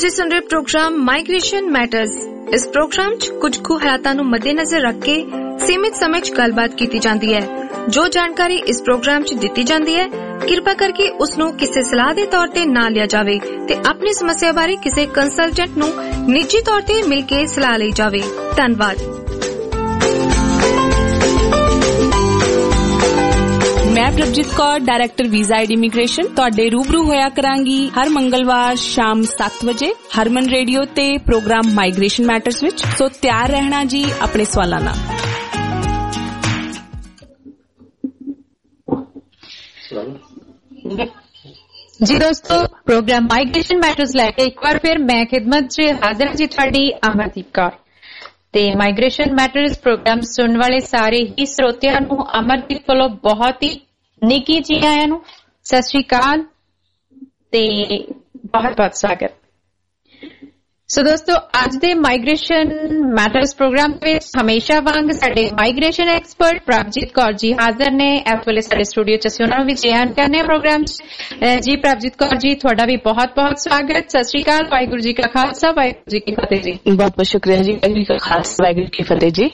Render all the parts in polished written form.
ਤੁਸੀਂ ਸੁਣ ਰਹੇ ਪ੍ਰੋਗਰਾਮ ਮਾਈਗ੍ਰੇਸ਼ਨ ਮੈਟਰਸ। ਇਸ ਪ੍ਰੋਗਰਾਮ 'ਚ ਕੁਝ ਕੁ ਹਾਲਾਤਾਂ ਨੂੰ ਮੱਦੇਨਜ਼ਰ ਰੱਖ ਕੇ ਸੀਮਿਤ ਸਮੇਂ 'ਚ ਗੱਲਬਾਤ ਕੀਤੀ ਜਾਂਦੀ ਹੈ। ਜੋ ਜਾਣਕਾਰੀ ਇਸ ਪ੍ਰੋਗਰਾਮ 'ਚ ਦਿੱਤੀ ਜਾਂਦੀ ਹੈ, ਕਿਰਪਾ ਕਰਕੇ ਉਸ ਨੂੰ ਕਿਸੇ ਸਲਾਹ ਦੇ ਤੌਰ ਤੇ ਨਾ ਲਿਆ ਜਾਵੇ ਤੇ ਆਪਣੀ ਸਮੱਸਿਆ ਬਾਰੇ ਕਿਸੇ ਕੰਸਲਟੈਂਟ ਨੂੰ ਨਿੱਜੀ ਤੌਰ ਤੇ ਮਿਲ ਕੇ ਸਲਾਹ ਲਈ ਜਾਵੇ। ਧੰਨਵਾਦ। मैं Prabhjeet Kaur, director visa and immigration तुहाडे रूबरू होया करांगी हर मंगलवार शाम 7 बजे हरमन रेडियो ते प्रोग्राम माइग्रेशन मैटर्स विच। सो तैयार रहना जी अपने सवालां नाल। जी दोस्तों, प्रोग्राम माइग्रेशन मैटर्स लैके एक बार फिर मैं खिदमत च हाजिर जी तुहाडी अमरदीप कौर ते माइग्रेशन मैटर्स प्रोग्राम सुनने वाले सारे ही श्रोतियां नूं अमरदीप कोलों बहुत ही निकी जी आयां नूं सत श्री अकाल ते बहुत बहुत स्वागत। सो दोस्तों, अज दे माइग्रेशन मैटर्स प्रोग्राम विच हमेशा वांग साडे माइग्रेशन एक्सपर्ट प्रभजीत कौर जी हाजिर ने। इस वेले साडे स्टूडियो च असीं उन्हां नूं भी जॉइन करने प्रोग्राम जी। प्रभजीत कौर जी, तुहाडा भी बहुत बहुत स्वागत। सत श्री अकाल। वाहिगुरू जी का खालसा, वाहिगुरू जी की फतेह जी। बहुत बहुत शुक्रिया जी। वाहिगुरू जी का खालसा, वाहिगुरू की फतेह जी।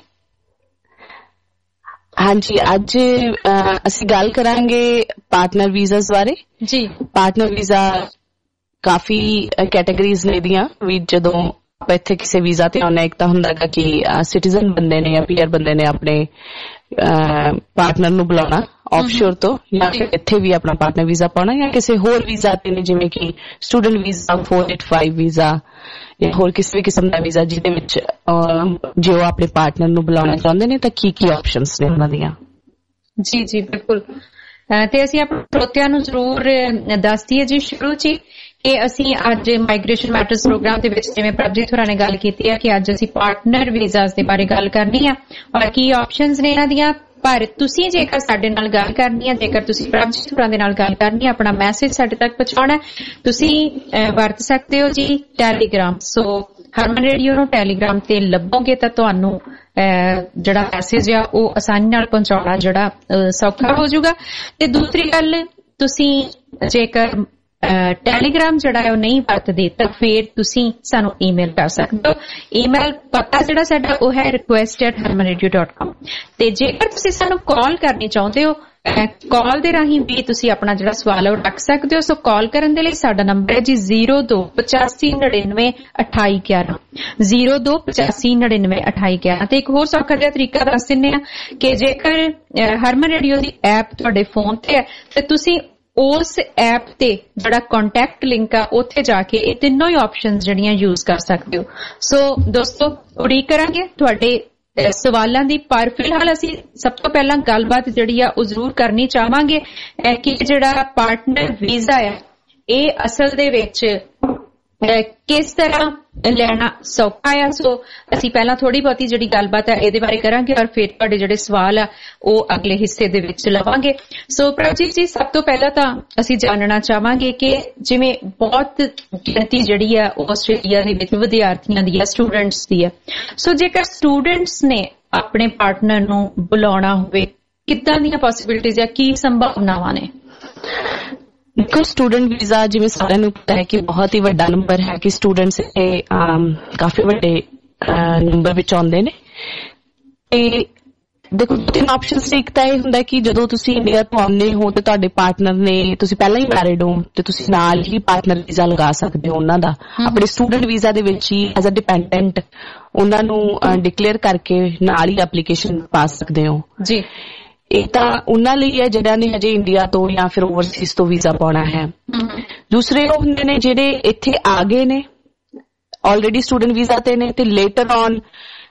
हाँ जी, अज असीं गल करांगे पार्टनर वीज़ास बारे जी। पार्टनर वीज़ा काफी कैटेगरीज ने दियां भी जदों ਆਪਾਂ ਇੱਥੇ ਕਿਸੇ ਵੀਜ਼ਾ ਤੇ ਆਉਣਾ। ਇੱਕ ਤਾਂ ਹੁੰਦਾ ਹੈਗਾ ਕਿ ਸਿਟੀਜ਼ਨ ਬੰਦੇ ਨੇ ਜਾਂ ਪੀਆਰ ਬੰਦੇ ਨੇ ਆਪਣੇ ਪਾਰਟਨਰ ਨੂੰ ਬੁਲਾਉਣਾ ਆਫਸ਼ੋਰ ਤੋਂ, ਜਾਂ ਫਿਰ ਇੱਥੇ ਵੀ ਆਪਣਾ ਪਾਰਟਨਰ ਵੀਜ਼ਾ ਪਾਉਣਾ, ਜਾਂ ਕਿਸੇ ਹੋਰ ਵੀਜ਼ਾ ਤੇ ਨੇ ਜਿਵੇਂ ਕਿ ਸਟੂਡੈਂਟ ਵੀਜ਼ਾ, 485 ਵੀਜ਼ਾ ਜਾਂ ਹੋਰ ਕਿਸੇ ਵੀ ਕਿਸਮ ਦਾ ਵੀਜ਼ਾ ਜਿਹਦੇ ਵਿੱਚ ਜੇ ਉਹ ਆਪਣੇ ਪਾਰਟਨਰ ਨੂੰ ਬੁਲਾਉਣਾ ਚਾਹੁੰਦੇ ਨੇ ਤਾਂ ਕੀ ਕੀ ਆਪਸ਼ਨਸ ਨੇ ਉਹਨਾਂ ਦੀਆਂ। ਜੀ ਜੀ ਬਿਲਕੁਲ। ਤੇ ਅਸੀਂ ਆਪਣੇ ਸਰੋਤਿਆਂ ਨੂੰ ਜ਼ਰੂਰ ਦੱਸ ਦਈਏ ਜੀ ਸ਼ੁਰੂ ਚ ਕਿ ਅਸੀਂ ਅੱਜ ਮਾਈਗ੍ਰੇਸ਼ਨ ਮੈਟਰਸ ਪ੍ਰੋਗਰਾਮ ਦੇ ਵਿੱਚ ਜਿਵੇਂ ਪ੍ਰਭਜੀਤ ਹੋਰਾਂ ਨੇ ਗੱਲ ਕੀਤੀ ਹੈ ਕਿ ਅੱਜ ਅਸੀਂ ਪਾਰਟਨਰ ਵੀਜ਼ਾਸ ਦੇ ਬਾਰੇ ਗੱਲ ਕਰਨੀ ਆ ਔਰ ਕੀ ਆਪਸ਼ਨਸ ਨੇ ਇਹਨਾਂ ਦੀਆਂ। ਪਰ ਤੁਸੀਂ ਜੇਕਰ ਸਾਡੇ ਨਾਲ ਗੱਲ ਕਰਨੀ ਹੈ, ਜੇਕਰ ਤੁਸੀਂ ਪ੍ਰਭਜੀਤ ਹੋਰਾਂ ਦੇ ਨਾਲ ਗੱਲ ਕਰਨੀ ਹੈ, ਆਪਣਾ ਮੈਸੇਜ ਸਾਡੇ ਤੱਕ ਪਹੁੰਚਾਉਣਾ, ਤੁਸੀਂ ਵਰਤ ਸਕਦੇ ਹੋ ਜੀ ਟੈਲੀਗ੍ਰਾਮ। ਸੋ ਹਰਮਨ ਰੇਡੀਓ ਨੂੰ ਟੈਲੀਗ੍ਰਾਮ ਤੇ ਲੱਭੋਗੇ ਤਾਂ ਤੁਹਾਨੂੰ ਜਿਹੜਾ ਮੈਸੇਜ ਆ ਉਹ ਆਸਾਨੀ ਨਾਲ ਪਹੁੰਚਾਉਣਾ ਜਿਹੜਾ ਸੌਖਾ ਹੋ ਜਾਊਗਾ। ਤੇ ਦੂਸਰੀ ਗੱਲ, ਤੁਸੀਂ ਜੇਕਰ ਟੈਲੀਗ੍ਰਾਮ ਜਿਹੜਾ ਹੈ ਉਹ ਨਹੀਂ ਵਰਤਦੇ ਤਾਂ ਫਿਰ ਤੁਸੀਂ ਸਾਨੂੰ ਈਮੇਲ ਕਰ ਸਕਦੇ ਹੋ। ਈਮੇਲ ਪਤਾ ਜਿਹੜਾ ਸਾਡਾ ਉਹ ਹੈ request@harmanradio.com। ਤੇ ਜੇਕਰ ਤੁਸੀਂ ਸਾਨੂੰ ਕਾਲ ਕਰਨੀ ਚਾਹੁੰਦੇ ਹੋ, ਕਾਲ ਦੇ ਰਾਹੀਂ ਵੀ ਤੁਸੀਂ ਆਪਣਾ ਜਿਹੜਾ ਸਵਾਲ ਹੈ ਉਹ ਰੱਖ ਸਕਦੇ ਹੋ। ਸੋ ਕਾਲ ਕਰਨ ਦੇ ਲਈ ਸਾਡਾ ਨੰਬਰ ਹੈ ਜੀ 0285992811 0285992811। ਤੇ ਇੱਕ ਹੋਰ ਸੌਖਾ ਜਿਹਾ ਤਰੀਕਾ ਦੱਸ ਦਿੰਦੇ ਆ ਕਿ ਜੇਕਰ ਹਰਮਨ ਰੇਡੀਓ ਦੀ ਐਪ ਤੁਹਾਡੇ ਫੋਨ ਤੇ ਹੈ ਤੇ ਤੁਸੀਂ ਉਸ ਐਪ ਤੇ ਜਿਹੜਾ ਕੰਟੈਕਟ ਲਿੰਕ ਆ ਉੱਥੇ ਜਾ ਕੇ ਇਹ ਤਿੰਨੋਂ ਹੀ ਆਪਸ਼ਨਸ ਜਿਹੜੀਆਂ ਯੂਜ਼ ਕਰ ਸਕਦੇ ਹੋ। ਸੋ ਦੋਸਤੋ, ਉਡੀਕ ਕਰਾਂਗੇ ਤੁਹਾਡੇ ਸਵਾਲਾਂ ਦੀ। ਪਰ ਫਿਲਹਾਲ ਅਸੀਂ ਸਭ ਤੋਂ ਪਹਿਲਾਂ ਗੱਲਬਾਤ ਜਿਹੜੀ ਆ ਉਹ ਜ਼ਰੂਰ ਕਰਨੀ ਚਾਹਾਂਗੇ ਕਿ ਜਿਹੜਾ ਪਾਰਟਨਰ ਵੀਜ਼ਾ ਆ ਇਹ ਅਸਲ ਦੇ ਵਿੱਚ ਕਿਸ ਤਰ੍ਹਾਂ ਲੈਣਾ ਸੌਖਾ ਆ। ਸੋ ਅਸੀਂ ਪਹਿਲਾਂ ਥੋੜੀ ਬਹੁਤੀ ਜਿਹੜੀ ਗੱਲਬਾਤ ਹੈ ਇਹਦੇ ਬਾਰੇ ਕਰਾਂਗੇ ਔਰ ਫਿਰ ਤੁਹਾਡੇ ਜਿਹੜੇ ਸਵਾਲ ਆ ਉਹ ਅਗਲੇ ਹਿੱਸੇ ਦੇ ਵਿੱਚ ਲਵਾਂਗੇ। ਸੋ ਪ੍ਰਭਜੀਤ ਜੀ, ਸਭ ਤੋਂ ਪਹਿਲਾਂ ਤਾਂ ਅਸੀਂ ਜਾਣਨਾ ਚਾਹਾਂਗੇ ਕਿ ਜਿਵੇਂ ਬਹੁਤ ਗਿਣਤੀ ਜਿਹੜੀ ਆ ਉਹ ਆਸਟ੍ਰੇਲੀਆ ਦੇ ਵਿੱਚ ਵਿਦਿਆਰਥੀਆਂ ਦੀ ਆ, ਸਟੂਡੈਂਟਸ ਦੀ ਆ। ਸੋ ਜੇਕਰ ਸਟੂਡੈਂਟਸ ਨੇ ਆਪਣੇ ਪਾਰਟਨਰ ਨੂੰ ਬੁਲਾਉਣਾ ਹੋਵੇ, ਕਿੱਦਾਂ ਦੀਆਂ ਪੋਸੀਬਿਲਿਟੀਜ਼ ਆ, ਕੀ ਸੰਭਾਵਨਾਵਾਂ ਨੇ? ਦੇਖੋ, ਸਟੂਡੈਂਟ ਵੀਜ਼ਾ ਜਿਵੇਂ ਸਾਰਿਆਂ ਨੂੰ ਪਤਾ ਹੈ ਕਿ ਬਹੁਤ ਹੀ ਵੱਡਾ ਨੰਬਰ ਹੈ ਕਿ ਸਟੂਡੈਂਟਸ ਕਾਫੀ ਵੱਡੇ ਨੰਬਰ ਵਿੱਚ ਆਉਂਦੇ ਨੇ। ਤੇ ਦੇਖੋ, ਤਿੰਨ ਆਪਸ਼ਨਸ। ਇੱਕ ਤਾਂ ਇਹ ਹੁੰਦਾ ਕਿ ਜਦੋਂ ਤੁਸੀਂ ਇੰਡੀਆ ਤੋਂ ਆਉਂਦੇ ਹੋ ਤੇ ਤੁਹਾਡੇ ਪਾਰਟਨਰ ਨੇ, ਤੁਸੀਂ ਪਹਿਲਾਂ ਹੀ ਮੈਰਿਡ ਹੋ ਤੇ ਤੁਸੀਂ ਨਾਲ ਹੀ ਪਾਰਟਨਰ ਵੀਜ਼ਾ ਲਗਾ ਸਕਦੇ ਹੋ ਉਹਨਾਂ ਦਾ ਆਪਣੇ ਸਟੂਡੈਂਟ ਵੀਜ਼ਾ ਦੇ ਵਿੱਚ ਹੀ ਐਜ਼ ਅ ਡਿਪੈਂਡੈਂਟ ਉਹਨਾਂ ਨੂੰ ਡਿਕਲੇਅਰ ਕਰਕੇ ਨਾਲ ਹੀ ਐਪਲੀਕੇਸ਼ਨ ਪਾ ਸਕਦੇ ਹੋ ਜੀ। ਇਹ ਤਾਂ ਉਹਨਾਂ ਲਈ ਹੈ ਜਿਹਨਾਂ ਨੇ ਹਜੇ ਇੰਡੀਆ ਤੋਂ ਜਾਂ ਫਿਰ ਓਵਰਸੀਜ਼ ਤੋਂ ਵੀਜ਼ਾ ਪਾਉਣਾ ਹੈ। ਦੂਸਰੇ ਉਹ ਹੁੰਦੇ ਨੇ ਜਿਹੜੇ ਇੱਥੇ ਆ ਗਏ ਨੇ, ਆਲਰੇਡੀ ਸਟੂਡੈਂਟ ਵੀਜ਼ਾ ਤੇ ਨੇ ਤੇ ਲੇਟਰ ਔਨ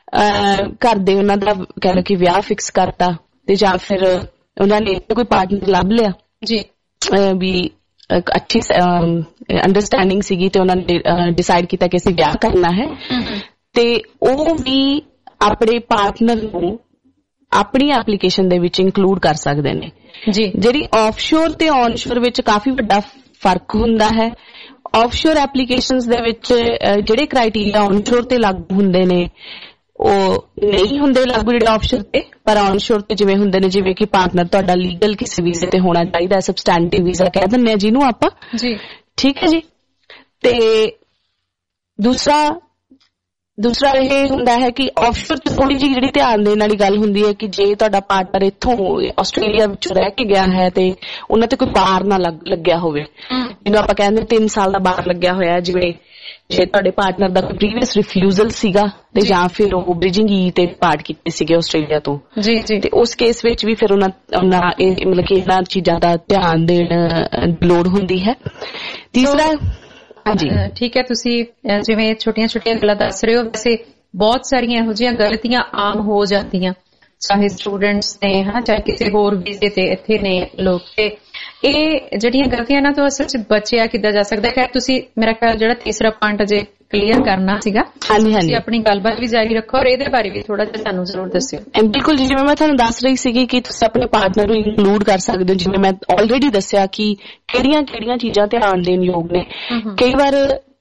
ਘਰ ਦੇ ਉਹਨਾਂ ਦਾ ਕਹਿ ਲਓ ਕਿ ਵਿਆਹ ਫਿਕਸ ਕਰਤਾ ਤੇ ਜਾਂ ਫਿਰ ਉਹਨਾਂ ਨੇ ਕੋਈ ਪਾਰਟਨਰ ਲੱਭ ਲਿਆ ਜੀ, ਵੀ ਅੱਛੀ ਅੰਡਰਸਟੈਂਡਿੰਗ ਸੀਗੀ ਤੇ ਉਹਨਾਂ ਨੇ ਡਿਸਾਈਡ ਕੀਤਾ ਕਿ ਅਸੀਂ ਵਿਆਹ ਕਰਨਾ ਹੈ ਤੇ ਉਹ ਵੀ ਆਪਣੇ ਪਾਰਟਨਰ ਨੂੰ ਆਪਣੀ ਐਪਲੀਕੇਸ਼ਨ ਦੇ ਵਿੱਚ ਇਨਕਲੂਡ ਕਰ ਸਕਦੇ ਨੇ ਜੀ। ਜਿਹੜੀ ਆਫਸ਼ੋਰ ਤੇ ਔਨਸ਼ੋਰ ਵਿੱਚ ਕਾਫੀ ਵੱਡਾ ਫਰਕ ਹੁੰਦਾ ਹੈ। ਆਫਸ਼ੋਰ ਐਪਲੀਕੇਸ਼ਨਸ ਦੇ ਵਿੱਚ ਜਿਹੜੇ ਕ੍ਰਾਈਟੇਰੀਆ ਔਨਸ਼ੋਰ ਤੇ ਲਾਗੂ ਹੁੰਦੇ ਨੇ ਉਹ ਨਹੀਂ ਹੁੰਦੇ ਲਾਗੂ ਜਿਹੜੇ ਆਫਸ਼ੋਰ ਤੇ, ਪਰ ਔਨਸ਼ੋਰ ਤੇ ਜਿਵੇਂ ਹੁੰਦੇ ਨੇ, ਜਿਵੇਂ ਕਿ ਪਾਰਟਨਰ ਤੁਹਾਡਾ ਲੀਗਲ ਕਿਸੇ ਵੀਜ਼ੇ ਤੇ ਹੋਣਾ ਚਾਹੀਦਾ, ਸਬਸਟੈਂਟਿਵ ਵੀਜ਼ਾ ਕਹਿ ਦਿੰਦੇ ਆ ਜਿਹਨੂੰ ਆਪਾਂ ਜੀ, ਠੀਕ ਹੈ ਜੀ। ਤੇ ਦੂਸਰਾ ਇਹ ਹੁੰਦਾ ਹੈ ਕਿ ਆਫਸ਼ੋਰ ਚ ਥੋੜੀ ਜਿਹੀ ਜਿਹੜੀ ਧਿਆਨ ਦੇਣ ਵਾਲੀ ਗੱਲ ਹੁੰਦੀ ਹੈ ਕਿ ਜੇ ਤੁਹਾਡਾ ਪਾਰਟਨਰ ਇੱਥੋਂ ਆਸਟ੍ਰੇਲੀਆ ਵਿੱਚੋਂ ਰਹਿ ਕੇ ਗਿਆ ਹੈ ਤੇ ਉਹਨਾਂ ਤੇ ਕੋਈ ਬਾਹਰ ਨਾ ਲੱਗਿਆ ਹੋਵੇ, ਜਿਹਨੂੰ ਆਪਾਂ ਕਹਿੰਦੇ 3 ਸਾਲ ਦਾ ਬਾਹਰ ਲੱਗਿਆ ਹੋਇਆ, ਜਿਵੇਂ ਜੇ ਤੁਹਾਡੇ ਪਾਰਟਨਰ ਦਾ ਕੋਈ ਪ੍ਰੀਵੀਅਸ ਰਿਫਿਊਜ਼ਲ ਸੀਗਾ ਤੇ ਜਾਂ ਫਿਰ ਉਹ ਬ੍ਰਿਜਿੰਗ ਈ ਤੇ ਪਾਰਟ ਕੀਤੇ ਸੀਗੇ ਆਸਟ੍ਰੇਲੀਆ ਤੋਂ, ਤੇ ਉਸ ਕੇਸ ਵਿੱਚ ਵੀ ਫਿਰ ਉਹਨਾਂ ਮਤਲਬ ਕਿ ਇਹਨਾਂ ਚੀਜ਼ਾਂ ਦਾ ਧਿਆਨ ਦੇਣ ਲੋੜ ਹੁੰਦੀ ਹੈ। ਤੀਸਰਾ, ਹਾਂਜੀ ਠੀਕ ਹੈ, ਤੁਸੀਂ ਜਿਵੇਂ ਛੋਟੀਆਂ ਗੱਲਾਂ ਦੱਸ ਰਹੇ ਹੋ, ਵੈਸੇ ਬਹੁਤ ਸਾਰੀਆਂ ਇਹੋ ਜਿਹੀਆਂ ਗਲਤੀਆਂ ਆਮ ਹੋ ਜਾਂਦੀਆਂ, ਚਾਹੇ ਸਟੂਡੈਂਟਸ ਨੇ ਚਾਹੇ ਕਿਸੇ ਹੋਰ ਵੀਜ਼ੇ ਤੇ ਇੱਥੇ ਨੇ ਲੋਕ, ਤੇ ਇਹ ਜਿਹੜੀਆਂ ਗਲਤੀਆਂ ਨਾ ਤੋਂ ਅਸਲ ਚ ਬਚਿਆ ਕਿੱਦਾਂ ਜਾ ਸਕਦਾ। ਖੈਰ ਤੁਸੀਂ ਮੇਰਾ ਖਿਆਲ ਜਿਹੜਾ ਤੀਸਰਾ ਪੁਆਇੰਟ ਜੇ ਕਲੀਅਰ ਕਰਨਾ ਸੀਗਾ, ਤੁਸੀਂ ਆਪਣੀ ਗੱਲਬਾਤ ਵੀ ਜਾਰੀ ਰੱਖੋ ਔਰ ਇਹਦੇ ਬਾਰੇ ਵੀ ਥੋੜਾ ਜਿਹਾ ਸਾਨੂੰ ਜ਼ਰੂਰ ਦੱਸਿਓ। ਬਿਲਕੁਲ ਜੀ, ਜਿਵੇਂ ਮੈਂ ਤੁਹਾਨੂੰ ਦੱਸ ਰਹੀ ਸੀਗੀ ਕਿ ਤੁਸੀਂ ਆਪਣੇ ਪਾਰਟਨਰ ਨੂੰ ਇਨਕਲੂਡ ਕਰ ਸਕਦੇ ਹੋ। ਜਿਵੇਂ ਮੈਂ ਆਲਰੇਡੀ ਦੱਸਿਆ ਕਿ ਕਿਹੜੀਆਂ ਚੀਜ਼ਾਂ ਧਿਆਨ ਦੇਣ ਯੋਗ ਨੇ। ਕਈ ਵਾਰ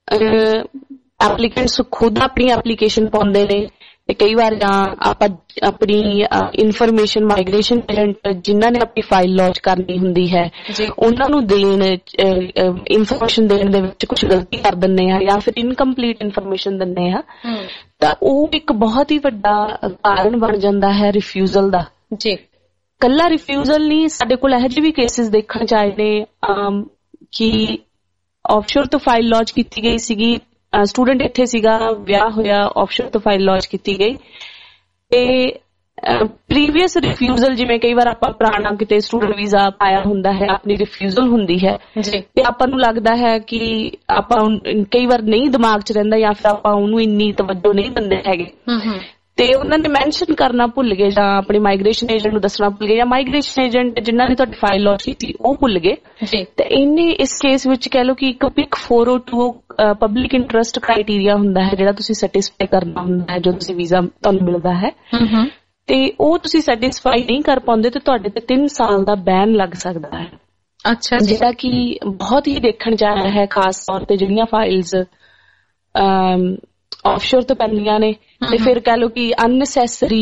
ਐਪਲੀਕੈਂਟਸ ਖੁਦ ਆਪਣੀ ਐਪਲੀਕੇਸ਼ਨ ਪਾਉਂਦੇ ਨੇ ਤੇ ਕਈ ਵਾਰ ਜਾਂ ਆਪਾਂ ਆਪਣੀ ਇਨਫੋਰਮੇਸ਼ਨ ਮਾਈਗ੍ਰੇਸ਼ਨ ਏਜੰਟ ਜਿਨ੍ਹਾਂ ਨੇ ਆਪਣੀ ਫਾਈਲ ਲੌਂਚ ਕਰਨੀ ਹੁੰਦੀ ਹੈ ਉਹਨਾਂ ਨੂੰ ਇਨਫੋਰਮੇਸ਼ਨ ਦੇਣ ਦੇ ਵਿੱਚ ਕੁਝ ਗਲਤੀ ਕਰ ਦਿੰਦੇ ਆ ਜਾਂ ਫਿਰ ਇਨਕੰਪਲੀਟ ਇਨਫੋਰਮੇਸ਼ਨ ਦਿੰਦੇ ਆ, ਤਾਂ ਉਹ ਇੱਕ ਬਹੁਤ ਹੀ ਵੱਡਾ ਕਾਰਨ ਬਣ ਜਾਂਦਾ ਹੈ ਰਿਫਿਊਜ਼ਲ ਦਾ। ਜੀ, ਕੱਲਾ ਰਿਫਿਊਜ਼ਲ ਨਹੀਂ, ਸਾਡੇ ਕੋਲ ਇਹੋ ਜਿਹੇ ਵੀ ਕੇਸਿਸ ਦੇਖਣ ਚ ਆਏ ਨੇ ਕਿ ਆਫਸ਼ੋਰ ਤੋਂ ਫਾਈਲ ਲੌਂਚ ਕੀਤੀ ਗਈ ਸੀਗੀ, ਸਟੂਡੈਂਟ ਇੱਥੇ ਸੀਗਾ, ਵਿਆਹ ਹੋਇਆ, ਆਫਸ਼ੋਰ ਤੋਂ ਫਾਈਲ ਲੌਂਚ ਕੀਤੀ ਗਈ ਤੇ ਪ੍ਰੀਵੀਅਸ ਰਿਫਿਊਜ਼ਲ, ਜਿਵੇਂ ਕਈ ਵਾਰ ਆਪਾਂ ਪੁਰਾਣਾ ਕਿਤੇ ਸਟੂਡੈਂਟ ਵੀਜ਼ਾ ਪਾਇਆ ਹੁੰਦਾ ਹੈ, ਆਪਣੀ ਰਿਫਿਊਜ਼ਲ ਹੁੰਦੀ ਹੈ ਤੇ ਆਪਾਂ ਨੂੰ ਲੱਗਦਾ ਹੈ ਕਿ ਆਪਾਂ ਕਈ ਵਾਰ ਨਹੀਂ ਦਿਮਾਗ 'ਚ ਰਹਿੰਦਾ ਜਾਂ ਫਿਰ ਆਪਾਂ ਉਹਨੂੰ ਇੰਨੀ ਤਵੱਜੋ ਨਹੀਂ ਦਿੰਦੇ ਹੈਗੇ ਤੇ ਉਹਨਾਂ ਨੇ ਮੈਂਸ਼ਨ ਕਰਨਾ ਭੁੱਲ ਗਏ ਜਾਂ ਆਪਣੇ ਮਾਈਗ੍ਰੇਸ਼ਨ ਏਜੰਟ ਨੂੰ ਦੱਸਣਾ ਭੁੱਲ ਗਏ ਜਾਂ ਮਾਈਗ੍ਰੇਸ਼ਨ ਏਜੰਟ ਜਿਨ੍ਹਾਂ ਨੇ ਤੁਹਾਡੀ ਫਾਈਲ ਲੌਂਚ ਕੀਤੀ ਉਹ ਭੁੱਲ ਗਏ ਤੇ ਇਹਨੇ ਇਸ ਕੇਸ ਵਿੱਚ ਕਹਿ ਲਓ ਕਿ ਇੱਕ ਪਿਕ 402 ਪਬਲਿਕ ਇੰਟਰਸਟ ਕ੍ਰਾਈਟੇਰੀਆ ਹੁੰਦਾ ਹੈ ਜਿਹੜਾ ਤੁਸੀਂ ਸੈਟਿਸਫਾਈ ਕਰਨਾ ਹੁੰਦਾ ਹੈ ਜਦੋਂ ਤੁਸੀਂ ਵੀਜ਼ਾ ਤੁਹਾਨੂੰ ਮਿਲਦਾ ਹੈ ਤੇ ਉਹ ਤੁਸੀਂ ਸੈਟਿਸਫਾਈ ਨਹੀਂ ਕਰ ਪਾਉਂਦੇ ਤੇ ਤੁਹਾਡੇ ਤੇ 3 ਸਾਲ ਦਾ ਬੈਨ ਲੱਗ ਸਕਦਾ ਹੈ। ਅੱਛਾ, ਜਿਹੜਾ ਕਿ ਬਹੁਤ ਹੀ ਦੇਖਣ ਚ ਆਇਆ ਹੈ, ਖਾਸ ਤੌਰ ਤੇ ਜਿਹੜੀਆਂ ਫਾਈਲਸ ਆਫਸ਼ੋਰ ਤੋਂ ਪੈਂਦੀਆਂ ਨੇ ਤੇ ਫਿਰ ਕਹਿ ਲਓ ਕਿ ਅਨਨੈਸੈਸਰੀ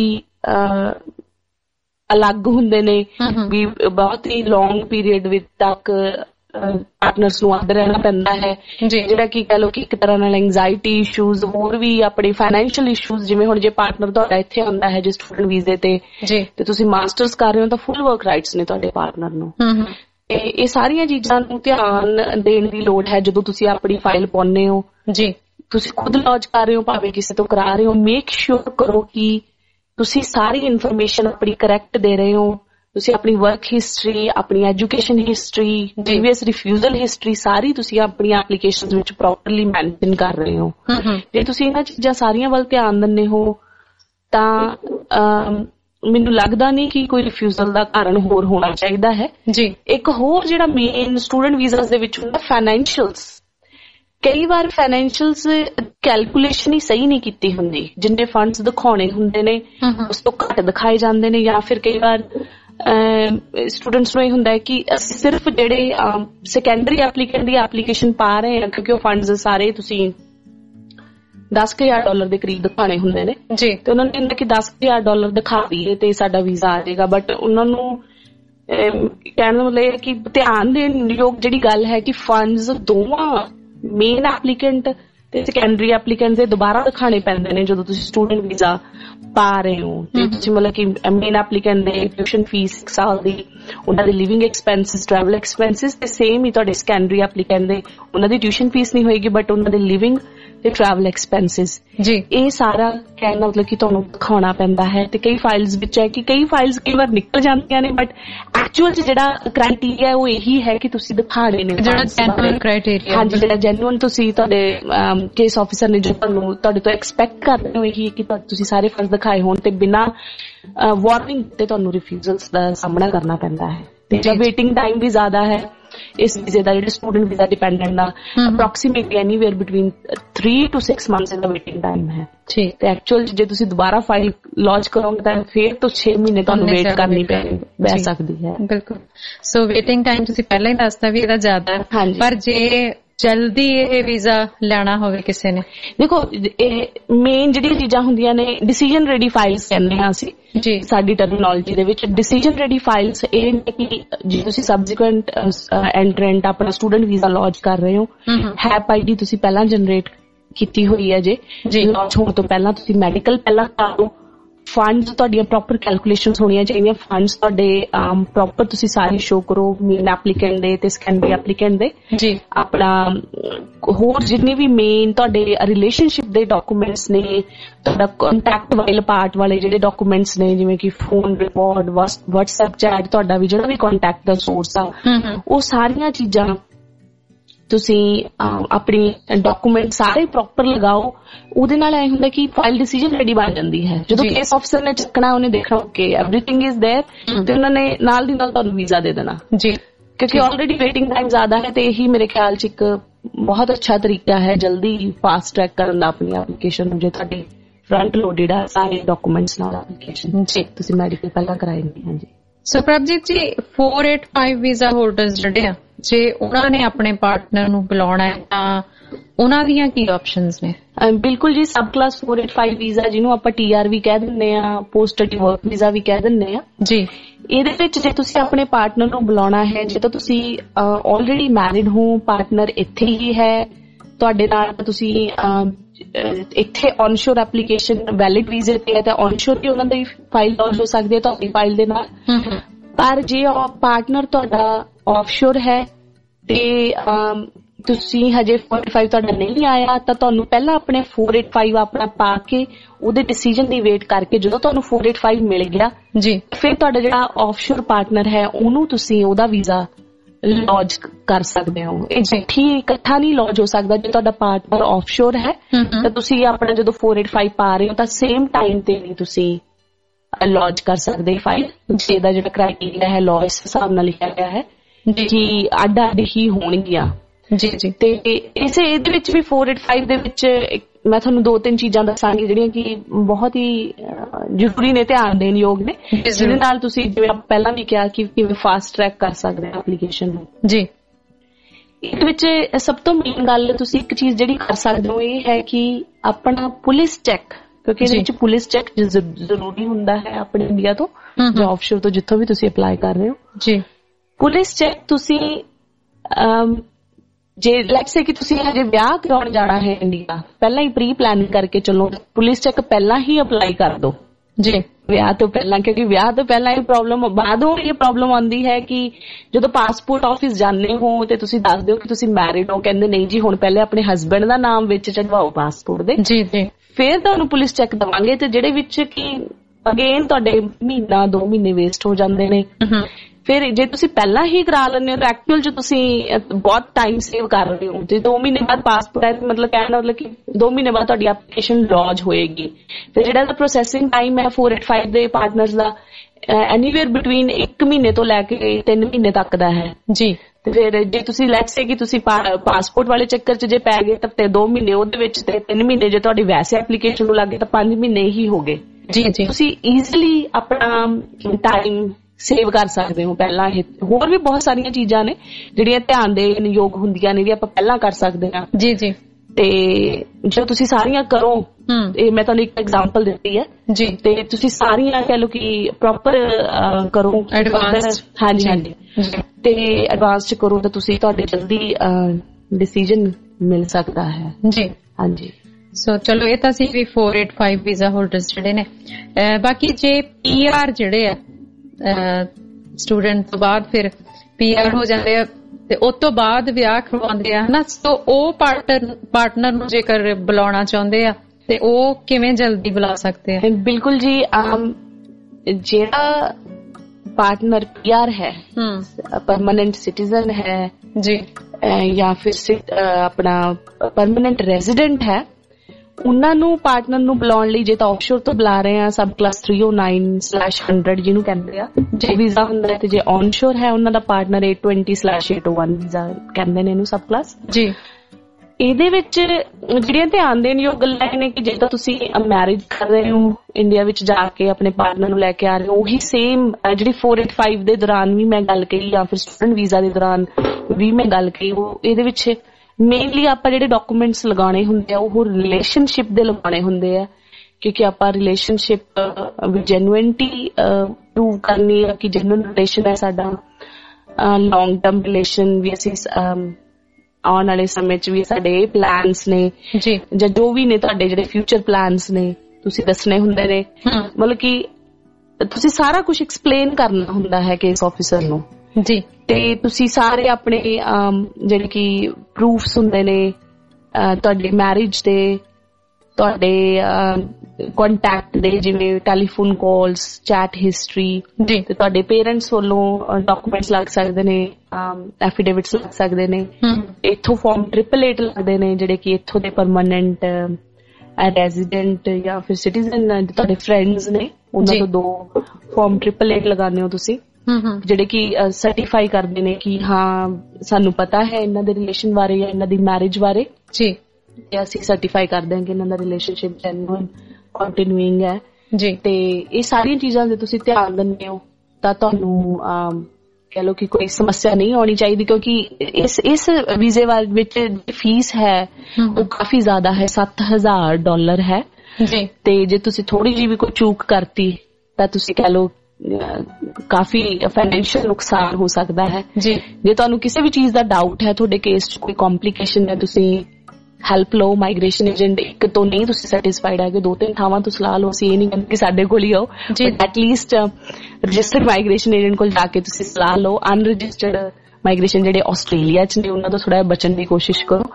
ਅਲੱਗ ਹੁੰਦੇ ਨੇ ਵੀ ਬਹੁਤ ਹੀ ਲੌਂਗ ਪੀਰੀਅਡ ਵਿੱਚ ਤੱਕ ਪਾਰਟਨਰਸ ਨੂੰ ਅੱਡ ਰਹਿਣਾ ਪੈਂਦਾ ਹੈ, ਜਿਹੜਾ ਕਿ ਕਹਿ ਲਓ ਕਿ ਇੱਕ ਤਰ੍ਹਾਂ ਨਾਲ ਐਂਗਜ਼ਾਇਟੀ ਇਸ਼ੂਜ਼, ਹੋਰ ਵੀ ਆਪਣੇ ਫਾਈਨੈਂਸ਼ੀਅਲ ਇਸ਼ੂਜ਼, ਜਿਵੇਂ ਹੁਣ ਜੇ ਪਾਰਟਨਰ ਤੁਹਾਡਾ ਇੱਥੇ ਆਉਂਦਾ ਹੈ ਜੇ ਸਟੂਡੈਂਟ ਵੀਜ਼ੇ ਤੇ ਤੁਸੀਂ ਮਾਸਟਰਸ ਕਰ ਰਹੇ ਹੋ ਤਾਂ ਫੁੱਲ ਵਰਕ ਰਾਈਟਸ ਨੇ ਤੁਹਾਡੇ ਪਾਰਟਨਰ ਨੂੰ। ਤੇ ਇਹ ਸਾਰੀਆਂ ਚੀਜ਼ਾਂ ਨੂੰ ਧਿਆਨ ਦੇਣ ਦੀ ਲੋੜ ਹੈ ਜਦੋਂ ਤੁਸੀਂ ਆਪਣੀ ਫਾਈਲ ਪਾਉਂਦੇ ਹੋ। ਜੀ, ਤੁਸੀਂ ਖੁਦ ਲੌਂਚ ਕਰ ਰਹੇ ਹੋ ਭਾਵੇਂ ਕਿਸੇ ਤੋਂ ਕਰਾ ਰਹੇ ਹੋ, ਮੇਕ ਸ਼ੋਰ ਕਰੋ ਕਿ ਤੁਸੀਂ ਸਾਰੀ ਇਨਫੋਰਮੇਸ਼ਨ ਆਪਣੀ ਕਰੈਕਟ ਦੇ ਰਹੇ ਹੋ। ਤੁਸੀਂ ਆਪਣੀ ਵਰਕ ਹਿਸਟਰੀ, ਆਪਣੀ education history, previous refusal history ਸਾਰੀ ਤੁਸੀਂ ਆਪਣੀ ਐਪਲੀਕੇਸ਼ਨ ਵਿੱਚ ਪ੍ਰੋਪਰਲੀ ਮੈਂਸ਼ਨ ਕਰ ਰਹੇ ਹੋ। ਜੇ ਤੁਸੀਂ ਇਹਨਾਂ ਚੀਜ਼ਾਂ ਸਾਰੀਆਂ ਵੱਲ ਧਿਆਨ ਦਿੰਦੇ ਹੋ ਤਾਂ ਮੈਨੂੰ ਲੱਗਦਾ ਨਹੀਂ ਕਿ ਕੋਈ ਰਿਫਿਊਜ਼ਲ ਦਾ ਕਾਰਨ ਹੋਰ ਹੋਣਾ ਚਾਹੀਦਾ ਹੈ। ਜੀ, ਇੱਕ ਹੋਰ ਜਿਹੜਾ ਮੇਨ ਸਟੂਡੈਂਟ ਵੀਜ਼ਾਸ ਦੇ ਵਿੱਚ ਹੁੰਦਾ ਫਾਈਨੈਂਸ਼ੀਅਲਸ। ਕਈ ਵਾਰ ਫਾਈਨੈਂਸ਼ੀਅਲਸ ਕੈਲਕੂਲੇਸ਼ਨ ਹੀ ਸਹੀ ਨਹੀਂ ਕੀਤੀ ਹੁੰਦੀ, ਜਿੰਨੇ ਫੰਡਸ ਦਿਖਾਉਣੇ ਹੁੰਦੇ ਨੇ ਉਸ ਤੋਂ ਘੱਟ ਦਿਖਾਏ ਜਾਂਦੇ ਨੇ, ਜਾਂ ਫਿਰ ਕਈ ਵਾਰ ਸਟੂਡੈਂਟਸ ਨੂੰ ਇਹ ਹੁੰਦਾ ਹੈ ਕਿ ਅਸੀਂ ਸਿਰਫ ਜਿਹੜੇ ਸੈਕੰਡਰੀ ਐਪਲੀਕੈਂਟ ਦੀ ਐਪਲੀਕੇਸ਼ਨ ਪਾ ਰਹੇ ਹਾਂ ਕਿਉਂਕਿ ਉਹ ਫੰਡਸ ਸਾਰੇ ਤੁਸੀਂ $10,000 ਦੇ ਕਰੀਬ ਦਿਖਾਣੇ ਹੁੰਦੇ ਨੇ ਤੇ ਉਹਨਾਂ ਨੂੰ ਕਹਿੰਦਾ ਕਿ $10,000 ਦਿਖਾ ਦਈਏ ਤੇ ਸਾਡਾ ਵੀਜ਼ਾ ਆ ਜਾਏਗਾ। ਬਟ ਉਹਨਾਂ ਨੂੰ ਕਹਿਣ ਦਾ ਮਤਲਬ ਇਹ ਕਿ ਧਿਆਨ ਦੇਣ ਯੋਗ ਜਿਹੜੀ ਗੱਲ ਹੈ ਕਿ ਫੰਡਸ ਦੋਵਾਂ ਮੇਨ ਐਪਲੀਕੈਂਟ ਤੇ ਸੈਕੰਡਰੀ ਐਪਲੀਕੈਂਟ ਦੇ ਦੁਬਾਰਾ ਦਿਖਾਣੇ ਪੈਂਦੇ ਨੇ ਜਦੋਂ ਤੁਸੀਂ ਸਟੂਡੈਂਟ ਵੀਜ਼ਾ ਪਾ ਰਹੇ ਹੋ। ਤੇ ਤੁਸੀਂ ਮਤਲਬ ਕਿ ਮੇਨ ਐਪਲੀਕੈਂਟ ਦੇ ਟਿਊਸ਼ਨ ਫੀਸ 1 ਸਾਲ ਦੀ, ਉਹਨਾਂ ਦੇ ਲਿਵਿੰਗ ਐਕਸਪੈਂਸਿਸ, ਟਰੈਵਲ ਐਕਸਪੈਂਸਿਸ ਤੇ ਸੇਮ ਹੀ ਤੁਹਾਡੇ ਸੈਕੰਡਰੀ ਐਪਲੀਕੈਂਟ ਦੇ ਉਹਨਾਂ ਦੀ ਟਿਊਸ਼ਨ ਫੀਸ ਨਹੀਂ ਹੋਏਗੀ ਬਟ ਉਹਨਾਂ ਦੇ ਲਿਵਿੰਗ ਤੇ ਟਰੈਵਲ ਐਕਸਪੈਂਸਿਸ ਇਹ ਸਾਰਾ ਕਹਿਣ ਦਾ ਮਤਲਬ ਕਿ ਤੁਹਾਨੂੰ ਦਿਖਾਉਣਾ ਪੈਂਦਾ ਹੈ। ਤੇ ਕਈ ਫਾਈਲਸ ਵਿੱਚ ਹੈ ਕਿ ਕਈ ਫਾਈਲਸ ਕਈ ਵਾਰ ਨਿਕਲ ਜਾਂਦੀਆਂ ਨੇ ਬਟ ਐਕਚੁਅਲ ਚ ਜਿਹੜਾ ਕ੍ਰਾਈਟੇਰੀਆ ਉਹ ਇਹੀ ਹੈ ਕਿ ਤੁਸੀਂ ਦਿਖਾਣੇ ਨੇ ਜਿਹੜਾ ਜੈਨੂਇਨ ਕ੍ਰਾਈਟੇਰੀਆ। ਹਾਂਜੀ, ਜਿਹੜਾ ਜੈਨੂਇਨ ਤੁਸੀਂ ਤੁਹਾਡੇ ਕੇਸ ਆਫਿਸਰ ਨੇ ਜੋ ਤੁਹਾਨੂੰ ਤੁਹਾਡੇ ਤੋਂ ਐਕਸਪੈਕਟ ਕਰਦੇ ਹੋ ਇਹੀ ਕਿ ਤੁਸੀਂ ਸਾਰੇ ਫੰਡਸ ਦਿਖਾਏ ਹੋਣ ਤੇ ਬਿਨਾਂ ਵਾਰਨਿੰਗ ਤੇ ਤੁਹਾਨੂੰ ਰਿਫਿਊਜ਼ਲਸ ਦਾ ਸਾਹਮਣਾ ਕਰਨਾ ਪੈਂਦਾ ਹੈ। ਤੇ ਜਿਹੜਾ ਵੇਟਿੰਗ ਟਾਈਮ ਵੀ ਜ਼ਿਆਦਾ ਹੈ ਇਸ ਵੀਜ਼ੇ ਦਾ, ਜਿਹੜੇ ਸਟੂਡੈਂਟ ਵੀਜ਼ਾ ਡਿਪੈਂਡੈਂਟ ਦਾ approximately anyway between 3 to 6 months ਦਾ ਵੇਟਿੰਗ ਟਾਈਮ ਹੈ। ਤੇ ਐਕਚੁਅਲ ਜੇ ਤੁਸੀਂ ਦੁਬਾਰਾ ਫਾਈਲ ਲਾਂਚ ਕਰੋਗੇ ਤਾਂ ਫਿਰ ਤੋਂ 6 ਮਹੀਨੇ ਤੁਹਾਨੂੰ ਵੇਟ ਕਰਨੀ ਪੈ ਸਕਦੀ ਹੈ। ਬਿਲਕੁਲ, ਸੋ ਵੇਟਿੰਗ ਟਾਈਮ ਤੁਸੀਂ ਪਹਿਲਾਂ ਹੀ ਦੱਸਤਾ ਵੀ ਇਹਦਾ ਜ਼ਿਆਦਾ ਹੈ, ਪਰ ਜੇ ਜਲਦੀ ਇਹ ਵੀਜ਼ਾ ਲੈਣਾ ਹੋਵੇ ਕਿਸੇ ਨੇ, ਦੇਖੋ ਮੇਨ ਜਿਹੜੀਆਂ ਚੀਜ਼ਾਂ ਹੁੰਦੀਆਂ ਨੇ ਡਿਸੀਜਨ ਰੈਡੀ ਫਾਈਲਸ ਕਹਿੰਦੇ ਹਾਂ ਅਸੀਂ ਸਾਡੀ ਟਰਮੀਨੋਲੋਜੀ ਦੇ ਵਿੱਚ। ਡਿਸੀਜਨ ਰੈਡੀ ਫਾਈਲਸ ਇਹ ਨੇ ਕਿ ਜੇ ਤੁਸੀਂ ਸਬਸੀਕੁਐਂਟ ਐਂਟਰੈਂਟ ਆਪਣਾ ਸਟੂਡੈਂਟ ਵੀਜ਼ਾ ਲੌਂਚ ਕਰ ਰਹੇ ਹੋ, ਹੈਪ ਆਈਡੀ ਤੁਸੀਂ ਪਹਿਲਾਂ ਜਨਰੇਟ ਕੀਤੀ ਹੋਈ ਹੈ ਜੇ ਲਾਂਚ ਹੋਣ ਤੋਂ ਪਹਿਲਾਂ ਤੁਸੀਂ ਮੈਡੀਕਲ ਪਹਿਲਾਂ ਕਰਾ ਲਓ। ਫੰਡਸ ਤੁਹਾਡੀਆਂ ਪ੍ਰੋਪਰ ਕੈਲਕੂਲੇਸ਼ਨਸ ਹੋਣੀਆਂ ਚਾਹੀਦੀਆਂ। ਫੰਡਸ ਤੁਹਾਡੇ ਪ੍ਰੋਪਰ ਤੁਸੀਂ ਸਾਰੇ ਸ਼ੋ ਕਰੋ, ਮੇਨ ਐਪਲੀਕੈਂਟ ਦੇ ਤੇ ਸੈਕੰਡਰੀ ਐਪਲੀਕੈਂਟ ਦੇ ਜੀ। ਆਪਣਾ ਹੋਰ ਜਿੰਨੇ ਵੀ ਮੇਨ ਤੁਹਾਡੇ ਰਿਲੇਸ਼ਨਸ਼ਿਪ ਦੇ ਡਾਕੂਮੈਂਟਸ ਨੇ, ਤੁਹਾਡਾ ਕੰਟੈਕਟ ਵਾਲੇ ਪਾਰਟ ਵਾਲੇ ਜਿਹੜੇ ਡਾਕੂਮੈਂਟਸ ਨੇ, ਜਿਵੇਂ ਕਿ ਫੋਨ ਰਿਕਾਰਡ, WhatsApp ਚੈਟ, ਤੁਹਾਡਾ ਵੀ ਜਿਹੜਾ ਵੀ ਕੰਟੈਕਟ ਦਾ ਸੋਰਸ ਆ, ਉਹ ਸਾਰੀਆਂ ਚੀਜ਼ਾਂ ਤੁਸੀਂ ਆਪਣੀ ਡਾਕੂਮੈਂਟ ਸਾਰੇ ਪ੍ਰੋਪਰ ਲਗਾਓ। ਉਹਦੇ ਨਾਲ ਇਹ ਹੁੰਦਾ ਕਿ ਫਾਈਲ ਡਿਸੀਜਨ ਰੈਡੀ ਬਣ ਜਾਂਦੀ ਹੈ। ਜਦੋਂ ਕੇਸ ਆਫਿਸਰ ਨੇ ਚੱਕਣਾ, ਉਹਨੇ ਦੇਖਣਾ ਓਕੇ ਐਵਰੀਥਿੰਗ ਇਜ਼ ਦੇਅਰ, ਤੇ ਉਹਨਾਂ ਨੇ ਨਾਲ ਦੀ ਨਾਲ ਤੁਹਾਨੂੰ ਵੀਜ਼ਾ ਦੇ ਦੇਣਾ ਜੀ। ਕਿਉਂਕਿ ਆਲਰੇਡੀ ਵੇਟਿੰਗ ਟਾਈਮ ਜ਼ਿਆਦਾ ਹੈ, ਤੇ ਇਹੀ ਮੇਰੇ ਖਿਆਲ 'ਚ ਇੱਕ ਬਹੁਤ ਅੱਛਾ ਤਰੀਕਾ ਹੈ ਜਲਦੀ ਫਾਸਟ ਟਰੈਕ ਕਰਨ ਦਾ ਆਪਣੀ ਐਪਲੀਕੇਸ਼ਨ ਨੂੰ। ਜੇ ਤੁਹਾਡੀ ਫਰੰਟ ਲੋਡਡ ਆ ਸਾਰੇ ਡਾਕੂਮੈਂਟਸ ਨਾਲ ਐਪਲੀਕੇਸ਼ਨ ਜੀ, ਤੁਸੀਂ ਮੈਡੀਕਲ ਪਹਿਲਾਂ ਕਰਾਏ ਨੇ। ਹਾਂਜੀ। ਸੋ ਪ੍ਰਭਜੀਤ ਜੀ 485 ਵੀਜ਼ਾ ਹੋਲਡਰਸ ਜਿਹੜੇ ਆ, ਜੇ ਉਹਨਾਂ ਨੇ ਆਪਣੇ ਪਾਰਟਨਰ ਨੂੰ ਬੁਲਾਉਣਾ ਹੈ ਤਾਂ ਉਹਨਾਂ ਦੀਆਂ ਕੀ ਆਪਸ਼ਨਸ ਨੇ? ਬਿਲਕੁਲ ਜੀ, ਸਬ ਕਲਾਸ 485 ਵੀਜ਼ਾ ਜਿਹਨੂੰ ਆਪਾਂ TR ਵੀ ਕਹਿ ਦਿੰਦੇ ਆ, ਪੋਸਟ ਸਟੱਡੀ ਵਰਕ ਵੀਜ਼ਾ ਵੀ ਕਹਿ ਦਿੰਦੇ ਆ ਜੀ। ਇਹਦੇ ਵਿੱਚ ਜੇ ਤੁਸੀਂ ਆਪਣੇ ਪਾਰਟਨਰ ਨੂੰ ਬੁਲਾਉਣਾ ਹੈ, ਜੇ ਤਾਂ ਤੁਸੀਂ ਆਲਰੇਡੀ ਮੈਰਿਡ ਹੋ, ਪਾਰਟਨਰ ਇੱਥੇ ਹੀ ਹੈ ਤੁਹਾਡੇ ਨਾਲ, ਤੁਸੀਂ ਇੱਥੇ ਔਨਸ਼ੋਰ ਐਪਲੀਕੇਸ਼ਨ ਵੈਲਿਡ ਵੀਜ਼ੇ ਤੇ ਹੈ ਤਾਂ ਔਨਸ਼ੋਰ ਵੀ ਉਹਨਾਂ ਦੀ ਫਾਈਲ ਲੌਂਚ ਹੋ ਸਕਦੀ ਹੈ ਤੁਹਾਡੀ ਫਾਈਲ ਦੇ ਨਾਲ। ਪਰ ਜੇ ਪਾਰਟਨਰ ਤੁਹਾਡਾ ਆਫਸ਼ੋਰ ਹੈ ਤੇ ਤੁਸੀਂ ਹਜੇ 45 ਤੁਹਾਡਾ ਨਹੀਂ ਆਇਆ, ਤਾਂ ਤੁਹਾਨੂੰ ਪਹਿਲਾਂ ਆਪਣੇ 485 ਆਪਣਾ ਪਾ ਕੇ ਉਹਦੇ ਡਿਸੀਜਨ ਦੀ ਵੇਟ ਕਰਕੇ, ਜਦੋਂ ਤੁਹਾਨੂੰ 485 ਮਿਲ ਗਿਆ ਜੀ, ਫਿਰ ਤੁਹਾਡਾ ਜਿਹੜਾ ਆਫਸ਼ੋਰ ਪਾਰਟਨਰ ਹੈ ਉਹਨੂੰ ਤੁਸੀਂ ਉਹਦਾ ਵੀਜ਼ਾ ਲੌਂਚ ਕਰ ਸਕਦੇ ਹੋ। ਇਹ ਇਕੱਠਾ ਨਹੀਂ ਲੌਂਚ ਹੋ ਸਕਦਾ। ਜੇ ਤੁਹਾਡਾ ਪਾਰਟਨਰ ਆਫਸ਼ੋਰ ਹੈ ਤਾਂ ਤੁਸੀਂ ਆਪਣਾ ਜਦੋਂ 485 ਪਾ ਰਹੇ ਹੋ ਤਾਂ ਸੇਮ ਟਾਈਮ ਤੇ ਨਹੀਂ ਤੁਸੀਂ ਲੌਂਚ ਕਰ ਸਕਦੇ ਫਾਈਲ। ਜਿਹਦਾ ਜਿਹੜਾ ਕ੍ਰਾਈਟੇਰੀਆ ਹੈ ਲਾਅ ਇਸ ਹਿਸਾਬ ਨਾਲ ਲਿਖਿਆ ਗਿਆ ਹੈ ਕਿ ਅੱਡ ਅੱਡ ਹੀ ਹੋਣਗੀਆਂ ਜੀ ਜੀ। ਤੇ ਇਹਦੇ ਵਿੱਚ ਵੀ 485 ਦੇ ਵਿੱਚ ਮੈਂ ਤੁਹਾਨੂੰ 2-3 ਚੀਜ਼ਾਂ ਦੱਸਾਂਗੀ ਜਿਹੜੀਆਂ ਕਿ ਬਹੁਤ ਹੀ ਜ਼ਰੂਰੀ ਨੇ, ਧਿਆਨ ਦੇਣ ਯੋਗ ਨੇ, ਜਿਹਦੇ ਨਾਲ ਤੁਸੀਂ ਜਿਵੇਂ ਆਪਾਂ ਪਹਿਲਾਂ ਵੀ ਕਿਹਾ ਕਿ ਕਿਵੇਂ ਫਾਸਟ ਟਰੈਕ ਕਰ ਸਕਦੇ ਹੋ ਐਪਲੀਕੇਸ਼ਨ ਨੂੰ ਜੀ। ਇਹਦੇ ਵਿੱਚ ਸਭ ਤੋਂ ਮੇਨ ਗੱਲ ਤੁਸੀਂ ਇੱਕ ਚੀਜ਼ ਜਿਹੜੀ ਕਰ ਸਕਦੇ ਹੋ ਇਹ ਹੈ ਕਿ ਆਪਣਾ ਪੁਲਿਸ ਚੈੱਕ, ਕਿਉਂਕਿ ਇਹਦੇ ਵਿੱਚ ਪੁਲਿਸ ਚੈੱਕ ਜ਼ਰੂਰੀ ਹੁੰਦਾ ਹੈ ਆਪਣੇ ਇੰਡੀਆ ਤੋਂ ਜਾਂ ਆਫਸ਼ੋਰ ਤੋਂ, ਜਿੱਥੋਂ ਵੀ ਤੁਸੀਂ ਅਪਲਾਈ ਕਰ ਰਹੇ ਹੋ ਜੀ। ਪੁਲਿਸ ਚੈੱਕ ਤੁਸੀਂ ਜੇ ਲੈਟਸ ਸੇ ਕਿ ਤੁਸੀਂ ਹਜੇ ਵਿਆਹ ਕਰਾਉਣ ਜਾਣਾ ਹੈ ਇੰਡੀਆ, ਪਹਿਲਾਂ ਹੀ ਪ੍ਰੀ ਪਲਾਨਿੰਗ ਕਰਕੇ ਚੱਲੋ, ਪੁਲਿਸ ਚੈੱਕ ਪਹਿਲਾਂ ਹੀ ਅਪਲਾਈ ਕਰ ਦੋ ਜੀ ਵਿਆਹ ਤੋਂ ਪਹਿਲਾਂ। ਕਿਉਂਕਿ ਵਿਆਹ ਤੋਂ ਪਹਿਲਾਂ ਇਹ ਪ੍ਰੋਬਲਮ, ਬਾਅਦੋਂ ਇਹ ਪ੍ਰੋਬਲਮ ਆਉਂਦੀ ਹੈ ਕਿ ਜਦੋਂ ਪਾਸਪੋਰਟ ਆਫਿਸ ਜਾਂਦੇ ਹੋ ਤੇ ਤੁਸੀਂ ਦੱਸਦੇ ਹੋ ਕਿ ਤੁਸੀਂ ਮੈਰਿਡ ਹੋ, ਕਹਿੰਦੇ ਨਹੀਂ ਜੀ ਹੁਣ ਪਹਿਲੇ ਆਪਣੇ ਹਸਬੈਂਡ ਦਾ ਨਾਮ ਵਿੱਚ ਚੜਵਾਓ ਪਾਸਪੋਰਟ ਦੇ ਜੀ ਜੀ, ਫਿਰ ਤੁਹਾਨੂੰ ਪੁਲਿਸ ਚੈੱਕ ਦਵਾਂਗੇ, ਤੇ ਜਿਹੜੇ ਵਿੱਚ ਕਿ ਅਗੇਨ ਤੁਹਾਡੇ ਮਹੀਨਾ 2 ਮਹੀਨੇ ਵੇਸਟ ਹੋ ਜਾਂਦੇ ਨੇ। ਫਿਰ ਜੇ ਤੁਸੀਂ ਪਹਿਲਾਂ ਹੀ ਕਰਾ ਲੈਂਦੇ ਹੋ ਤਾਂ ਐਕਚੁਅਲ ਚ ਤੁਸੀਂ ਬਹੁਤ ਟਾਈਮ ਸੇਵ ਕਰ ਰਹੇ ਹੋ। ਜੇ 2 ਮਹੀਨੇ ਬਾਅਦ ਪਾਸਪੋਰਟ ਹੈ, ਮਤਲਬ ਕਹਿਣ ਦਾ ਮਤਲਬ ਕਿ 2 ਮਹੀਨੇ ਬਾਅਦ ਤੁਹਾਡੀ ਐਪਲੀਕੇਸ਼ਨ ਲੌਂਚ ਹੋਏਗੀ। ਫਿਰ ਜਿਹੜਾ ਪ੍ਰੋਸੈਸਿੰਗ ਟਾਈਮ ਹੈ 485 ਦੇ ਪਾਰਟਨਰਸ ਦਾ ਐਨੀਵੇਅਰ ਬਿਟਵੀਨ 1 ਮਹੀਨੇ ਤੋਂ ਲੈ ਕੇ 3 ਮਹੀਨੇ ਤੱਕ ਦਾ ਹੈ ਜੀ। ਤੇ ਫਿਰ ਜੇ ਤੁਸੀਂ ਲੈਟਸ ਸੇ ਕਿ ਤੁਸੀਂ ਪਾਸਪੋਰਟ ਵਾਲੇ ਚੱਕਰ ਚ ਜੇ ਪੈ ਗਏ ਤਾਂ 2 ਮਹੀਨੇ ਉਹਦੇ ਵਿੱਚ, ਤੇ 3 ਮਹੀਨੇ ਜੇ ਤੁਹਾਡੀ ਵੈਸੇ ਐਪਲੀਕੇਸ਼ਨ ਨੂੰ ਲੱਗੇ ਤਾਂ 5 ਮਹੀਨੇ ਹੀ ਹੋ ਗਏ ਜੀ ਜੀ। ਤੁਸੀਂ ਈਜ਼ੀਲੀ ਆਪਣਾ ਟਾਈਮ ਸੇਵ ਕਰ ਸਕਦੇ ਹੋ ਪਹਿਲਾਂ। ਇਹ ਹੋਰ ਵੀ ਬਹੁਤ ਸਾਰੀਆਂ ਚੀਜ਼ਾਂ ਨੇ ਜਿਹੜੀਆਂ ਧਿਆਨ ਦੇਣ ਯੋਗ ਹੁੰਦੀਆਂ ਨੇ, ਜਿਹੜੀਆਂ ਆਪਾਂ ਪਹਿਲਾਂ ਕਰ ਸਕਦੇ ਹਾਂ ਜੀ ਜੀ। ਤੇ ਜੇ ਤੁਸੀਂ ਸਾਰੀਆਂ ਕਰੋ, ਇਹ ਮੈਂ ਤੁਹਾਨੂੰ ਇੱਕ ਐਗਜ਼ਾਮਪਲ ਦਿੱਤੀ ਹੈ ਜੀ, ਤੇ ਤੁਸੀਂ ਸਾਰੀਆਂ ਕਹਿ ਲਓ ਕਿ ਪ੍ਰੋਪਰ ਕਰੋ ਐਡਵਾਂਸ, ਹਾਂਜੀ ਹਾਂਜੀ, ਤੇ ਐਡਵਾਂਸ ਚ ਕਰੋ ਤਾਂ ਤੁਸੀਂ ਤੁਹਾਡੇ ਜਲਦੀ ਡਿਸੀਜਨ ਮਿਲ ਸਕਦਾ ਹੈ ਜੀ। ਹਾਂਜੀ। ਸੋ ਚਲੋ ਇਹ ਤਾਂ ਸੀ ਵੀ 485 ਵੀਜ਼ਾ ਹੋਲਡਰਸ ਜਿਹੜੇ ਨੇ। ਬਾਕੀ ਜੇ PR ਜਿਹੜੇ ਆ ਸਟੂਡੈਂਟ ਤੋਂ ਬਾਅਦ ਫਿਰ PR ਹੋ ਜਾਂਦੇ ਆ ਤੇ ਉਸ ਤੋਂ ਬਾਅਦ ਵਿਆਹ ਕਰਵਾਉਂਦੇ ਆ ਹਨਾ, ਸੋ ਉਹ ਪਾਰਟਨਰ ਨੂੰ ਜੇਕਰ ਬੁਲਾਉਣਾ ਚਾਹੁੰਦੇ ਆ ਤੇ ਉਹ ਕਿਵੇਂ ਜਲਦੀ ਬੁਲਾ ਸਕਦੇ ਆ? ਬਿਲਕੁਲ ਜੀ, ਜਿਹੜਾ ਪਾर्टनर PR है, परमानेंट सिटीजन है जी, या फिर अपना परमानेंट रेजिडेंट है, ਉਹਨਾਂ ਨੂੰ ਪਾਰਟਨਰ ਨੂੰ ਬੁਲਾਉਣ ਲਈ ਜੇ ਤਾਂ ਆਫਸ਼ੋਰ ਤੋਂ ਬੁਲਾ ਰਹੇ ਆ ਸਬ ਕਲਾਸ 309/100 ਜਿਹਨੂੰ ਕਹਿੰਦੇ ਆ ਜੇ ਵੀਜ਼ਾ ਹੁੰਦਾ ਹੈ, ਤੇ ਜੇ ਔਨਸ਼ੋਰ ਹੈ ਉਹਨਾਂ ਦਾ ਪਾਰਟਨਰ 820/801 ਵੀਜ਼ਾ ਕਹਿੰਦੇ ਨੇ ਇਹਨੂੰ ਸਬ ਕਲਾਸ ਜੀ। ਇਹਦੇ ਵਿੱਚ ਜਿਹੜੀਆਂ ਧਿਆਨ ਦੇਣ ਯੋਗ ਗੱਲਾਂ ਨੇ ਕਿ ਜੇ ਤਾਂ ਤੁਸੀਂ ਮੈਰਿਜ ਕਰ ਰਹੇ ਹੋ ਇੰਡੀਆ ਵਿੱਚ ਜਾ ਕੇ ਆਪਣੇ ਪਾਰਟਨਰ ਨੂੰ ਲੈ ਕੇ ਆ ਰਹੇ ਹੋ, ਉਹੀ ਸੇਮ ਜਿਹੜੀ 485 ਦੇ ਦੌਰਾਨ ਵੀ ਮੈਂ ਗੱਲ ਕਹੀ ਜਾਂ ਫਿਰ ਸਟੂਡੈਂਟ ਵੀਜ਼ਾ ਦੇ ਦੌਰਾਨ ਵੀ ਮੈਂ ਗੱਲ ਕਹੀ, ਉਹ ਇਹਦੇ ਵਿੱਚ ਮੇਨਲੀ ਆਪਾਂ ਜਿਹੜੇ ਡਾਕੂਮੈਂਟਸ ਲਗਾਉਣੇ ਹੁੰਦੇ ਆ ਉਹ ਰਿਲੇਸ਼ਨਸ਼ਿਪ ਦੇ ਲਗਾਉਣੇ ਹੁੰਦੇ ਆ, ਕਿਉਂਕਿ ਆਪਾਂ ਰਿਲੇਸ਼ਨਸ਼ਿਪ ਜੈਨੂਇਨਟੀ ਪ੍ਰੂਵ ਕਰਨੀ ਹੈ ਕਿ ਜੈਨੂਇਨ ਰਿਲੇਸ਼ਨ ਹੈ ਸਾਡਾ, ਲੌਂਗ ਟਰਮ ਰਿਲੇਸ਼ਨ ਵੀ ਅਸੀਂ ਆਉਣ ਵਾਲੇ ਸਮੇਂ 'ਚ ਵੀ ਸਾਡੇ ਪਲਾਨਸ ਨੇ ਜੀ, ਜਾਂ ਜੋ ਵੀ ਨੇ ਤੁਹਾਡੇ ਜਿਹੜੇ ਫਿਊਚਰ ਪਲਾਨਸ ਨੇ ਤੁਸੀਂ ਦੱਸਣੇ ਹੁੰਦੇ ਨੇ। ਮਤਲਬ ਕਿ ਤੁਸੀਂ ਸਾਰਾ ਕੁਝ ਐਕਸਪਲੇਨ ਕਰਨਾ ਹੁੰਦਾ ਹੈ ਕੇਸ ਆਫਿਸਰ ਨੂੰ ਜੀ, ਤੇ ਤੁਸੀਂ ਸਾਰੇ ਆਪਣੇ ਜਿਹੜੇ ਕਿ ਪ੍ਰੂਫਸ ਹੁੰਦੇ ਨੇ ਤੁਹਾਡੇ ਮੈਰਿਜ ਦੇ, ਤੁਹਾਡੇ ਕੰਟੈਕਟ ਦੇ, ਜਿਵੇਂ ਟੈਲੀਫੋਨ ਕਾਲਸ, ਚੈਟ ਹਿਸਟਰੀ ਜੀ, ਤੇ ਤੁਹਾਡੇ ਪੇਰੈਂਟਸ ਵੱਲੋਂ ਡਾਕੂਮੈਂਟਸ ਲੱਗ ਸਕਦੇ ਨੇ, ਐਫੀਡੇਵਿਟਸ ਲੱਗ ਸਕਦੇ ਨੇ, ਇੱਥੋਂ ਫਾਰਮ 888 ਲੱਗਦੇ ਨੇ ਜਿਹੜੇ ਕਿ ਇੱਥੋਂ ਦੇ ਪਰਮਾਨੈਂਟ ਰੈਜ਼ੀਡੈਂਟ ਜਾਂ ਫਿਰ ਸਿਟੀਜ਼ਨ ਤੁਹਾਡੇ ਫਰੈਂਡਸ ਨੇ, ਉਹਨਾਂ ਤੋਂ 2 ਫਾਰਮ 888 ਲਗਾਉਂਦੇ ਹੋ ਤੁਸੀਂ, ਜਿਹੜੇ ਕਿ ਸਰਟੀਫਾਈ ਕਰਦੇ ਨੇ ਕਿ ਹਾਂ ਸਾਨੂੰ ਪਤਾ ਹੈ ਇਹਨਾਂ ਦੇ ਰਿਲੇਸ਼ਨ ਬਾਰੇ ਜਾਂ ਇਹਨਾਂ ਦੀ ਮੈਰਿਜ ਬਾਰੇ ਜੀ, ਤੇ ਅਸੀਂ ਸਰਟੀਫਾਈ ਕਰਦੇ ਹਾਂ ਕਿ ਇਹਨਾਂ ਦਾ ਰਿਲੇਸ਼ਨਸ਼ਿਪ ਜੈਨੂਇਨ ਕੰਟੀਨਿਊਇੰਗ ਹੈ ਜੀ। ਤੇ ਇਹ ਸਾਰੀਆਂ ਚੀਜ਼ਾਂ ਦੇ ਤੁਸੀਂ ਧਿਆਨ ਦਿੰਦੇ ਹੋ ਤਾਂ ਤੁਹਾਨੂੰ ਕਹਿ ਲਓ ਕਿ ਕੋਈ ਸਮੱਸਿਆ ਨਹੀਂ ਆਉਣੀ ਚਾਹੀਦੀ, ਕਿਉਂਕਿ ਇਸ ਵੀਜ਼ੇ ਵਿੱਚ ਫੀਸ ਹੈ ਉਹ ਕਾਫੀ ਜ਼ਿਆਦਾ ਹੈ, $7,000 ਹੈ ਜੀ। ਤੇ ਜੇ ਤੁਸੀਂ ਥੋੜੀ ਜਿਹੀ ਵੀ ਕੋਈ ਚੂਕ ਕਰਤੀ ਤਾਂ ਤੁਸੀਂ ਕਹਿ ਲਓ ਕਾਫੀ ਫਾਈਨੈਂਸ਼ੀਅਲ ਨੁਕਸਾਨ ਹੋ ਸਕਦਾ ਹੈ ਜੀ। ਜੇ ਤੁਹਾਨੂੰ ਕਿਸੇ ਵੀ ਚੀਜ਼ ਦਾ ਡਾਊਟ ਹੈ, ਤੁਹਾਡੇ ਕੇਸ 'ਚ ਕੋਈ ਕੰਪਲਿਕੇਸ਼ਨ ਹੈ, ਤੁਸੀਂ ਹੈਲਪ ਲਓ ਮਾਈਗ੍ਰੇਸ਼ਨ ਏਜੰਟ। ਇੱਕ ਤੋਂ ਨਹੀਂ ਤੁਸੀਂ ਸੈਟਿਸਫਾਈਡ ਹੈਗੇ, 2-3 ਥਾਵਾਂ ਤੋਂ ਸਲਾਹ ਲਓ। ਅਸੀਂ ਇਹ ਨਹੀਂ ਕਹਿੰਦੇ ਕਿ ਸਾਡੇ ਕੋਲ ਹੀ ਆਓ, ਐਟਲੀਸਟ ਰਜਿਸਟਰਡ ਮਾਈਗ੍ਰੇਸ਼ਨ ਏਜੰਟ ਕੋਲ ਜਾ ਕੇ ਤੁਸੀਂ ਸਲਾਹ ਲਓ। ਅਨਰਜਿਸਟਰਡ ਮਾਈਗ੍ਰੇਸ਼ਨ ਜਿਹੜੇ ਆਸਟ੍ਰੇਲੀਆ 'ਚ ਨੇ ਉਹਨਾਂ ਤੋਂ ਥੋੜਾ ਬਚਣ ਦੀ ਕੋਸ਼ਿਸ਼ ਕਰੋ।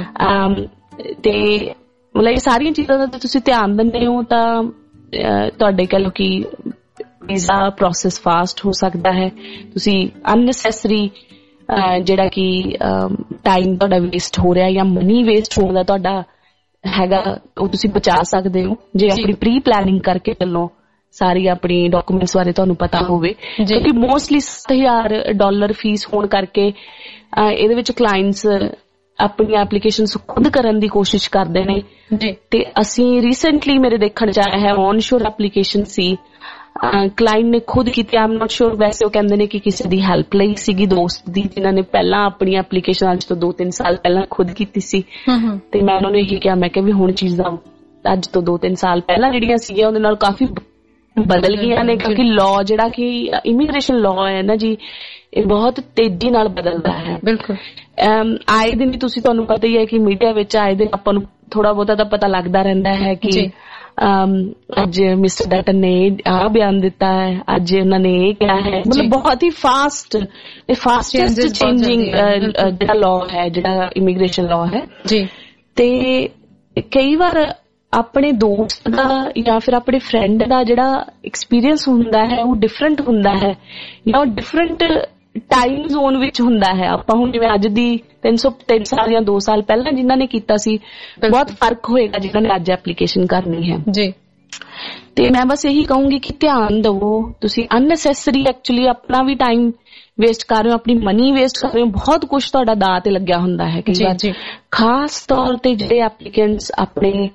ਤੇ ਮਤਲਬ ਇਹ ਸਾਰੀਆਂ ਚੀਜ਼ਾਂ ਦਾ ਤੁਸੀਂ ਧਿਆਨ ਦਿੰਦੇ ਹੋ ਤਾਂ ਤੁਹਾਡੇ ਕਹਿ ਲਓ ਕਿ ਵੀਜ਼ਾ ਪ੍ਰੋਸੈਸ ਫਾਸਟ ਹੋ ਸਕਦਾ ਹੈ। ਤੁਸੀਂ ਅਨਨੈਸੈਸਰੀ ਜਿਹੜਾ ਕਿ ਟਾਈਮ ਤੁਹਾਡਾ ਵੇਸਟ ਹੋ ਰਿਹਾ ਜਾਂ ਮਨੀ ਵੇਸਟ ਹੋਣ ਦਾ ਤੁਹਾਡਾ ਹੈਗਾ ਉਹ ਤੁਸੀਂ ਬਚਾ ਸਕਦੇ ਹੋ ਜੇ ਆਪਣੀ ਪ੍ਰੀ ਪਲੈਨਿੰਗ ਕਰਕੇ ਚੱਲੋ, ਸਾਰੀ ਆਪਣੀ ਡਾਕੂਮੈਂਟਸ ਬਾਰੇ ਤੁਹਾਨੂੰ ਪਤਾ ਹੋਵੇ। ਕਿਉਂਕਿ ਮੋਸਟਲੀ $7,000 ਫੀਸ ਹੋਣ ਕਰਕੇ ਇਹਦੇ ਵਿੱਚ ਕਲਾਇੰਟਸ ਆਪਣੀ ਐਪਲੀਕੇਸ਼ਨਸ ਖੁਦ ਕਰਨ ਦੀ ਕੋਸ਼ਿਸ਼ ਕਰਦੇ ਨੇ। ਤੇ ਅਸੀਂ ਰੀਸੈਂਟਲੀ ਮੇਰੇ ਦੇਖਣ ਚ ਆਇਆ ਹੈ ਔਨਸ਼ੋਰ ਐਪਲੀਕੇਸ਼ਨ ਸੀ, ਕਲਾਇੰਟ ਨੇ ਖੁਦ ਕੀਤੀ। ਆਈ ਐਮ ਨੋਟ ਸ਼ੋਰ, ਵੈਸੇ ਉਹ ਕਹਿੰਦੇ ਨੇ ਕਿ ਕਿਸੇ ਦੀ ਹੈਲਪ ਲਈ ਸੀਗੀ, ਦੋਸਤ ਦੀ, ਜਿਨ੍ਹਾਂ ਨੇ ਪਹਿਲਾਂ ਆਪਣੀ ਐਪਲੀਕੇਸ਼ਨ ਅੱਜ ਤੋਂ 2-3 ਸਾਲ ਪਹਿਲਾਂ ਖੁਦ ਕੀਤੀ ਸੀ। ਤੇ ਮੈਂ ਉਹਨਾਂ ਨੂੰ ਇਹੀ ਕਿਹਾ, ਮੈਂ ਕਿਹਾ ਵੀ ਹੁਣ ਚੀਜ਼ਾਂ ਅੱਜ ਤੋਂ 2-3 ਸਾਲ ਪਹਿਲਾਂ ਜਿਹੜੀਆਂ ਸੀਗੀਆਂ ਉਹਦੇ ਨਾਲ ਕਾਫੀ ਬਦਲ ਗਈਆਂ ਨੇ, ਕਿਉਂਕਿ ਲਾਅ ਜਿਹੜਾ ਕਿ ਇਮੀਗ੍ਰੇਸ਼ਨ ਲਾਅ ਹੈ ਨਾ ਜੀ, ਇਹ ਬਹੁਤ ਤੇਜ਼ੀ ਨਾਲ ਬਦਲਦਾ ਹੈ। ਬਿਲਕੁਲ ਆਏ ਦਿਨ ਤੁਸੀਂ ਤੁਹਾਨੂੰ ਪਤਾ ਹੀ ਹੈ ਕਿ ਮੀਡੀਆ ਵਿੱਚ ਆਏ ਦਿਨ ਆਪਾਂ ਨੂੰ ਥੋੜਾ ਬਹੁਤਾ ਤਾਂ ਪਤਾ ਲੱਗਦਾ ਰਹਿੰਦਾ ਹੈ ਕਿ ਅੱਜ ਮਿਸਟਰ ਡਟਨ ਨੇ ਆਹ ਬਿਆਨ ਦਿੱਤਾ ਹੈ, ਅੱਜ ਉਹਨਾਂ ਨੇ ਇਹ ਕਿਹਾ ਹੈ। ਮਤਲਬ ਬਹੁਤ ਹੀ ਫਾਸਟੈਸਟ ਚੇਂਜਿੰਗ ਜਿਹੜਾ ਲਾਅ ਹੈ, ਜਿਹੜਾ ਇਮੀਗ੍ਰੇਸ਼ਨ ਲਾਅ ਹੈ ਜੀ। ਤੇ ਕਈ ਵਾਰ ਆਪਣੇ ਦੋਸਤ ਦਾ ਜਾਂ ਫਿਰ ਆਪਣੇ ਫਰੈਂਡ ਦਾ ਜਿਹੜਾ ਐਕਸਪੀਰੀਅੰਸ ਹੁੰਦਾ ਹੈ ਉਹ ਡਿਫਰੈਂਟ ਹੁੰਦਾ ਹੈ ਜਾਂ ਡਿਫਰੈਂਟ ਟਾਈਮ ਜ਼ੋਨ ਵਿੱਚ ਹੁੰਦਾ ਹੈ। ਆਪਾਂ ਹੁਣ ਜਿਵੇਂ ਅੱਜ ਦੀ 303 ਸਾਲ ਜਾਂ 2 ਸਾਲ ਪਹਿਲਾਂ ਜਿਨ੍ਹਾਂ ਨੇ ਕੀਤਾ ਸੀ, ਬਹੁਤ ਫਰਕ ਹੋਏਗਾ ਜਿਨ੍ਹਾਂ ਨੇ ਅੱਜ ਐਪਲੀਕੇਸ਼ਨ ਕਰਨੀ ਹੈ ਜੀ। ਤੇ ਮੈਂ ਬਸ ਇਹੀ ਕਹੂੰਗੀ ਕਿ ਧਿਆਨ ਦਿਓ, ਤੁਸੀਂ ਅਨਨੈਸੈਸਰੀ ਐਕਚੁਅਲੀ ਆਪਣਾ ਵੀ ਟਾਈਮ ਵੇਸਟ ਕਰ ਰਹੇ ਹੋ, ਆਪਣੀ ਮਨੀ ਵੇਸਟ ਕਰ ਰਹੇ ਹੋ, ਬਹੁਤ ਕੁਛ ਤੁਹਾਡਾ ਦਾਅ ਤੇ ਲੱਗਿਆ ਹੁੰਦਾ ਹੈ ਕਈ ਵਾਰ। ਖਾਸ ਤੌਰ ਤੇ ਜਿਹੜੇ ਐਪਲੀਕੈਂਟਸ ਆਪਣੇ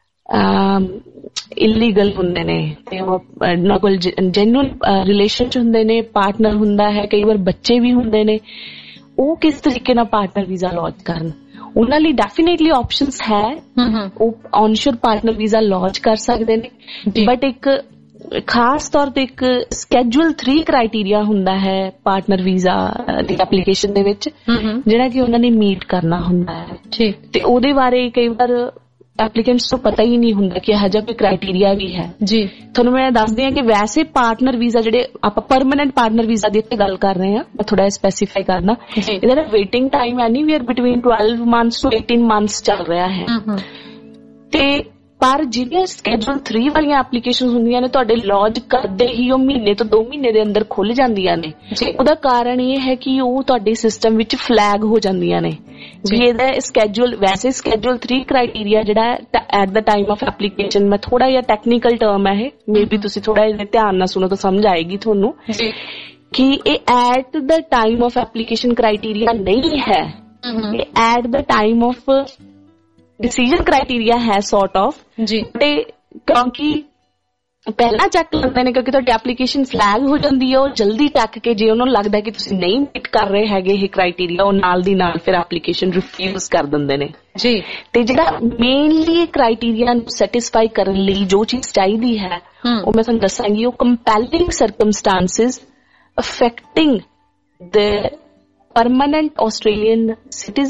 ਇਲੀਗਲ ਹੁੰਦੇ ਨੇ ਤੇ ਉਹਨਾਂ ਕੋਲ ਜੈਨੂਇਨ ਰਿਲੇਸ਼ਨ ਚ ਹੁੰਦੇ ਨੇ, ਪਾਰਟਨਰ ਹੁੰਦਾ ਹੈ, ਕਈ ਵਾਰ ਬੱਚੇ ਵੀ ਹੁੰਦੇ ਨੇ, ਉਹ ਕਿਸ ਤਰੀਕੇ ਨਾਲ ਪਾਰਟਨਰ ਵੀਜ਼ਾ ਲੌਂਚ ਕਰਨ, ਉਹਨਾਂ ਲਈ ਡੈਫੀਨੇਟਲੀ ਆਪਸ਼ਨਸ ਹੈ। ਉਹ ਔਨਸ਼ੋਰ ਪਾਰਟਨਰ ਵੀਜ਼ਾ ਲੌਂਚ ਕਰ ਸਕਦੇ ਨੇ, ਬਟ ਇੱਕ ਖਾਸ ਤੌਰ ਤੇ ਇੱਕ ਸਕੈਜੂਅਲ 3 ਕ੍ਰਾਈਟੇਰੀਆ ਹੁੰਦਾ ਹੈ ਪਾਰਟਨਰ ਵੀਜ਼ਾ ਦੀ ਐਪਲੀਕੇਸ਼ਨ ਦੇ ਵਿੱਚ, ਜਿਹੜਾ ਕਿ ਉਹਨਾਂ ਨੇ ਮੀਟ ਕਰਨਾ ਹੁੰਦਾ ਹੈ। ਤੇ ਉਹਦੇ ਬਾਰੇ ਕਈ ਵਾਰ ਐਪਲੀਕੈਂਟਸ ਨੂੰ ਪਤਾ ਹੀ ਨਹੀਂ ਹੁੰਦਾ ਕਿ ਇਹੋ ਜਿਹਾ ਕੋਈ ਕ੍ਰਾਈਟੇਰੀਆ ਵੀ ਹੈ ਜੀ। ਤੁਹਾਨੂੰ ਮੈਂ ਦੱਸਦੀ ਹਾਂ ਕਿ ਵੈਸੇ ਪਾਰਟਨਰ ਵੀਜ਼ਾ, ਜਿਹੜੇ ਆਪਾਂ ਪਰਮਾਨੈਂਟ ਪਾਰਟਨਰ ਵੀਜ਼ਾ ਦੀ ਇੱਥੇ ਗੱਲ ਕਰ ਰਹੇ ਹਾਂ, ਮੈਂ ਥੋੜਾ ਸਪੈਸੀਫਾਈ ਕਰਨਾ, ਇਹਦਾ ਨਾ waiting time anyway between 12 months to 18 months ਚੱਲ ਰਿਹਾ ਹੈ। ਤੇ ਪਰ ਜਿਹੜੀਆਂ ਸਕੈਜੂਲ 3 ਵਾਲੀਆਂ ਐਪਲੀਕੇਸ਼ਨ ਹੁੰਦੀਆਂ ਨੇ, ਤੁਹਾਡੇ ਲੌਂਚ ਕਰਦੇ ਹੀ ਉਹ ਮਹੀਨੇ ਤੋਂ 2 ਮਹੀਨੇ ਦੇ ਅੰਦਰ ਖੁੱਲ ਜਾਂਦੀਆਂ ਨੇ। ਉਹਦਾ ਕਾਰਨ ਇਹ ਹੈ ਕਿ ਉਹ ਤੁਹਾਡੇ ਸਿਸਟਮ ਵਿੱਚ ਫਲੈਗ ਹੋ ਜਾਂਦੀਆਂ ਨੇ ਵੀ ਇਹਦਾ ਸਕੈਜੂਲ, ਵੈਸੇ ਸਕੈਜੂਲ 3 ਕ੍ਰਾਈਟੇਰੀਆ ਜਿਹੜਾ at the time of application, ਮੈਂ ਥੋੜਾ ਜਿਹਾ ਟੈਕਨੀਕਲ ਟਰਮ ਹੈ ਇਹ, ਮੇ ਬੀ ਤੁਸੀਂ ਥੋੜਾ ਜਿਹਾ ਧਿਆਨ ਨਾਲ ਸੁਣੋ ਤਾਂ ਸਮਝ ਆਏਗੀ ਤੁਹਾਨੂੰ ਕਿ ਇਹ at the time of application criteria ਨਹੀਂ ਹੈ, ਇਹ at the time of decision criteria ਹੈ ਸੌਰਟ ਆਫ ਜੀ। ਤੇ ਕਿਉਂਕਿ ਪਹਿਲਾਂ ਚੈੱਕ ਕਰਦੇ ਨੇ, ਕਿਉਂਕਿ ਤੁਹਾਡੀ ਐਪਲੀਕੇਸ਼ਨ ਫਲੈਗ ਹੋ ਜਾਂਦੀ ਹੈ, ਉਹ ਜਲਦੀ ਟੱਕ ਕੇ ਜੇ ਉਹਨਾਂ ਨੂੰ ਲੱਗਦਾ ਕਿ ਤੁਸੀਂ ਨਹੀਂ ਮੀਟ ਕਰ ਰਹੇ ਹੈਗੇ ਇਹ ਕ੍ਰਾਈਟੇਰੀਆ, ਉਹ ਨਾਲ ਦੀ ਨਾਲ ਫਿਰ ਐਪਲੀਕੇਸ਼ਨ ਰਿਫਿਊਜ਼ ਕਰ ਦਿੰਦੇ ਨੇ ਜੀ। ਤੇ ਜਿਹੜਾ ਮੇਨਲੀ ਕ੍ਰਾਈਟੇਰੀਆ ਨੂੰ ਸੈਟੀਸਫਾਈ ਕਰਨ ਲਈ ਜੋ ਚੀਜ਼ ਚਾਹੀਦੀ ਹੈ ਉਹ ਮੈਂ ਤੁਹਾਨੂੰ ਦੱਸਾਂਗੀ, ਉਹ compelling circumstances affecting the permanent Australian citizen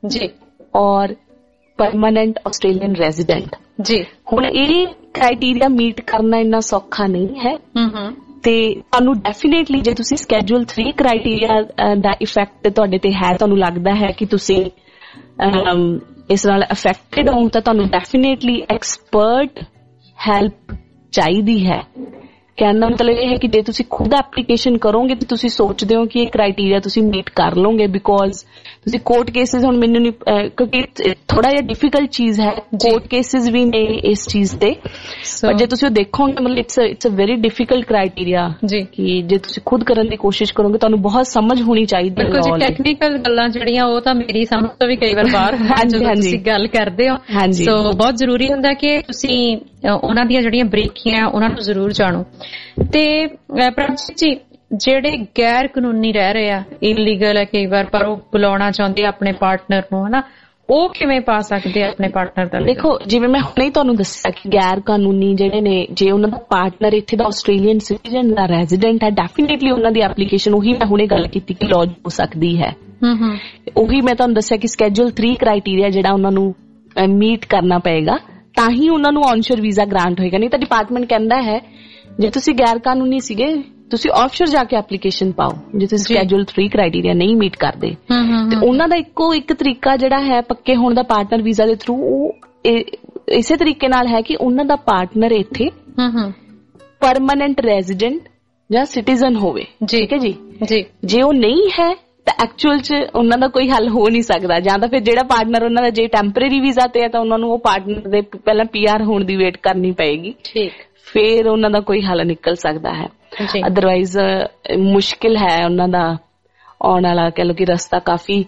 ਜੀ ਔਰ ਪਰਮਾਨੈਂਟ ਆਸਟ੍ਰੇਲੀਅਨ ਰੈਜ਼ੀਡੈਂਟ ਜੀ। ਹੁਣ ਇਹ ਕ੍ਰਾਈਟੇਰੀਆ ਮੀਟ ਕਰਨਾ ਇੰਨਾ ਸੌਖਾ ਨਹੀਂ ਹੈ ਤੇ ਤੁਹਾਨੂੰ ਡੈਫੀਨੇਟਲੀ ਜੇ ਤੁਸੀਂ ਸਕੈਜੂਲ 3 ਕ੍ਰਾਈਟੇਰੀਆ ਦਾ ਇਫੈਕਟ ਤੁਹਾਡੇ ਤੇ ਹੈ, ਤੁਹਾਨੂੰ ਲੱਗਦਾ ਹੈ ਕਿ ਤੁਸੀਂ ਇਸ ਨਾਲ ਅਫੈਕਟਡ ਹੋ, ਤਾਂ ਤੁਹਾਨੂੰ ਡੈਫੀਨੇਟਲੀ ਐਕਸਪਰਟ ਹੈਲਪ ਚਾਹੀਦੀ ਹੈ। ਕਹਿਣ ਦਾ ਮਤਲਬ ਇਹ ਹੈ ਕਿ ਜੇ ਤੁਸੀਂ ਖੁਦ ਐਪਲੀਕੇਸ਼ਨ ਕਰੋਗੇ ਤੇ ਤੁਸੀਂ ਸੋਚਦੇ ਹੋ ਕਿ ਇਹ ਕ੍ਰਾਈਟੇਰੀਆ ਤੁਸੀਂ ਮੀਟ ਕਰ ਲਓਗੇ, ਬਿਕੋਜ਼ ਤੁਸੀਂ ਕੋਰਟ ਕੇਸਿਸ, ਹੁਣ ਮੈਨੂੰ ਨਹੀਂ, ਕਿਉਂਕਿ ਥੋੜਾ ਜਿਹਾ ਡਿਫਿਕਲਟ ਚੀਜ਼ ਹੈ, ਕੋਰਟ ਕੇਸਿਸ ਵੀ ਨੇ ਇਸ ਚੀਜ਼ ਤੇ, ਪਰ ਜੇ ਤੁਸੀਂ ਉਹ ਦੇਖੋਗੇ ਮਤਲਬ it's a very difficult criteria ਕਿ ਜੇ ਤੁਸੀਂ ਖੁਦ ਕਰਨ ਦੀ ਕੋਸ਼ਿਸ਼ ਕਰੋਗੇ ਤੁਹਾਨੂੰ ਬਹੁਤ ਸਮਝ ਹੋਣੀ ਚਾਹੀਦੀ ਹੈ। ਬਿਲਕੁਲ ਜੀ, ਟੈਕਨੀਕਲ ਗੱਲਾਂ ਜਿਹੜੀਆਂ ਉਹ ਤਾਂ ਮੇਰੀ ਸਮਝ ਤੋਂ ਵੀ ਕਈ ਵਾਰ ਬਾਹਰ ਜਦੋਂ ਤੁਸੀਂ ਗੱਲ ਕਰਦੇ ਹੋ, ਸੋ ਬਹੁਤ ਜ਼ਰੂਰੀ ਹੁੰਦਾ ਕਿ ਤੁਸੀਂ ਉਹਨਾਂ ਦੀਆਂ ਜਿਹੜੀਆਂ ਬਰੀਕੀਆਂ ਉਹਨਾਂ ਨੂੰ ਜ਼ਰੂਰ ਜਾਣੋ। ਤੇ ਪ੍ਰਭਜੀਤ ਜੀ, ਜਿਹੜੇ ਗੈਰ ਕਾਨੂੰਨੀ ਰਹਿ ਰਹੇ ਆ, ਇਲੀਗਲ ਹੈ ਕਈ ਵਾਰ, ਪਰ ਉਹ ਬੁਲਾਉਣਾ ਚਾਹੁੰਦੇ ਆ ਆਪਣੇ ਪਾਰਟਨਰ ਨੂੰ, ਹਨਾ, ਉਹ ਕਿਵੇਂ ਪਾ ਸਕਦੇ ਆ ਆਪਣੇ ਪਾਰਟਨਰ ਦਾ? ਦੇਖੋ, ਜਿਵੇਂ ਮੈਂ ਹੁਣੇ ਤੁਹਾਨੂੰ ਦੱਸਿਆ ਕਿ ਗੈਰ ਕਾਨੂੰਨੀ ਜਿਹੜੇ ਨੇ, ਜੇ ਉਹਨਾਂ ਦਾ ਪਾਰਟਨਰ ਇੱਥੇ ਦਾ ਆਸਟ੍ਰੇਲੀਅਨ ਸਿਟੀਜ਼ਨ ਦਾ ਰੈਜ਼ੀਡੈਂਟ ਹੈ, ਡੈਫੀਨੇਟਲੀ ਉਹਨਾਂ ਦੀ ਐਪਲੀਕੇਸ਼ਨ, ਉਹੀ ਮੈਂ ਹੁਣੇ ਗੱਲ ਕੀਤੀ ਕਿ ਲੌਜ ਹੋ ਸਕਦੀ ਹੈ। ਉਹੀ ਮੈਂ ਤੁਹਾਨੂੰ ਦੱਸਿਆ ਕਿ ਸਕੈਜੂਲ 3 ਕ੍ਰਾਈਟੇਰੀਆ ਜਿਹੜਾ ਉਹਨਾਂ ਨੂੰ ਮੀਟ ਕਰਨਾ ਪਏਗਾ, ਤਾਂ ਹੀ ਉਹਨਾਂ ਨੂੰ ਔਨਸ਼ੋਰ ਵੀਜ਼ਾ ਗ੍ਰਾਂਟ ਹੋਏਗਾ। ਨਹੀਂ ਤਾਂ ਡਿਪਾਰਟਮੈਂਟ ਕਹਿੰਦਾ ਹੈ ਜੇ ਤੁਸੀਂ ਗੈਰ ਕਾਨੂੰਨੀ ਸੀਗੇ ਤੁਸੀਂ ਆਫਸ਼ੋਰ ਜਾ ਕੇ ਐਪਲੀਕੇਸ਼ਨ ਪਾਓ, ਜੇ ਤੁਸੀਂ ਸਕੈਜੂਲ 3 ਕ੍ਰਾਈਟੇਰੀਆ ਨਹੀਂ ਮੀਟ ਕਰਦੇ। ਤੇ ਉਹਨਾਂ ਦਾ ਇੱਕ ਤਰੀਕਾ ਜਿਹੜਾ ਹੈ ਪੱਕੇ ਹੋਣ ਦਾ ਪਾਰਟਨਰ ਵੀਜ਼ਾ ਦੇ ਥਰੂ, ਉਹ ਇਸੇ ਤਰੀਕੇ ਨਾਲ ਹੈ ਕਿ ਉਹਨਾਂ ਦਾ ਪਾਰਟਨਰ ਇੱਥੇ ਪਰਮਾਨੈਂਟ ਰੈਜ਼ੀਡੈਂਟ ਜਾਂ ਸਿਟੀਜ਼ਨ ਹੋਵੇ। ਠੀਕ ਹੈ ਜੀ। ਜੇ ਉਹ ਨਹੀਂ ਹੈ ਤਾਂ ਐਕਚੁਅਲ ਚ ਉਹਨਾਂ ਦਾ ਕੋਈ ਹੱਲ ਹੋ ਨਹੀਂ ਸਕਦਾ, ਜਾਂ ਤਾਂ ਫਿਰ ਜਿਹੜਾ ਪਾਰਟਨਰ ਉਹਨਾਂ ਦਾ ਜੇ ਟੈਂਪਰੇਰੀ ਵੀਜ਼ਾ ਤੇ ਹੈ ਤਾਂ ਉਹਨਾਂ ਨੂੰ ਉਹ ਪਾਰਟਨਰ ਦੇ ਪਹਿਲਾਂ PR ਹੋਣ ਦੀ ਵੇਟ ਕਰਨੀ ਪਏਗੀ, ਫਿਰ ਉਹਨਾਂ ਦਾ ਕੋਈ ਹੱਲ ਨਿਕਲ ਸਕਦਾ ਹੈ। ਅਦਰਵਾਈਜ਼ ਮੁਸ਼ਕਿਲ ਹੈ ਉਹਨਾਂ ਦਾ ਆਉਣ ਵਾਲਾ, ਕਹਿ ਲੋ ਕਿ ਰਸਤਾ ਕਾਫੀ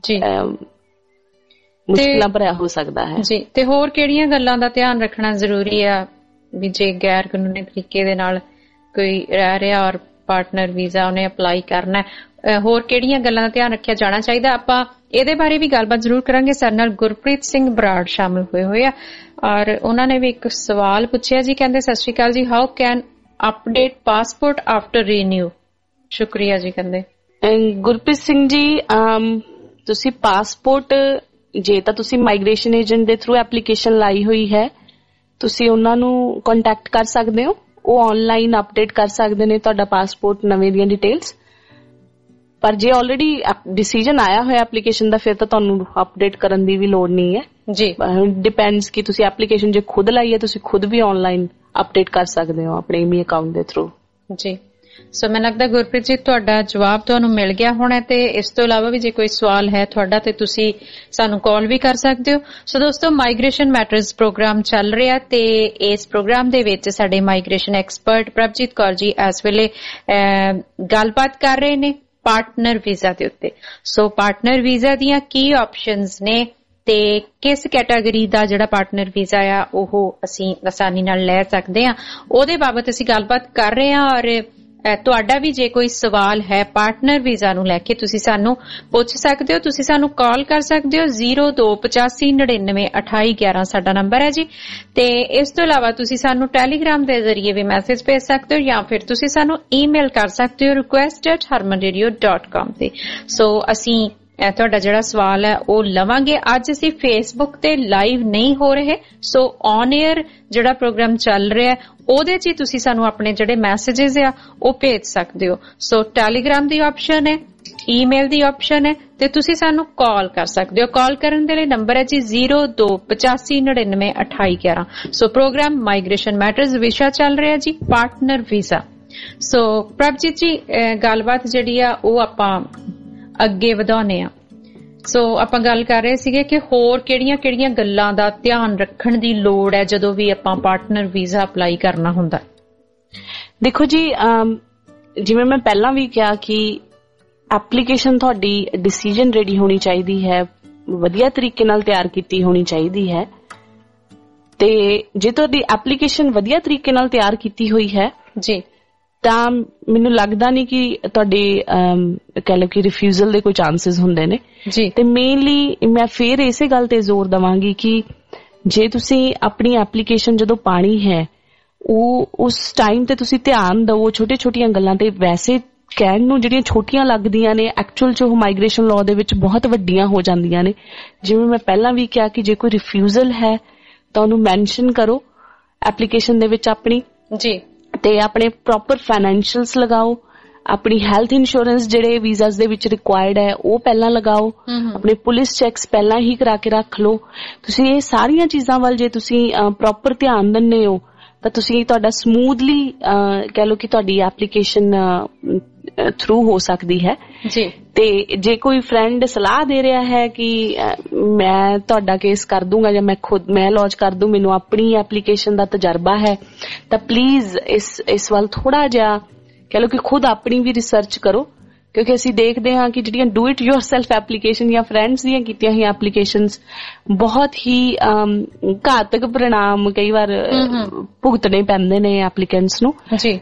ਮੁਸ਼ਕਿਲਾਂ ਭਰਿਆ ਹੋ ਸਕਦਾ ਹੈ ਜੀ। ਤੇ ਹੋਰ ਕਿਹੜੀਆਂ ਗੱਲਾਂ ਦਾ ਧਿਆਨ ਰੱਖਣਾ ਜ਼ਰੂਰੀ ਆ ਵੀ ਜੇ ਗੈਰ ਕਾਨੂੰਨੀ ਤਰੀਕੇ ਦੇ ਨਾਲ ਕੋਈ ਰਹਿ ਰਿਹਾ ਔਰ ਪਾਰਟਨਰ ਵੀਜ਼ਾ ਉਹਨੇ ਅਪਲਾਈ ਕਰਨਾ, ਹੋਰ ਕਿਹੜੀਆਂ ਗੱਲਾਂ ਦਾ ਧਿਆਨ ਰੱਖਿਆ ਜਾਣਾ ਚਾਹੀਦਾ? ਆਪਾਂ ਇਹਦੇ ਬਾਰੇ ਵੀ ਗੱਲਬਾਤ ਜ਼ਰੂਰ ਕਰਾਂਗੇ। ਸਾਡੇ ਨਾਲ ਗੁਰਪ੍ਰੀਤ ਸਿੰਘ ਬਰਾੜ ਸ਼ਾਮਿਲ ਹੋਏ ਆ ਔਰ ਉਹਨਾਂ ਨੇ ਵੀ ਇੱਕ ਸਵਾਲ ਪੁੱਛਿਆ ਜੀ। ਕਹਿੰਦੇ ਸਤਿ ਸ਼੍ਰੀ ਅਕਾਲ ਜੀ, how can update passport after renew? ਸ਼ੁਕਰੀਆ ਜੀ। ਕਹਿੰਦੇ ਗੁਰਪ੍ਰੀਤ ਸਿੰਘ ਜੀ, ਤੁਸੀਂ ਪਾਸਪੋਰਟ ਜੇ ਤਾਂ ਤੁਸੀਂ ਮਾਈਗ੍ਰੇਸ਼ਨ ਏਜੰਟ ਦੇ ਥਰੂ ਐਪਲੀਕੇਸ਼ਨ ਲਾਈ ਹੋਈ ਹੈ, ਤੁਸੀਂ ਉਹਨਾਂ ਨੂੰ ਕੰਟੈਕਟ ਕਰ ਸਕਦੇ ਹੋ, ਉਹ ਆਨਲਾਈਨ ਅਪਡੇਟ ਕਰ ਸਕਦੇ ਨੇ ਤੁਹਾਡਾ ਪਾਸਪੋਰਟ ਨਵੇਂ ਦੀਆਂ ਡਿਟੇਲਸ। ਪਰ ਜੇ ਆਲਰੇਡੀ ਡਿਸੀਜਨ ਆਇਆ ਹੋਇਆ ਐਪਲੀਕੇਸ਼ਨ ਦਾ, ਫਿਰ ਤਾਂ ਤੁਹਾਨੂੰ ਅਪਡੇਟ ਕਰਨ ਦੀ ਵੀ ਲੋੜ ਨਹੀਂ ਹੈ ਜੀ। ਡਿਪੈਂਡਸ ਕਿ ਤੁਸੀਂ ਐਪਲੀਕੇਸ਼ਨ ਜੇ ਖੁਦ ਲਾਈ ਹੈ, ਤੁਸੀਂ ਖੁਦ ਵੀ ਆਨਲਾਈਨ ਅਪਡੇਟ ਕਰ ਸਕਦੇ ਹੋ ਆਪਣੇ ਈਮੇਲ ਅਕਾਊਂਟ ਦੇ ਥਰੂ ਜੀ। ਸੋ ਮੈਨੂੰ ਲੱਗਦਾ ਗੁਰਪ੍ਰੀਤ ਜੀ ਤੁਹਾਡਾ ਜਵਾਬ ਤੁਹਾਨੂੰ ਮਿਲ ਗਿਆ ਹੋਣਾ, ਤੇ ਇਸ ਤੋਂ ਇਲਾਵਾ ਵੀ ਜੇ ਕੋਈ ਸਵਾਲ ਹੈ ਤੁਹਾਡਾ ਤੇ ਤੁਸੀਂ ਸਾਨੂੰ ਕਾਲ ਵੀ ਕਰ ਸਕਦੇ ਹੋ। ਸੋ ਦੋਸਤੋ, ਮਾਈਗ੍ਰੇਸ਼ਨ ਮੈਟਰਸ ਪ੍ਰੋਗਰਾਮ ਚੱਲ ਰਿਹਾ ਤੇ ਇਸ ਪ੍ਰੋਗਰਾਮ ਦੇ ਵਿੱਚ ਸਾਡੇ ਮਾਈਗ੍ਰੇਸ਼ਨ ਐਕਸਪਰਟ ਪ੍ਰਭਜੀਤ ਕੌਰ ਜੀ ਇਸ ਵੇਲੇ ਗੱਲਬਾਤ ਕਰ ਰਹੇ ਨੇ ਪਾਰਟਨਰ ਵੀਜ਼ਾ ਦੇ ਉੱਤੇ। ਸੋ ਪਾਰਟਨਰ ਵੀਜ਼ਾ ਦੀਆਂ ਕੀ ਆਪਸ਼ਨਸ ਨੇ ਤੇ ਕਿਸ ਕੈਟਾਗਰੀ ਦਾ ਜਿਹੜਾ ਪਾਰਟਨਰ ਵੀਜ਼ਾ ਆ ਉਹ ਅਸੀਂ ਆਸਾਨੀ ਨਾਲ ਲੈ ਸਕਦੇ ਹਾਂ, ਉਹਦੇ ਬਾਬਤ ਅਸੀਂ ਗੱਲਬਾਤ ਕਰ ਰਹੇ ਹਾਂ। ਔਰ ਤੁਹਾਡਾ ਵੀ ਜੇ ਕੋਈ ਸਵਾਲ ਹੈ ਪਾਰਟਨਰ ਵੀਜ਼ਾ ਨੂੰ ਲੈ ਕੇ, ਤੁਸੀਂ ਸਾਨੂੰ ਪੁੱਛ ਸਕਦੇ ਹੋ। ਤੁਸੀਂ ਸਾਨੂੰ ਕਾਲ ਕਰ ਸਕਦੇ ਹੋ 0285992811 ਸਾਡਾ ਨੰਬਰ ਹੈ ਜੀ। ਤੇ ਇਸ ਤੋਂ ਇਲਾਵਾ ਤੁਸੀਂ ਸਾਨੂੰ ਟੈਲੀਗ੍ਰਾਮ ਦੇ ਜ਼ਰੀਏ ਵੀ ਮੈਸੇਜ ਭੇਜ ਸਕਦੇ ਹੋ, ਜਾਂ ਫਿਰ ਤੁਸੀਂ ਸਾਨੂੰ ਈਮੇਲ ਕਰ ਸਕਦੇ ਹੋ request@harmanradio.com ਤੇ। ਸੋ ਅਸੀਂ ਤੁਹਾਡਾ ਜਿਹੜਾ ਸਵਾਲ ਹੈ ਉਹ ਲਵਾਂਗੇ। ਅੱਜ ਅਸੀਂ ਫੇਸਬੁੱਕ ਤੇ ਲਾਈਵ ਨਹੀਂ ਹੋ ਰਹੇ, ਸੋ ਔਨ 에ਅਰ ਜਿਹੜਾ ਪ੍ਰੋਗਰਾਮ ਚੱਲ ਰਿਹਾ ਉਹਦੇ 'ਚ ਹੀ ਤੁਸੀਂ ਸਾਨੂੰ ਆਪਣੇ ਜਿਹੜੇ ਮੈਸੇजेस ਆ ਉਹ ਭੇਜ ਸਕਦੇ ਹੋ। ਸੋ ਟੈਲੀਗ੍ਰਾਮ ਦੀ ਆਪਸ਼ਨ ਹੈ, ਈਮੇਲ ਦੀ ਆਪਸ਼ਨ ਹੈ, ਤੇ ਤੁਸੀਂ ਸਾਨੂੰ ਕਾਲ ਕਰ ਸਕਦੇ ਹੋ। ਕਾਲ ਕਰਨ ਦੇ ਲਈ ਨੰਬਰ ਹੈ ਜੀ 0285992811। ਸੋ ਪ੍ਰੋਗਰਾਮ ਮਾਈਗ੍ਰੇਸ਼ਨ ਮੈਟਰਸ, ਵਿਸ਼ਾ ਚੱਲ ਰਿਹਾ ਜੀ ਪਾਰਟਨਰ ਵੀਜ਼ਾ। ਸੋ ਪ੍ਰਭਜੀਤ ਜੀ, ਗੱਲਬਾਤ ਜਿਹੜੀ ਆ ਉਹ ਆਪਾਂ ਅੱਗੇ ਵਧਾਉਣੇ ਆ। ਸੋ ਆਪਾਂ ਗੱਲ ਕਰ ਰਹੇ ਸੀਗੇ ਕਿ ਹੋਰ ਕਿਹੜੀਆਂ ਗੱਲਾਂ ਦਾ ਧਿਆਨ ਰੱਖਣ ਦੀ ਲੋੜ ਹੈ ਜਦੋਂ ਵੀ ਆਪਾਂ ਪਾਰਟਨਰ ਵੀਜ਼ਾ ਅਪਲਾਈ ਕਰਨਾ ਹੁੰਦਾ? ਦੇਖੋ ਜੀ, ਜਿਵੇਂ ਮੈਂ ਪਹਿਲਾਂ ਵੀ ਕਿਹਾ ਕਿ ਐਪਲੀਕੇਸ਼ਨ ਤੁਹਾਡੀ ਡਿਸੀਜਨ ਰੈਡੀ ਹੋਣੀ ਚਾਹੀਦੀ ਹੈ, ਵਧੀਆ ਤਰੀਕੇ ਨਾਲ ਤਿਆਰ ਕੀਤੀ ਹੋਣੀ ਚਾਹੀਦੀ ਹੈ। ਤੇ ਜੇ ਤੁਹਾਡੀ ਐਪਲੀਕੇਸ਼ਨ ਵਧੀਆ ਤਰੀਕੇ ਨਾਲ ਤਿਆਰ ਕੀਤੀ ਹੋਈ ਹੈ ਜੀ, ਤਾਂ ਮੈਨੂੰ ਲੱਗਦਾ ਨਹੀਂ ਕਿ ਤੁਹਾਡੇ ਕਹਿ ਲਓ ਕਿ ਰਿਫਿਊਜ਼ਲ ਦੇ ਕੋਈ ਚਾਂਸਸ ਹੁੰਦੇ ਨੇ ਜੀ। ਤੇ ਮੇਨਲੀ ਮੈਂ ਫੇਰ ਇਸੇ ਗੱਲ ਤੇ ਜ਼ੋਰ ਦੇਵਾਂਗੀ ਕਿ ਜੇ ਤੁਸੀਂ ਆਪਣੀ ਐਪਲੀਕੇਸ਼ਨ ਜਦੋਂ ਪਾਣੀ ਹੈ, ਉਹ ਉਸ ਟਾਈਮ ਤੇ ਤੁਸੀਂ ਧਿਆਨ ਦਿਓ ਛੋਟੀਆਂ ਗੱਲਾਂ ਤੇ। ਵੈਸੇ ਕਹਿਣ ਨੂੰ ਜਿਹੜੀਆਂ ਛੋਟੀਆਂ ਲੱਗਦੀਆਂ ਨੇ ਐਕਚੁਅਲ 'ਚ ਉਹ ਮਾਈਗ੍ਰੇਸ਼ਨ ਲਾਅ ਦੇ ਵਿੱਚ ਬਹੁਤ ਵੱਡੀਆਂ ਹੋ ਜਾਂਦੀਆਂ ਨੇ। ਜਿਵੇਂ ਮੈਂ ਪਹਿਲਾਂ ਵੀ ਕਿਹਾ ਕਿ ਜੇ ਕੋਈ ਰਿਫਿਊਜ਼ਲ ਹੈ ਤਾਂ ਉਹਨੂੰ ਮੈਂਸ਼ਨ ਕਰੋ ਐਪਲੀਕੇਸ਼ਨ ਦੇ ਵਿੱਚ ਆਪਣੀ ਜੀ, ਤੇ ਆਪਣੇ ਪ੍ਰੋਪਰ ਫਾਈਨੈਂਸ਼ੀਅਲਸ ਲਗਾਓ, ਆਪਣੀ ਹੈਲਥ ਇੰਸ਼ੋਰੈਂਸ ਜਿਹੜੇ ਵੀਜ਼ਾਸ ਦੇ ਵਿੱਚ ਰਿਕੁਆਇਰਡ ਹੈ ਉਹ ਪਹਿਲਾਂ ਲਗਾਓ, ਆਪਣੇ ਪੁਲਿਸ ਚੈੱਕਸ ਪਹਿਲਾਂ ਹੀ ਕਰਾ ਕੇ ਰੱਖ ਲਓ। ਤੁਸੀਂ ਇਹ ਸਾਰੀਆਂ ਚੀਜ਼ਾਂ ਵੱਲ ਜੇ ਤੁਸੀਂ ਪ੍ਰੋਪਰ ਧਿਆਨ ਦਿੰਦੇ ਹੋ ਤਾਂ ਤੁਸੀਂ ਤੁਹਾਡਾ ਸਮੂਥਲੀ ਕਹਿ ਲਓ ਕਿ ਤੁਹਾਡੀ ਐਪਲੀਕੇਸ਼ਨ ਥਰੂ ਹੋ ਸਕਦੀ ਹੈ ਜੀ। ਤੇ ਜੇ ਕੋਈ ਫਰੈਂਡ ਸਲਾਹ ਦੇ ਰਿਹਾ ਹੈ ਕਿ ਮੈਂ ਤੁਹਾਡਾ ਕੇਸ ਕਰ ਦੂੰਗਾ ਜਾਂ ਮੈਂ ਲੌਂਚ ਕਰ ਦੂੰ, ਮੈਨੂੰ ਆਪਣੀ ਐਪਲੀਕੇਸ਼ਨ ਦਾ ਤਜਰਬਾ ਹੈ, ਤਾਂ ਪਲੀਜ਼ ਇਸ ਵੱਲ ਥੋੜਾ ਜਿਹਾ ਕਹਿ ਲਓ ਕਿ ਖੁਦ ਆਪਣੀ ਵੀ ਰਿਸਰਚ ਕਰੋ, ਕਿਉਂਕਿ ਅਸੀਂ ਦੇਖਦੇ ਹਾਂ ਕਿ ਜਿਹੜੀਆਂ ਡੂ ਇਟ ਯੋਰਸੈਲਫ ਐਪਲੀਕੇਸ਼ਨ ਜਾਂ ਫਰੈਂਡਸ ਦੀਆਂ ਕੀਤੀਆਂ ਹੋਈਆਂ ਐਪਲੀਕੇਸ਼ਨਸ ਬਹੁਤ ਹੀ ਘਾਤਕ परिणाम ਕਈ ਵਾਰ ਭੁਗਤਣੇ ਪੈਂਦੇ ਨੇ ਐਪਲੀਕੈਂਟਸ ਨੂੰ ਜੀ।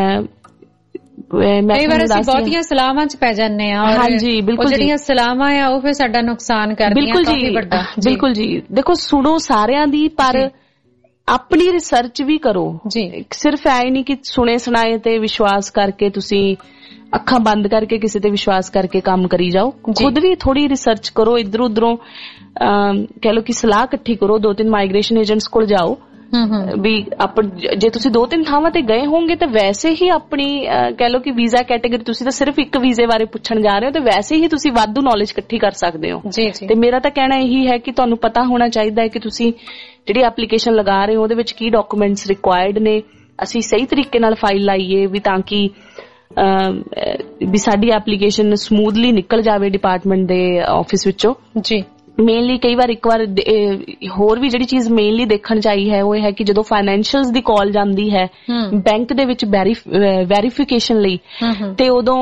ਕਈ ਵਾਰ ਅਸੀਂ ਬਹੁਤੀਆਂ ਸਲਾਹਾਂ 'ਚ ਪੈ ਜਾਂਦੇ ਆ। ਹਾਂਜੀ ਬਿਲਕੁਲ, ਜਿਹੜੀਆਂ ਸਲਾਹਾਂ ਆ ਉਹ ਫਿਰ ਸਾਡਾ ਨੁਕਸਾਨ ਕਰਦੀਆਂ ਕਾਫੀ ਵੱਡਾ। ਬਿਲਕੁਲ ਜੀ, ਦੇਖੋ ਸੁਣੋ ਸਾਰਿਆਂ ਦੀ, ਪਰ ਆਪਣੀ ਰਿਸਰਚ ਵੀ ਕਰੋ ਜੀ। ਸਿਰਫ ਐ ਨਹੀਂ ਕਿ ਸੁਣੇ ਸੁਣਾਏ ਤੇ ਵਿਸ਼ਵਾਸ ਕਰਕੇ ਤੁਸੀਂ ਅੱਖਾਂ ਬੰਦ ਕਰਕੇ ਕਿਸੇ ਤੇ ਵਿਸ਼ਵਾਸ ਕਰਕੇ ਕੰਮ ਕਰੀ ਜਾਓ। ਖੁਦ ਵੀ ਥੋੜੀ ਰਿਸਰਚ ਕਰੋ, ਇੱਧਰ ਉਧਰੋਂ ਕਹਿ ਲਓ ਕਿ ਸਲਾਹ ਇਕੱਠੀ ਕਰੋ, 2-3 ਮਾਈਗ੍ਰੇਸ਼ਨ ਏਜੰਟਸ ਕੋਲ ਜਾਓ ਵੀ ਜੇ ਤੁਸੀਂ 2-3 ਥਾਵਾਂ ਤੇ ਗਏ ਹੋਣਗੇ ਤਾਂ ਵੈਸੇ ਹੀ ਆਪਣੀ ਕਹਿ ਲਓ ਕਿ ਵੀਜ਼ਾ ਕੈਟੇਗਰੀ ਤੁਸੀਂ ਤਾਂ ਸਿਰਫ ਇੱਕ ਵੀਜ਼ੇ ਬਾਰੇ ਪੁੱਛਣ ਜਾ ਰਹੇ ਹੋ ਤੇ ਵੈਸੇ ਹੀ ਤੁਸੀਂ ਵਾਧੂ ਨੌਲੇਜ ਇਕੱਠੀ ਕਰ ਸਕਦੇ ਹੋ ਤੇ ਮੇਰਾ ਤਾਂ ਕਹਿਣਾ ਇਹੀ ਹੈ ਕਿ ਤੁਹਾਨੂੰ ਪਤਾ ਹੋਣਾ ਚਾਹੀਦਾ ਹੈ ਕਿ ਤੁਸੀਂ ਜਿਹੜੀ ਐਪਲੀਕੇਸ਼ਨ ਲਗਾ ਰਹੇ ਹੋ ਉਹਦੇ ਵਿੱਚ ਕੀ ਡਾਕੂਮੈਂਟਸ ਰਿਕੁਆਇਰਡ ਨੇ, ਅਸੀਂ ਸਹੀ ਤਰੀਕੇ ਨਾਲ ਫਾਈਲ ਲਾਈਏ ਵੀ ਤਾਂ ਕਿ ਵੀ ਸਾਡੀ ਐਪਲੀਕੇਸ਼ਨ ਸਮੂਥਲੀ ਨਿਕਲ ਜਾਵੇ ਡਿਪਾਰਟਮੈਂਟ ਦੇ ਆਫਿਸ ਵਿੱਚੋਂ ਜੀ। ਮੇਨਲੀ ਕਈ ਵਾਰ ਇੱਕ ਵਾਰ ਹੋਰ ਵੀ ਜਿਹੜੀ ਚੀਜ਼ ਮੇਨਲੀ ਦੇਖਣ ਚਾਹੀ ਹੈ ਉਹ ਇਹ ਹੈ ਕਿ ਜਦੋਂ ਫਾਈਨੈਂਸ਼ੀਅਲਸ ਦੀ ਕਾਲ ਜਾਂਦੀ ਹੈ ਬੈਂਕ ਦੇ ਵਿੱਚ ਵੈਰੀਫਿਕੇਸ਼ਨ ਲਈ ਤੇ ਉਦੋਂ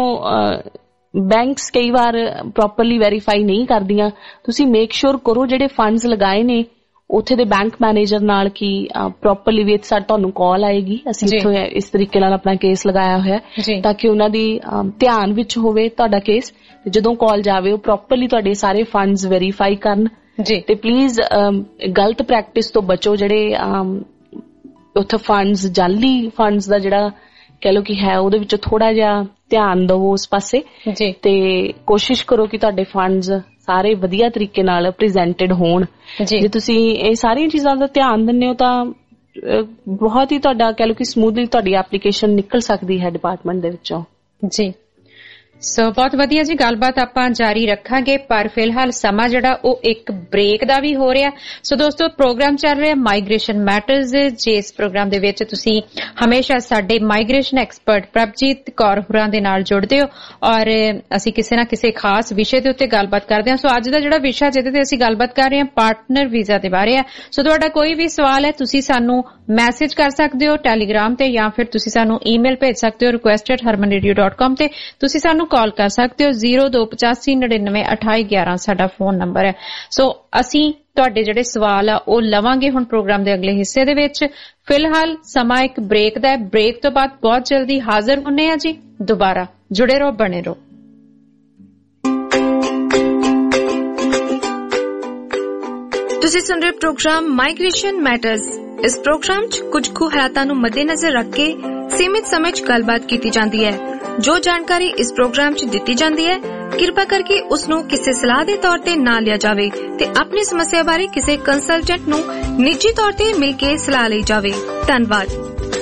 ਬੈਂਕਸ ਕਈ ਵਾਰ ਪ੍ਰੋਪਰਲੀ ਵੈਰੀਫਾਈ ਨਹੀਂ ਕਰਦੀਆਂ। ਤੁਸੀਂ ਮੇਕ ਸ਼ੋਰ ਕਰੋ ਜਿਹੜੇ ਫੰਡਸ ਲਗਾਏ ਨੇ ਉੱਥੇ ਦੇ ਬੈਂਕ ਮੈਨੇਜਰ ਨਾਲ ਕਿ ਪ੍ਰੋਪਰਲੀ ਵੀ ਤੁਹਾਨੂੰ ਕਾਲ ਆਏਗੀ, ਅਸੀਂ ਇੱਥੋਂ ਇਸ ਤਰੀਕੇ ਨਾਲ ਆਪਣਾ ਕੇਸ ਲਗਾਇਆ ਹੋਇਆ ਤਾਂ ਕਿ ਉਹਨਾਂ ਦੀ ਧਿਆਨ ਵਿੱਚ ਹੋਵੇ ਤੁਹਾਡਾ ਕੇਸ। ਜਦੋਂ ਕਾਲ ਜਾਵੇ ਉਹ ਪ੍ਰੋਪਰਲੀ ਤੁਹਾਡੇ ਸਾਰੇ ਫੰਡਸ ਵੈਰੀਫਾਈ ਕਰਨ ਤੇ ਪਲੀਜ਼ ਗਲਤ ਪ੍ਰੈਕਟਿਸ ਤੋਂ ਬਚੋ। ਜਿਹੜੇ ਉੱਥੇ ਫੰਡਸ ਜਾਲੀ ਫੰਡਸ ਦਾ ਜਿਹੜਾ ਕਹਿ ਲਓ ਕਿ ਹੈ ਉਹਦੇ ਵਿੱਚ ਥੋੜਾ ਜਿਹਾ ਧਿਆਨ ਦਿਓ ਉਸ ਪਾਸੇ ਤੇ ਕੋਸ਼ਿਸ਼ ਕਰੋ ਕਿ ਤੁਹਾਡੇ ਫੰਡਸ ਸਾਰੇ ਵਧੀਆ ਤਰੀਕੇ ਨਾਲ ਪ੍ਰੈਜ਼ੈਂਟਡ ਹੋਣ। ਜੇ ਤੁਸੀਂ ਇਹ ਸਾਰੀਆਂ ਚੀਜ਼ਾਂ ਦਾ ਧਿਆਨ ਦਿੰਦੇ ਹੋ ਤਾਂ ਬਹੁਤ ਹੀ ਤੁਹਾਡਾ ਕਹਿ ਲਓ ਕਿ ਸਮੂਥਲੀ ਤੁਹਾਡੀ ਐਪਲੀਕੇਸ਼ਨ ਨਿਕਲ ਸਕਦੀ ਹੈ ਡਿਪਾਰਟਮੈਂਟ ਦੇ ਵਿੱਚੋਂ ਜੀ। ਸੋ ਬਹੁਤ ਵਧੀਆ ਜੀ, ਗੱਲਬਾਤ ਆਪਾਂ ਜਾਰੀ ਰੱਖਾਂਗੇ ਪਰ ਫਿਲਹਾਲ ਸਮਾਂ ਜਿਹੜਾ ਉਹ ਇੱਕ ਬ੍ਰੇਕ ਦਾ ਵੀ ਹੋ ਰਿਹਾ। ਸੋ ਦੋਸਤੋ ਪ੍ਰੋਗਰਾਮ ਚੱਲ ਰਿਹਾ ਮਾਈਗ੍ਰੇਸ਼ਨ ਮੈਟਰਜ਼, ਜਿਸ ਪ੍ਰੋਗਰਾਮ ਦੇ ਵਿੱਚ ਤੁਸੀਂ ਹਮੇਸ਼ਾ ਸਾਡੇ ਮਾਈਗ੍ਰੇਸ਼ਨ ਐਕਸਪਰਟ ਪ੍ਰਭਜੀਤ ਕੌਰ ਹੋਰਾਂ ਦੇ ਨਾਲ ਜੁੜਦੇ ਹੋ ਔਰ ਅਸੀਂ ਕਿਸੇ ਨਾ ਕਿਸੇ ਖਾਸ ਵਿਸ਼ੇ ਦੇ ਉੱਤੇ ਗੱਲਬਾਤ ਕਰਦੇ ਹਾਂ। ਸੋ ਅੱਜ ਦਾ ਜਿਹੜਾ ਵਿਸ਼ਾ ਜਿਹਦੇ ਤੇ ਅਸੀਂ ਗੱਲਬਾਤ ਕਰ ਰਹੇ ਹਾਂ ਪਾਰਟਨਰ ਵੀਜ਼ਾ ਦੇ ਬਾਰੇ ਹੈ। ਸੋ ਤੁਹਾਡਾ ਕੋਈ ਵੀ ਸਵਾਲ ਹੈ ਤੁਸੀਂ ਸਾਨੂੰ ਮੈਸੇਜ ਕਰ ਸਕਦੇ ਹੋ ਟੈਲੀਗ੍ਰਾਮ ਤੇ ਜਾਂ ਫਿਰ ਤੁਸੀਂ ਸਾਨੂੰ ਈਮੇਲ ਭੇਜ ਸਕਦੇ ਹੋ request@harmanradio.com ਤੇ ਤੁਸੀਂ ਸਾਨੂੰ ਕਾਲ ਕਰ ਸਕਦੇ ਹੋ 0285992811 ਸਾਡਾ ਫੋਨ ਨੰਬਰ ਹੈ। ਸੋ ਅਸੀਂ ਤੁਹਾਡੇ ਜਿਹੜੇ ਸਵਾਲ ਆ ਉਹ ਲਵਾਂਗੇ ਹੁਣ ਪ੍ਰੋਗਰਾਮ ਦੇ ਅਗਲੇ ਹਿੱਸੇ ਦੇ ਵਿੱਚ। ਫਿਲਹਾਲ ਸਮਾਂ ਇੱਕ ਬ੍ਰੇਕ ਦਾ ਹੈ, ਬ੍ਰੇਕ ਤੋਂ ਬਾਅਦ ਬਹੁਤ ਜਲਦੀ ਹਾਜ਼ਰ ਹੁੰਨੇ ਆ ਜੀ ਦੁਬਾਰਾ। ਜੁੜੇ ਰਹੋ, ਬਣੇ ਰਹੋ। ਤੁਸੀਂ ਸੁਣ ਰਹੇ ਪ੍ਰੋਗਰਾਮ ਮਾਈਗ੍ਰੇਸ਼ਨ ਮੈਟਰਜ਼। ਇਸ ਪ੍ਰੋਗਰਾਮ 'ਚ ਕੁਝ ਕੁ ਹਾਲਾਤਾਂ ਨੂੰ ਮੱਦੇਨਜ਼ਰ ਰੱਖ ਕੇ ਸੀਮਿਤ ਸਮੇਂ 'ਚ ਗੱਲਬਾਤ ਕੀਤੀ ਜਾਂਦੀ ਹੈ। ਜੋ ਜਾਣਕਾਰੀ ਇਸ ਪ੍ਰੋਗਰਾਮ 'ਚ ਦਿੱਤੀ ਜਾਂਦੀ ਹੈ ਕਿਰਪਾ ਕਰਕੇ ਉਸ ਨੂੰ ਕਿਸੇ ਸਲਾਹ ਦੇ ਤੌਰ ਤੇ ਨਾ ਲਿਆ ਜਾਵੇ ਤੇ ਆਪਣੀ ਸਮੱਸਿਆ ਬਾਰੇ ਕਿਸੇ ਕੰਸਲਟੈਂਟ ਨੂੰ ਨਿੱਜੀ ਤੌਰ ਤੇ ਮਿਲ ਕੇ ਸਲਾਹ ਲਈ ਜਾਵੇ। ਧੰਨਵਾਦ।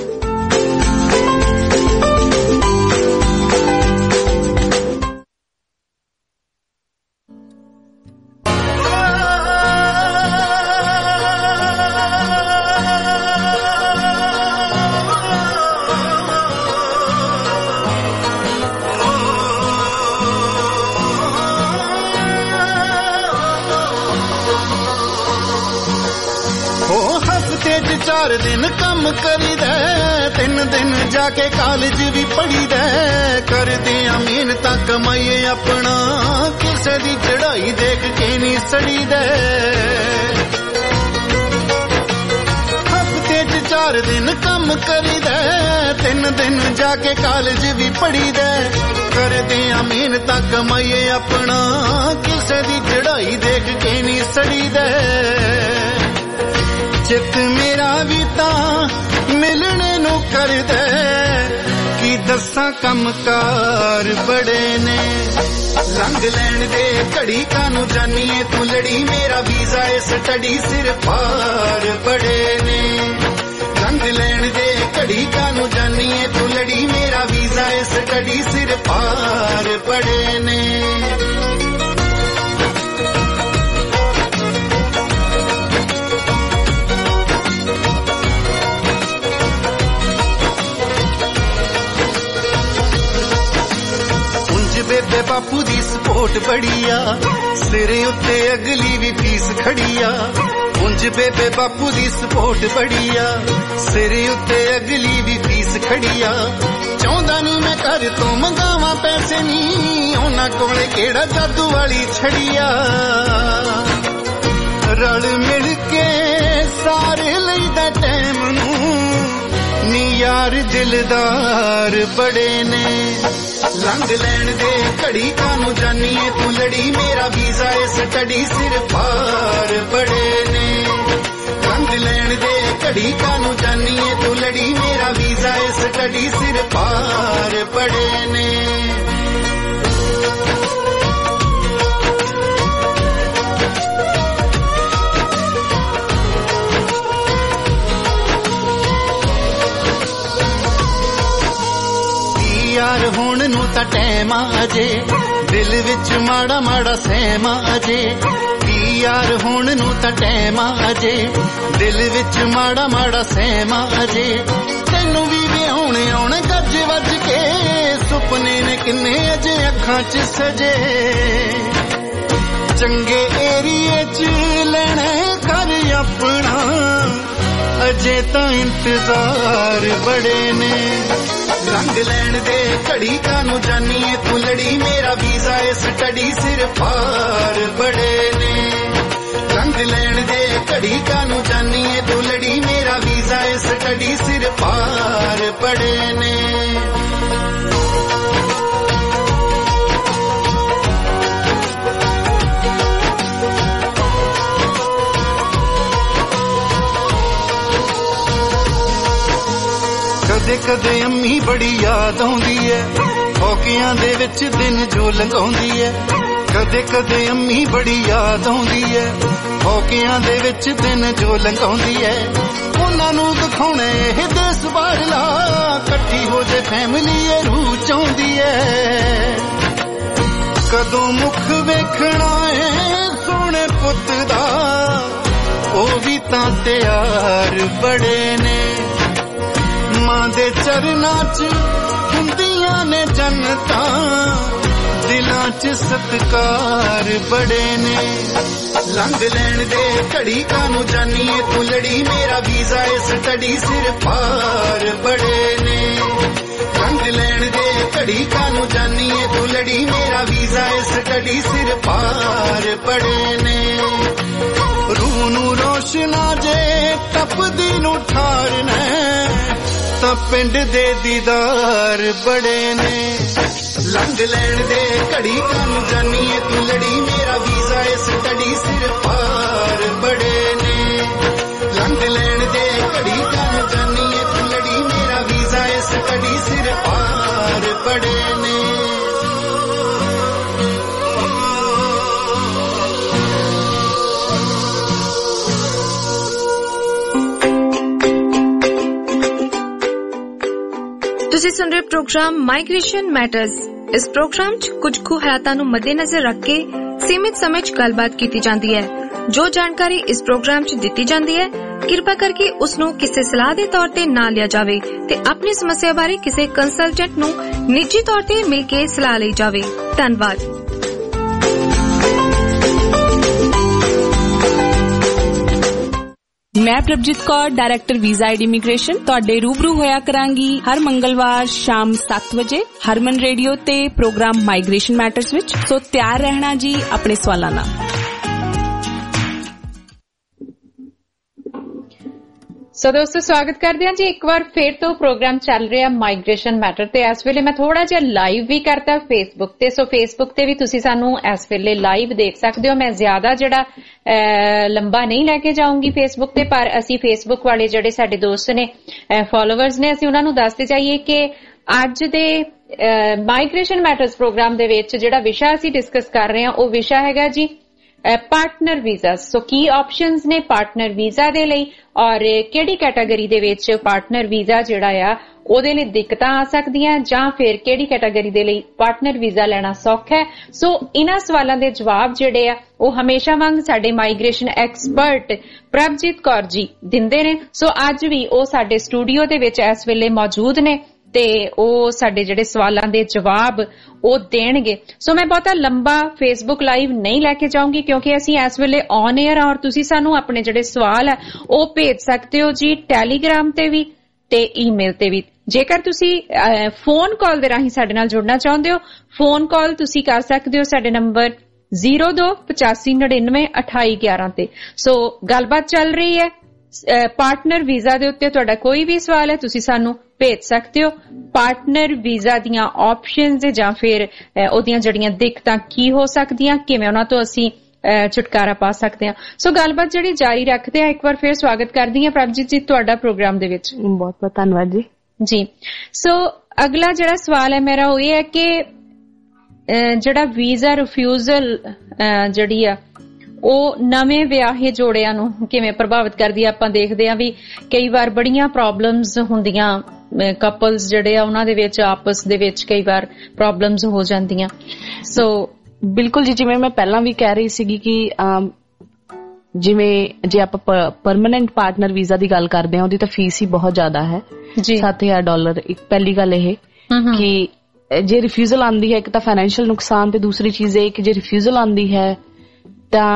चार दिन कम करीदा, 3 दिन जाके कॉलेज भी पढ़ीदा, करदे मेहनत कमाइए अपना, किसे दी चढ़ाई देख के नहीं सड़ीदा। हफ्ते 4 दिन कम करीदा, 3 दिन जाके कॉलेज भी पढ़ीदा, करदे मेहनत कमाइए अपना, किसे दी चढ़ाई देख के नहीं सड़ीदा। चित मेरा भी तां मिलने नू करदा कि दस्सां कमकार बड़े ने लंघ लैण दे घड़ी कानू जानिए तू लड़ी मेरा वीजा स्टडी सिर पार बड़े ने लंघ लैण दे घड़ी कानू जानिए तू लड़ी मेरा वीजा स्टडी सिर पार बड़े ने बेबे बापू दी सपोर्ट बड़ी आ सिरे उत्ते अगली भी फीस खड़ी आ उंज बेबे बापू दी सपोर्ट बड़ी आ सिरे उत्ते अगली भी फीस खड़ी आ चाहंदा नहीं मैं घर तो मंगावा पैसे नहीं उन्हां कोले केड़ा जादू वाली छड़ी आ रल मिल के सारे लईदा टाइम नूं नी यार दिलदार बड़े ने लंघ लैण दे घड़ी कानू जानिए तू लड़ी मेरा वीजा स्टडी सिर पार बड़े ने लंघ लैण दे घड़ी कानू जानिए तू लड़ी मेरा वीजा स्टडी सिर पार बड़े ने यार होण नूं तां टैम अजे दिल विच माड़ा माड़ा सहम अजे यार होण नूं तां टैम अजे दिल विच माड़ा माड़ा सहम अजे तैनूं भी विआहुणे आउण गज वज के सुपने ने किन्ने अजे अखां च सजे चंगे एरिए च लैणे घर अपना अजे तां इंतजार बड़े ने लंघ लैण दे घड़ी कानू जानिए तू लड़ी मेरा वीजा स्टडी सिर पार बड़े ने लंघ लैण दे घड़ी कानू जानिए तू लड़ी मेरा वीजा स्टडी सिर पार बड़े ने कदे कदे अम्मी बड़ी याद आउंदी है औकियां दे विच दिन जो लंघाउंदी है कदे कदे अम्मी बड़ी याद आउंदी है औकियां दे विच दिन जो लंघाउंदी है उन्हां नूं दिखाउणे इह देस बारला इकट्ठी हो जे फैमिली ए रूह चाहुंदी है कदों मुख वेखणा है सोहणे पुੱਤ दा ओ भी तां तैयार बड़े ने मां दे चरनां च हुंदियां ने जन्नतां दिलां च सत्कार बड़े ने लंघ लैण दे घड़ी कानू जानिए तू लड़ी मेरा वीजा स्टडी सिर पार बड़े ने लंघ लैण दे घड़ी कानू जानिए तू लड़ी मेरा वीजा स्टडी सिर पार बड़े ने रूह नूं रोशना जे तपदी नूं ठारना तां पिंड दे दीदार बड़े ने लंघ लैण दे घड़ी कानू जानिए तू लड़ी मेरा वीजा स्टडी सिर पार बड़े ने लंघ लैण दे घड़ी कानू जानिए तू लड़ी मेरा वीजा स्टडी सिर पार बड़े ने ਤੁਸੀਂ ਸੁਣ ਰਹੇ ਪ੍ਰੋਗਰਾਮ ਮਾਈਗ੍ਰੇਸ਼ਨ ਮੈਟਰਸ ਇਸ ਪ੍ਰੋਗਰਾਮ 'ਚ ਕੁਝ ਕੁ ਹਾਲਾਤਾਂ ਨੂੰ ਮੱਦੇਨਜ਼ਰ ਰੱਖ ਕੇ ਸੀਮਿਤ ਸਮੇਂ 'ਚ ਗੱਲਬਾਤ ਕੀਤੀ ਜਾਂਦੀ ਹੈ ਜੋ ਜਾਣਕਾਰੀ ਇਸ ਪ੍ਰੋਗਰਾਮ 'ਚ ਦਿੱਤੀ ਜਾਂਦੀ ਹੈ ਕਿਰਪਾ ਕਰਕੇ ਉਸ ਨੂੰ ਕਿਸੇ ਸਲਾਹ ਦੇ ਤੌਰ ਤੇ ਨਾ ਲਿਆ ਜਾਵੇ ਤੇ ਆਪਣੀ ਸਮੱਸਿਆ ਬਾਰੇ ਕਿਸੇ ਕੰਸਲਟੈਂਟ ਨੂੰ ਨਿੱਜੀ ਤੌਰ ਤੇ ਮਿਲ ਕੇ ਸਲਾਹ ਲਈ ਜਾਵੇ ਧੰਨਵਾਦ मैं Prabhjeet Kaur director visa ID immigration ਤੁਹਾਡੇ रूबरू होया करांगी हर मंगलवार शाम 7 बजे हरमन रेडियो ते प्रोग्राम माइग्रेशन मैटर्स विच सो तैयार रहना जी अपने सवालां नाल सो दोस्तों स्वागत करते हैं जी एक बार फिर तो प्रोग्राम चल रहा माइग्रेशन मैटर ते इस वेले मैं थोड़ा जिहा लाइव भी करता फेसबुक ते सो फेसबुक ते भी तुसी सानू इस वेले लाइव देख सकते हो मैं ज्यादा जिहड़ा लंबा नहीं लेके जाऊंगी फेसबुक ते पर असी फेसबुक वाले जिहड़े साडे दोस्त ने फॉलोवर्स ने असी उन्हां नू दसदे जाइए कि ਅੱਜ ਦੇ ਮਾਈਗ੍ਰੇਸ਼ਨ ਮੈਟਰਸ ਪ੍ਰੋਗਰਾਮ ਦੇ ਵਿੱਚ ਜਿਹੜਾ ਵਿਸ਼ਾ ਅਸੀਂ ਡਿਸਕਸ ਕਰ ਰਹੇ ਹਾਂ ਉਹ ਵਿਸ਼ਾ ਹੈਗਾ ਜੀ ਪਾਰਟਨਰ ਵੀਜ਼ਾ। ਸੋ ਕੀ ਆਪਸ਼ਨਸ ਨੇ ਪਾਰਟਨਰ ਵੀਜ਼ਾ ਦੇ ਲਈ ਔਰ ਕਿਹੜੀ ਕੈਟਾਗਰੀ ਦੇ ਵਿੱਚ ਪਾਰਟਨਰ ਵੀਜ਼ਾ ਜਿਹੜਾ ਆ ਉਹਦੇ ਲਈ ਦਿੱਕਤਾਂ ਆ ਸਕਦੀਆਂ ਜਾਂ ਫਿਰ ਕਿਹੜੀ ਕੈਟਾਗਰੀ ਦੇ ਲਈ ਪਾਰਟਨਰ ਵੀਜ਼ਾ ਲੈਣਾ ਸੌਖਾ ਹੈ। ਸੋ ਇਹਨਾਂ ਸਵਾਲਾਂ ਦੇ ਜਵਾਬ ਜਿਹੜੇ ਆ ਉਹ ਹਮੇਸ਼ਾ ਵਾਂਗ ਸਾਡੇ ਮਾਈਗ੍ਰੇਸ਼ਨ ਐਕਸਪਰਟ ਪ੍ਰਭਜੀਤ ਕੌਰ ਜੀ ਦਿੰਦੇ ਨੇ। ਸੋ ਅੱਜ ਵੀ ਉਹ ਸਾਡੇ ਸਟੂਡੀਓ ਦੇ ਵਿੱਚ ਇਸ ਵੇਲੇ ਮੌਜੂਦ ਨੇ ਤੇ ਉਹ ਸਾਡੇ ਜਿਹੜੇ ਸਵਾਲਾਂ ਦੇ ਜਵਾਬ ਉਹ ਦੇਣਗੇ। ਸੋ ਮੈਂ ਬਹੁਤਾ ਲੰਬਾ ਫੇਸਬੁੱਕ ਲਾਈਵ ਨਹੀਂ ਲੈ ਕੇ ਜਾਊਂਗੀ ਕਿਉਂਕਿ ਅਸੀਂ ਇਸ ਵੇਲੇ ਔਨ 에ਅਰ ਔਰ ਤੁਸੀਂ ਸਾਨੂੰ ਆਪਣੇ ਜਿਹੜੇ ਸਵਾਲ ਹੈ ਉਹ ਭੇਜ ਸਕਦੇ ਹੋ ਜੀ ਟੈਲੀਗ੍ਰਾਮ ਤੇ ਵੀ ਤੇ ਈਮੇਲ ਤੇ ਵੀ। ਜੇਕਰ ਤੁਸੀਂ ਫੋਨ ਕਾਲ ਦੇ ਰਾਹੀਂ ਸਾਡੇ ਨਾਲ ਜੁੜਨਾ ਚਾਹੁੰਦੇ ਹੋ ਫੋਨ ਕਾਲ ਤੁਸੀਂ ਕਰ ਸਕਦੇ ਹੋ ਸਾਡੇ ਨੰਬਰ 0285992811 ਤੇ। ਸੋ ਗੱਲਬਾਤ ਚੱਲ ਰਹੀ ਹੈ ਪਾਰਟਨਰ ਵੀਜ਼ਾ ਦੇ ਉੱਤੇ। ਤੁਹਾਡਾ ਕੋਈ ਵੀ ਸਵਾਲ ਹੈ ਤੁਸੀਂ ਸਾਨੂੰ ਭੇਜ ਸਕਦੇ ਹੋ। ਪਾਰਟਨਰ ਵੀਜ਼ਾ ਦੀਆਂ ਆਪਸ਼ਨਸ ਜਾਂ ਫਿਰ ਉਹਦੀਆਂ ਜਿਹੜੀਆਂ ਦਿੱਕਤਾਂ ਕੀ ਹੋ ਸਕਦੀਆਂ ਕਿਵੇਂ ਉਹਨਾਂ ਤੋਂ ਅਸੀਂ ਛੁਟਕਾਰਾ ਪਾ ਸਕਦੇ ਹਾਂ। ਸੋ ਗੱਲਬਾਤ ਜਿਹੜੀ ਜਾਰੀ ਰੱਖਦੇ ਆ ਇੱਕ ਵਾਰ ਫਿਰ ਸਵਾਗਤ ਕਰਦੀ ਹਾਂ ਪ੍ਰਭਜੀਤ ਜੀ ਤੁਹਾਡਾ ਪ੍ਰੋਗਰਾਮ ਦੇ ਵਿੱਚ। ਬਹੁਤ ਬਹੁਤ ਧੰਨਵਾਦ ਜੀ। ਜੀ ਸੋ ਅਗਲਾ ਜਿਹੜਾ ਸਵਾਲ ਹੈ ਮੇਰਾ ਉਹ ਇਹ ਹੈ ਕਿ ਜਿਹੜਾ ਵੀਜ਼ਾ ਰਿਫਿਊਜ਼ਲ ਜਿਹੜੀ ਆ ਉਹ ਨਵੇਂ ਵਿਆਹੇ ਜੋੜਿਆਂ ਨੂੰ ਕਿਵੇਂ ਪ੍ਰਭਾਵਿਤ ਕਰਦੀ ਆ। ਆਪਾਂ ਦੇਖਦੇ ਆ ਵੀ ਕਈ ਵਾਰ ਬੜੀਆਂ ਪ੍ਰੋਬਲਮਸ ਹੁੰਦੀਆਂ ਕਪਲਸ ਜਿਹੜੇ ਆ ਉਹਨਾਂ ਦੇ ਵਿੱਚ ਆਪਸ ਦੇ ਵਿੱਚ ਕਈ ਵਾਰ ਪ੍ਰੋਬਲਮਸ ਹੋ ਜਾਂਦੀਆਂ। ਸੋ ਬਿਲਕੁਲ ਜੀ ਜਿਵੇਂ ਮੈਂ ਪਹਿਲਾਂ ਵੀ ਕਹਿ ਰਹੀ ਸੀਗੀ ਕਿ ਜਿਵੇਂ ਜੇ ਆਪਾਂ ਪਰਮਾਨੈਂਟ ਪਾਰਟਨਰ ਵੀਜ਼ਾ ਦੀ ਗੱਲ ਕਰਦੇ ਹਾਂ ਉਹਦੀ ਤਾਂ ਫੀਸ ਹੀ ਬਹੁਤ ਜ਼ਿਆਦਾ ਹੈ ਜੀ $7,000। ਇੱਕ ਪਹਿਲੀ ਗੱਲ ਇਹ ਕਿ ਜੇ ਰਿਫਿਊਜ਼ਲ ਆਉਂਦੀ ਹੈ ਇੱਕ ਤਾਂ ਫਾਈਨੈਂਸ਼ੀਅਲ ਨੁਕਸਾਨ ਤੇ ਦੂਸਰੀ ਚੀਜ਼ ਇਹ ਕਿ ਜੇ ਰਿਫਿਊਜ਼ਲ ਆਉਂਦੀ ਹੈ ਤਾਂ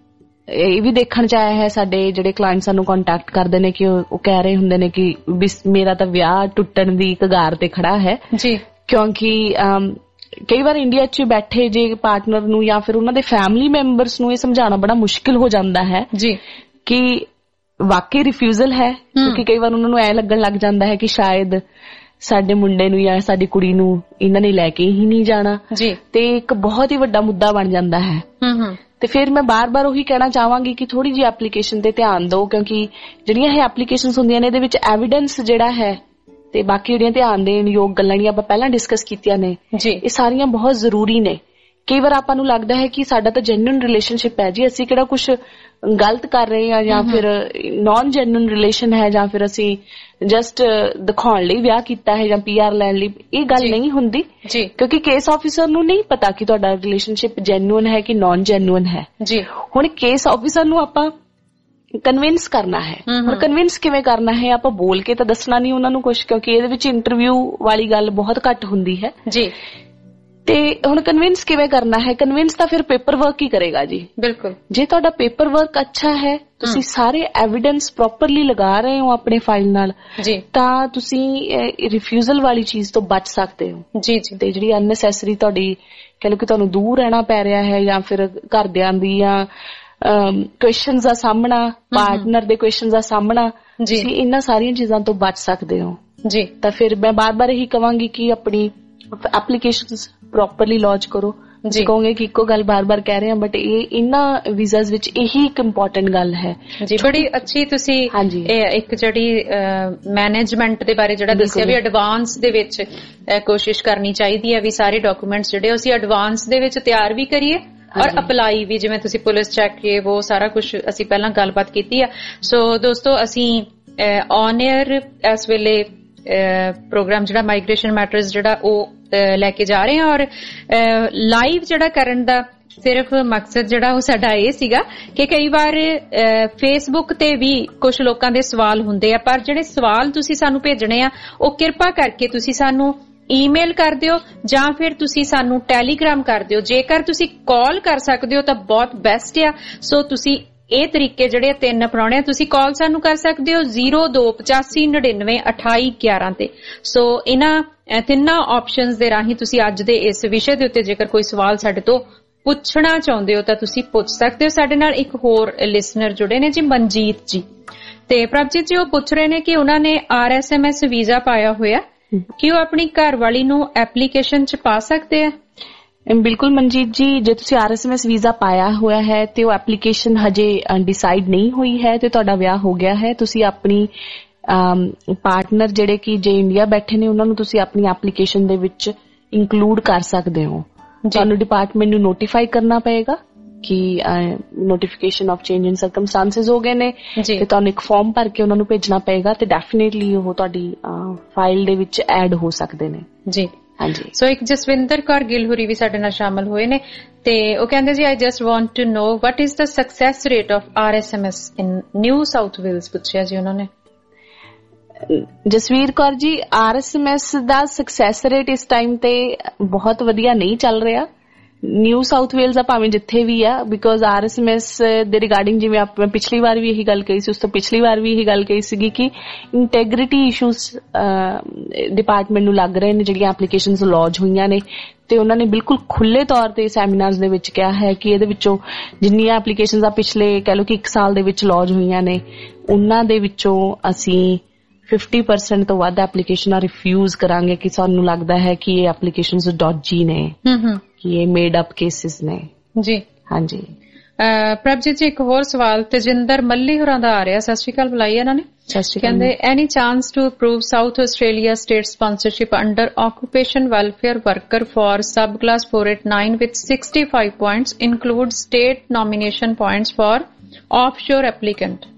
ਇਹ ਵੀ ਦੇਖਣ ਚ ਆਇਆ ਹੈ ਸਾਡੇ ਜਿਹੜੇ ਕਲਾਇੰਟ ਸਾਨੂੰ ਕੰਟੈਕਟ ਕਰਦੇ ਨੇ ਕਿ ਉਹ ਕਹਿ ਰਹੇ ਹੁੰਦੇ ਨੇ ਕਿ ਮੇਰਾ ਤਾਂ ਵਿਆਹ ਟੁੱਟਣ ਦੀ ਕਗਾਰ ਤੇ ਖੜਾ ਹੈ ਜੀ। ਕਿਉਂਕਿ ਕਈ ਵਾਰ ਇੰਡੀਆ 'ਚ ਬੈਠੇ ਜੇ ਪਾਰਟਨਰ ਨੂੰ ਜਾਂ ਫਿਰ ਉਹਨਾਂ ਦੇ ਫੈਮਿਲੀ ਮੈਂਬਰਸ ਨੂੰ ਇਹ ਸਮਝਾਉਣਾ ਬੜਾ ਮੁਸ਼ਕਿਲ ਹੋ ਜਾਂਦਾ ਹੈ ਜੀ ਕਿ ਵਾਕਈ ਰਿਫਿਊਜ਼ਲ ਹੈ ਕਿਉਂਕਿ ਕਈ ਵਾਰ ਉਹਨਾਂ ਨੂੰ ਐ ਲੱਗਣ ਲੱਗ ਜਾਂਦਾ ਹੈ ਕਿ ਸ਼ਾਇਦ ਸਾਡੇ ਮੁੰਡੇ ਨੂੰ ਜਾਂ ਸਾਡੀ ਕੁੜੀ ਨੂੰ ਇਹਨਾਂ ਨੇ ਲੈ ਕੇ ਹੀ ਨਹੀਂ ਜਾਣਾ ਜੀ ਤੇ ਇੱਕ ਬਹੁਤ ਹੀ ਵੱਡਾ ਮੁੱਦਾ ਬਣ ਜਾਂਦਾ ਹੈ। ਤੇ ਫਿਰ ਮੈਂ ਬਾਰ-ਬਾਰ ਉਹੀ ਕਹਿਣਾ ਚਾਹਾਂਗੀ ਕਿ ਥੋੜੀ ਜਿਹੀ ਐਪਲੀਕੇਸ਼ਨ ਤੇ ਧਿਆਨ ਦਿਓ ਕਿਉਂਕਿ ਜਿਹੜੀਆਂ ਇਹ ਐਪਲੀਕੇਸ਼ਨਸ ਹੁੰਦੀਆਂ ਨੇ ਇਹਦੇ ਵਿੱਚ ਐਵੀਡੈਂਸ ਜਿਹੜਾ ਹੈ ਤੇ ਬਾਕੀ ਜਿਹੜੀਆਂ ਧਿਆਨ ਦੇਣ ਯੋਗ ਗੱਲਾਂ ਜਿਹੜੀਆਂ ਆਪਾਂ ਪਹਿਲਾਂ ਡਿਸਕਸ ਕੀਤੀਆਂ ਨੇ ਇਹ ਸਾਰੀਆਂ ਬਹੁਤ ਜ਼ਰੂਰੀ ਨੇ। ਕਈ ਵਾਰ ਆਪਾਂ ਨੂੰ ਲੱਗਦਾ ਹੈ ਕਿ ਸਾਡਾ ਤਾਂ ਜੈਨੂਇਨ ਰਿਲੇਸ਼ਨਸ਼ਿਪ ਹੈ ਜੀ ਅਸੀਂ ਕਿਹੜਾ ਕੁਝ ਗਲਤ ਕਰ ਰਹੇ ਹਾਂ ਜਾਂ ਫਿਰ ਨਾਨ ਜੈਨੂਇਨ ਰਿਲੇਸ਼ਨ ਹੈ ਜਾਂ ਫਿਰ ਅਸੀਂ ਜਸਟ ਦਿਖਾਉਣ ਲਈ ਵਿਆਹ ਕੀਤਾ ਹੈ ਜਾਂ PR ਲੈਣ ਲਈ। ਇਹ ਗੱਲ ਨਹੀਂ ਹੁੰਦੀ ਕਿਉਂਕਿ ਕੇਸ ਆਫਿਸਰ ਨੂੰ ਨਹੀਂ ਪਤਾ ਕਿ ਤੁਹਾਡਾ ਰਿਲੇਸ਼ਨਸ਼ਿਪ ਜੈਨੂਇਨ ਹੈ ਕਿ ਨਾਨ ਜੈਨੂਇਨ ਹੈ ਜੀ। ਹੁਣ ਕੇਸ ਆਫਿਸਰ ਨੂੰ ਆਪਾਂ ਕਨਵਿੰਸ ਕਰਨਾ ਹੈ। ਹੁਣ ਕਨਵਿੰਸ ਕਿਵੇਂ ਕਰਨਾ ਹੈ ਆਪਾਂ ਬੋਲ ਕੇ ਤਾਂ ਦੱਸਣਾ ਨਹੀਂ ਉਹਨਾਂ ਨੂੰ ਕੁਝ ਕਿਉਂਕਿ ਇਹਦੇ ਵਿੱਚ ਇੰਟਰਵਿਊ ਵਾਲੀ ਗੱਲ ਬਹੁਤ ਘੱਟ ਹੁੰਦੀ ਹੈ ਜੀ। ਤੇ ਹੁਣ ਕਨਵਿੰਸ ਕਿਵੇਂ ਕਰਨਾ ਹੈ ਕਨਵਿੰਸ ਤਾਂ ਫਿਰ ਪੇਪਰ ਵਰਕ ਹੀ ਕਰੇਗਾ ਜੀ। ਬਿਲਕੁਲ ਜੇ ਤੁਹਾਡਾ ਪੇਪਰ ਵਰਕ ਅੱਛਾ ਹੈ ਤੁਸੀਂ ਸਾਰੇ ਐਵੀਡੈਂਸ ਪ੍ਰੋਪਰਲੀ ਲਗਾ ਰਹੇ ਹੋ ਆਪਣੇ ਫਾਈਲ ਨਾਲ ਤਾਂ ਤੁਸੀਂ ਰਿਫਿਊਜ਼ਲ ਵਾਲੀ ਚੀਜ਼ ਤੋਂ ਬਚ ਸਕਦੇ ਹੋ ਜੀ। ਤੇ ਜਿਹੜੀ ਅਨਨੈਸੈਸਰੀ ਤੁਹਾਡੀ ਕਹਿ ਲਓ ਕਿ ਤੁਹਾਨੂੰ ਦੂਰ ਰਹਿਣਾ ਪੈ ਰਿਹਾ ਹੈ ਜਾਂ ਫਿਰ ਘਰਦਿਆਂ ਦੀ ਜਾਂ ਕੁਐਸਚਨਸ ਦਾ ਸਾਹਮਣਾ ਪਾਰਟਨਰ ਦੇ ਕੁਐਸਚਨਸ ਦਾ ਸਾਹਮਣਾ ਤੁਸੀਂ ਇਹਨਾਂ ਸਾਰੀਆਂ ਚੀਜ਼ਾਂ ਤੋਂ ਬਚ ਸਕਦੇ ਹੋ ਜੀ। ਤਾਂ ਫਿਰ ਮੈਂ ਬਾਰ-ਬਾਰ ਇਹੀ ਕਵਾਂਗੀ ਕਿ ਆਪਣੀ ਐਪਲੀਕੇਸ਼ਨਸ ਪ੍ਰੋਪਰਲੀ ਲੌਂਚ ਕਰੋ। ਕਹੋਗੇ ਕਿ ਇੱਕੋ ਗੱਲ ਬਾਰ-ਬਾਰ ਕਹਿ ਰਹੇ ਹਾਂ ਬਟ ਇਹ ਇਹਨਾਂ ਵੀਜ਼ਾਸ ਵਿੱਚ ਇਹੀ ਇੱਕ ਇੰਪੋਰਟੈਂਟ ਗੱਲ ਹੈ ਜੀ। ਬੜੀ ਅੱਛੀ ਤੁਸੀਂ ਇੱਕ ਜਿਹੜੀ ਮੈਨੇਜਮੈਂਟ ਦੇ ਬਾਰੇ ਜਿਹੜਾ ਦੱਸਿਆ ਵੀ ਐਡਵਾਂਸ ਦੇ ਵਿੱਚ ਕੋਸ਼ਿਸ਼ ਕਰਨੀ ਚਾਹੀਦੀ ਹੈ ਵੀ ਸਾਰੇ ਡਾਕੂਮੈਂਟਸ ਜਿਹੜੇ ਅਸੀਂ ਐਡਵਾਂਸ ਦੇ ਵਿੱਚ ਤਿਆਰ ਵੀ ਕਰੀਏ ਔਰ ਅਪਲਾਈ ਵੀ ਜਿਵੇਂ ਤੁਸੀਂ ਪੁਲਿਸ ਚੈੱਕ ਉਹ ਸਾਰਾ ਕੁਝ ਅਸੀਂ ਪਹਿਲਾਂ ਗੱਲਬਾਤ ਕੀਤੀ ਆ। ਸੋ ਦੋਸਤੋ ਅਸੀਂ ਔਨ 에ਅਰ ਇਸ ਵੇਲੇ ਪ੍ਰੋਗਰਾਮ ਜਿਹੜਾ ਮਾਈਗ੍ਰੇਸ਼ਨ ਮੈਟਰਸ ਜਿਹੜਾ ਉਹ ਲੈ ਕੇ ਜਾ ਰਹੇ ਹਾਂ ਔਰ ਲਾਈਵ ਜਿਹੜਾ ਕਰਨ ਦਾ ਸਿਰਫ ਮਕਸਦ ਜਿਹੜਾ ਉਹ ਸਾਡਾ ਇਹ ਸੀਗਾ ਕਿ ਕਈ ਵਾਰ ਫੇਸਬੁੱਕ ਤੇ ਵੀ ਕੁਝ ਲੋਕਾਂ ਦੇ ਸਵਾਲ ਹੁੰਦੇ ਆ ਪਰ ਜਿਹੜੇ ਸਵਾਲ ਤੁਸੀਂ ਸਾਨੂੰ ਭੇਜਣੇ ਆ ਉਹ ਕਿਰਪਾ ਕਰਕੇ ਤੁਸੀਂ ਸਾਨੂੰ ਈਮੇਲ ਕਰ ਦਿਓ ਜਾਂ ਫਿਰ ਤੁਸੀਂ ਸਾਨੂੰ ਟੈਲੀਗ੍ਰਾਮ ਕਰ ਦਿਓ। ਜੇਕਰ ਤੁਸੀਂ ਕਾਲ ਕਰ ਸਕਦੇ ਹੋ ਤਾਂ ਬਹੁਤ ਬੈਸਟ ਆ। ਸੋ ਤੁਸੀਂ ਇਹ ਤਰੀਕੇ ਜਿਹੜੇ ਤਿੰਨ ਅਪਣਾਉਣੇ ਆ ਤੁਸੀਂ ਕਾਲ ਸਾਨੂੰ ਕਰ ਸਕਦੇ ਹੋ 0285992811 ਤੇ। ਸੋ ਇਹਨਾਂ ਤਿੰਨਾਂ ਆਪਸ਼ਨਸ ਦੇ ਰਾਹੀਂ ਤੁਸੀਂ ਅੱਜ ਦੇ ਇਸ ਵਿਸ਼ੇ ਦੇ ਉੱਤੇ ਜੇਕਰ ਕੋਈ ਸਵਾਲ ਸਾਡੇ ਤੋਂ ਪੁੱਛਣਾ ਚਾਹੁੰਦੇ ਹੋ ਤਾਂ ਤੁਸੀਂ ਪੁੱਛ ਸਕਦੇ ਹੋ। ਸਾਡੇ ਨਾਲ ਇੱਕ ਹੋਰ ਲਿਸਨਰ ਜੁੜੇ ਨੇ ਜੀ ਮਨਜੀਤ ਜੀ ਤੇ ਪ੍ਰਭਜੀਤ ਜੀ ਉਹ ਪੁੱਛ ਰਹੇ ਨੇ ਕਿ ਉਹਨਾਂ ਨੇ RSMS ਵੀਜ਼ਾ ਪਾਇਆ ਹੋਇਆ ਕਿ ਉਹ ਆਪਣੀ ਘਰਵਾਲੀ ਨੂੰ ਐਪਲੀਕੇਸ਼ਨ ਚ ਪਾ ਸਕਦੇ ਆ। ਬਿਲਕੁਲ ਮਨਜੀਤ ਜੀ ਜੇ ਤੁਸੀਂ RSMS ਵੀਜ਼ਾ ਪਾਇਆ ਹੋਇਆ ਹੈ ਤੇ ਉਹ ਐਪਲੀਕੇਸ਼ਨ ਹਜੇ ਡਿਸਾਈਡ ਨਹੀਂ ਹੋਈ ਹੈ ਤੇ ਤੁਹਾਡਾ ਵਿਆਹ ਹੋ ਗਿਆ ਹੈ ਤੁਸੀਂ ਆਪਣੀ ਪਾਰਟਨਰ ਜਿਹੜੇ ਕਿ ਜੇ ਇੰਡੀਆ ਬੈਠੇ ਨੇ ਉਹਨਾਂ ਨੂੰ ਤੁਸੀਂ ਆਪਣੀ ਐਪਲੀਕੇਸ਼ਨ ਦੇ ਵਿੱਚ ਇੰਕਲੂਡ ਕਰ ਸਕਦੇ ਹੋ। ਤੁਹਾਨੂੰ ਡਿਪਾਰਟਮੈਂਟ ਨੂੰ ਨੋਟੀਫਾਈ ਕਰਨਾ ਪਏਗਾ ਕਿ notification of change in circumstances ਹੋ ਗਏ ਨੇ ਤੇ ਤੁਹਾਨੂੰ ਇੱਕ ਫਾਰਮ ਭਰ ਕੇ ਉਹਨਾਂ ਨੂੰ ਭੇਜਣਾ ਪਏਗਾ ਤੇ ਡੈਫੀਨੇਟਲੀ ਉਹ ਤੁਹਾਡੀ ਫਾਈਲ ਦੇ ਵਿੱਚ ਐਡ ਹੋ ਸਕਦੇ ਨੇ ਜੀ। ਹਾਂਜੀ, ਸੋ ਇੱਕ ਜਸਵਿੰਦਰ ਕੌਰ ਗਿੱਲ ਹੋਰੀ ਵੀ ਸਾਡੇ ਨਾਲ ਸ਼ਾਮਲ ਹੋਏ ਨੇ ਤੇ ਉਹ ਕਹਿੰਦੇ ਜੀ I just want to know what is the success rate of RSMS in New South Wales, ਪੁੱਛਿਆ ਜੀ ਉਹਨਾਂ ਨੇ। ਜਸਵੀਰ ਕੌਰ ਜੀ, RSMS ਦਾ ਸਕਸੈਸ ਰੇਟ ਇਸ ਟਾਈਮ ਤੇ ਬਹੁਤ ਵਧੀਆ ਨਹੀਂ ਚੱਲ ਰਿਹਾ ਨਿਊ ਸਾਊਥ ਵੇਲਸ ਦਾ, ਭਾਵੇਂ ਜਿੱਥੇ ਵੀ ਆ, ਬਿਕੋਜ਼ RSMS ਦੇ ਰਿਗਾਰਡਿੰਗ ਜਿਵੇਂ ਆਪਾਂ ਪਿਛਲੀ ਵਾਰ ਵੀ ਇਹੀ ਗੱਲ ਕਹੀ ਸੀ, ਉਸ ਤੋਂ ਪਿਛਲੀ ਵਾਰ ਵੀ ਇਹੀ ਗੱਲ ਕਹੀ ਸੀਗੀ ਕਿ ਇੰਟੈਗ੍ਰਿਟੀ ਇਸ਼ੂਜ਼ ਡਿਪਾਰਟਮੈਂਟ ਨੂੰ ਲੱਗ ਰਹੇ ਨੇ ਜਿਹੜੀਆਂ ਐਪਲੀਕੇਸ਼ਨਸ ਲੌਂਚ ਹੋਈਆਂ ਨੇ ਤੇ ਉਹਨਾਂ ਨੇ ਬਿਲਕੁਲ ਖੁੱਲੇ ਤੌਰ ਤੇ ਸੈਮੀਨਾਰਸ ਦੇ ਵਿੱਚ ਕਿਹਾ ਹੈ ਕਿ ਇਹਦੇ ਵਿੱਚੋਂ ਜਿੰਨੀਆਂ ਐਪਲੀਕੇਸ਼ਨਸ ਆ ਪਿਛਲੇ ਕਹਿ ਲਓ ਕਿ 1 ਸਾਲ ਦੇ ਵਿੱਚ ਲੌਂਚ ਹੋਈਆਂ ਨੇ ਉਹਨਾਂ ਦੇ ਵਿੱਚੋਂ ਅਸੀਂ 50% ਤੋਂ ਵੱਧ ਐਪਲੀਕੇਸ਼ਨਾਂ ਰਿਫਿਊਜ਼ ਕਰਾਂਗੇ ਕਿ ਸਾਨੂੰ ਲੱਗਦਾ ਹੈ ਕਿ ਇਹ ਐਪਲੀਕੇਸ਼ਨਸ ਡੌਜੀ ਨੇ, ਕਿ ਇਹ ਮੇਡ ਅਪ ਕੇਸਿਸ ਨੇ ਜੀ। ਹਾਂਜੀ, ਪ੍ਰਭਜੀਤ ਜੀ ਇੱਕ ਹੋਰ ਸਵਾਲ ਤੇਜਿੰਦਰ ਮੱਲੀ ਹੋਰਾਂ ਦਾ ਆ ਰਿਹਾ। ਸਤਿ ਸ਼੍ਰੀ ਅਕਾਲ ਬੁਲਾਈ ਇਹਨਾਂ ਨੇ। ਕਹਿੰਦੇ any chance to approve South Australia state sponsorship under occupation welfare worker for subclass 489 with 65 points include state nomination points for offshore applicant?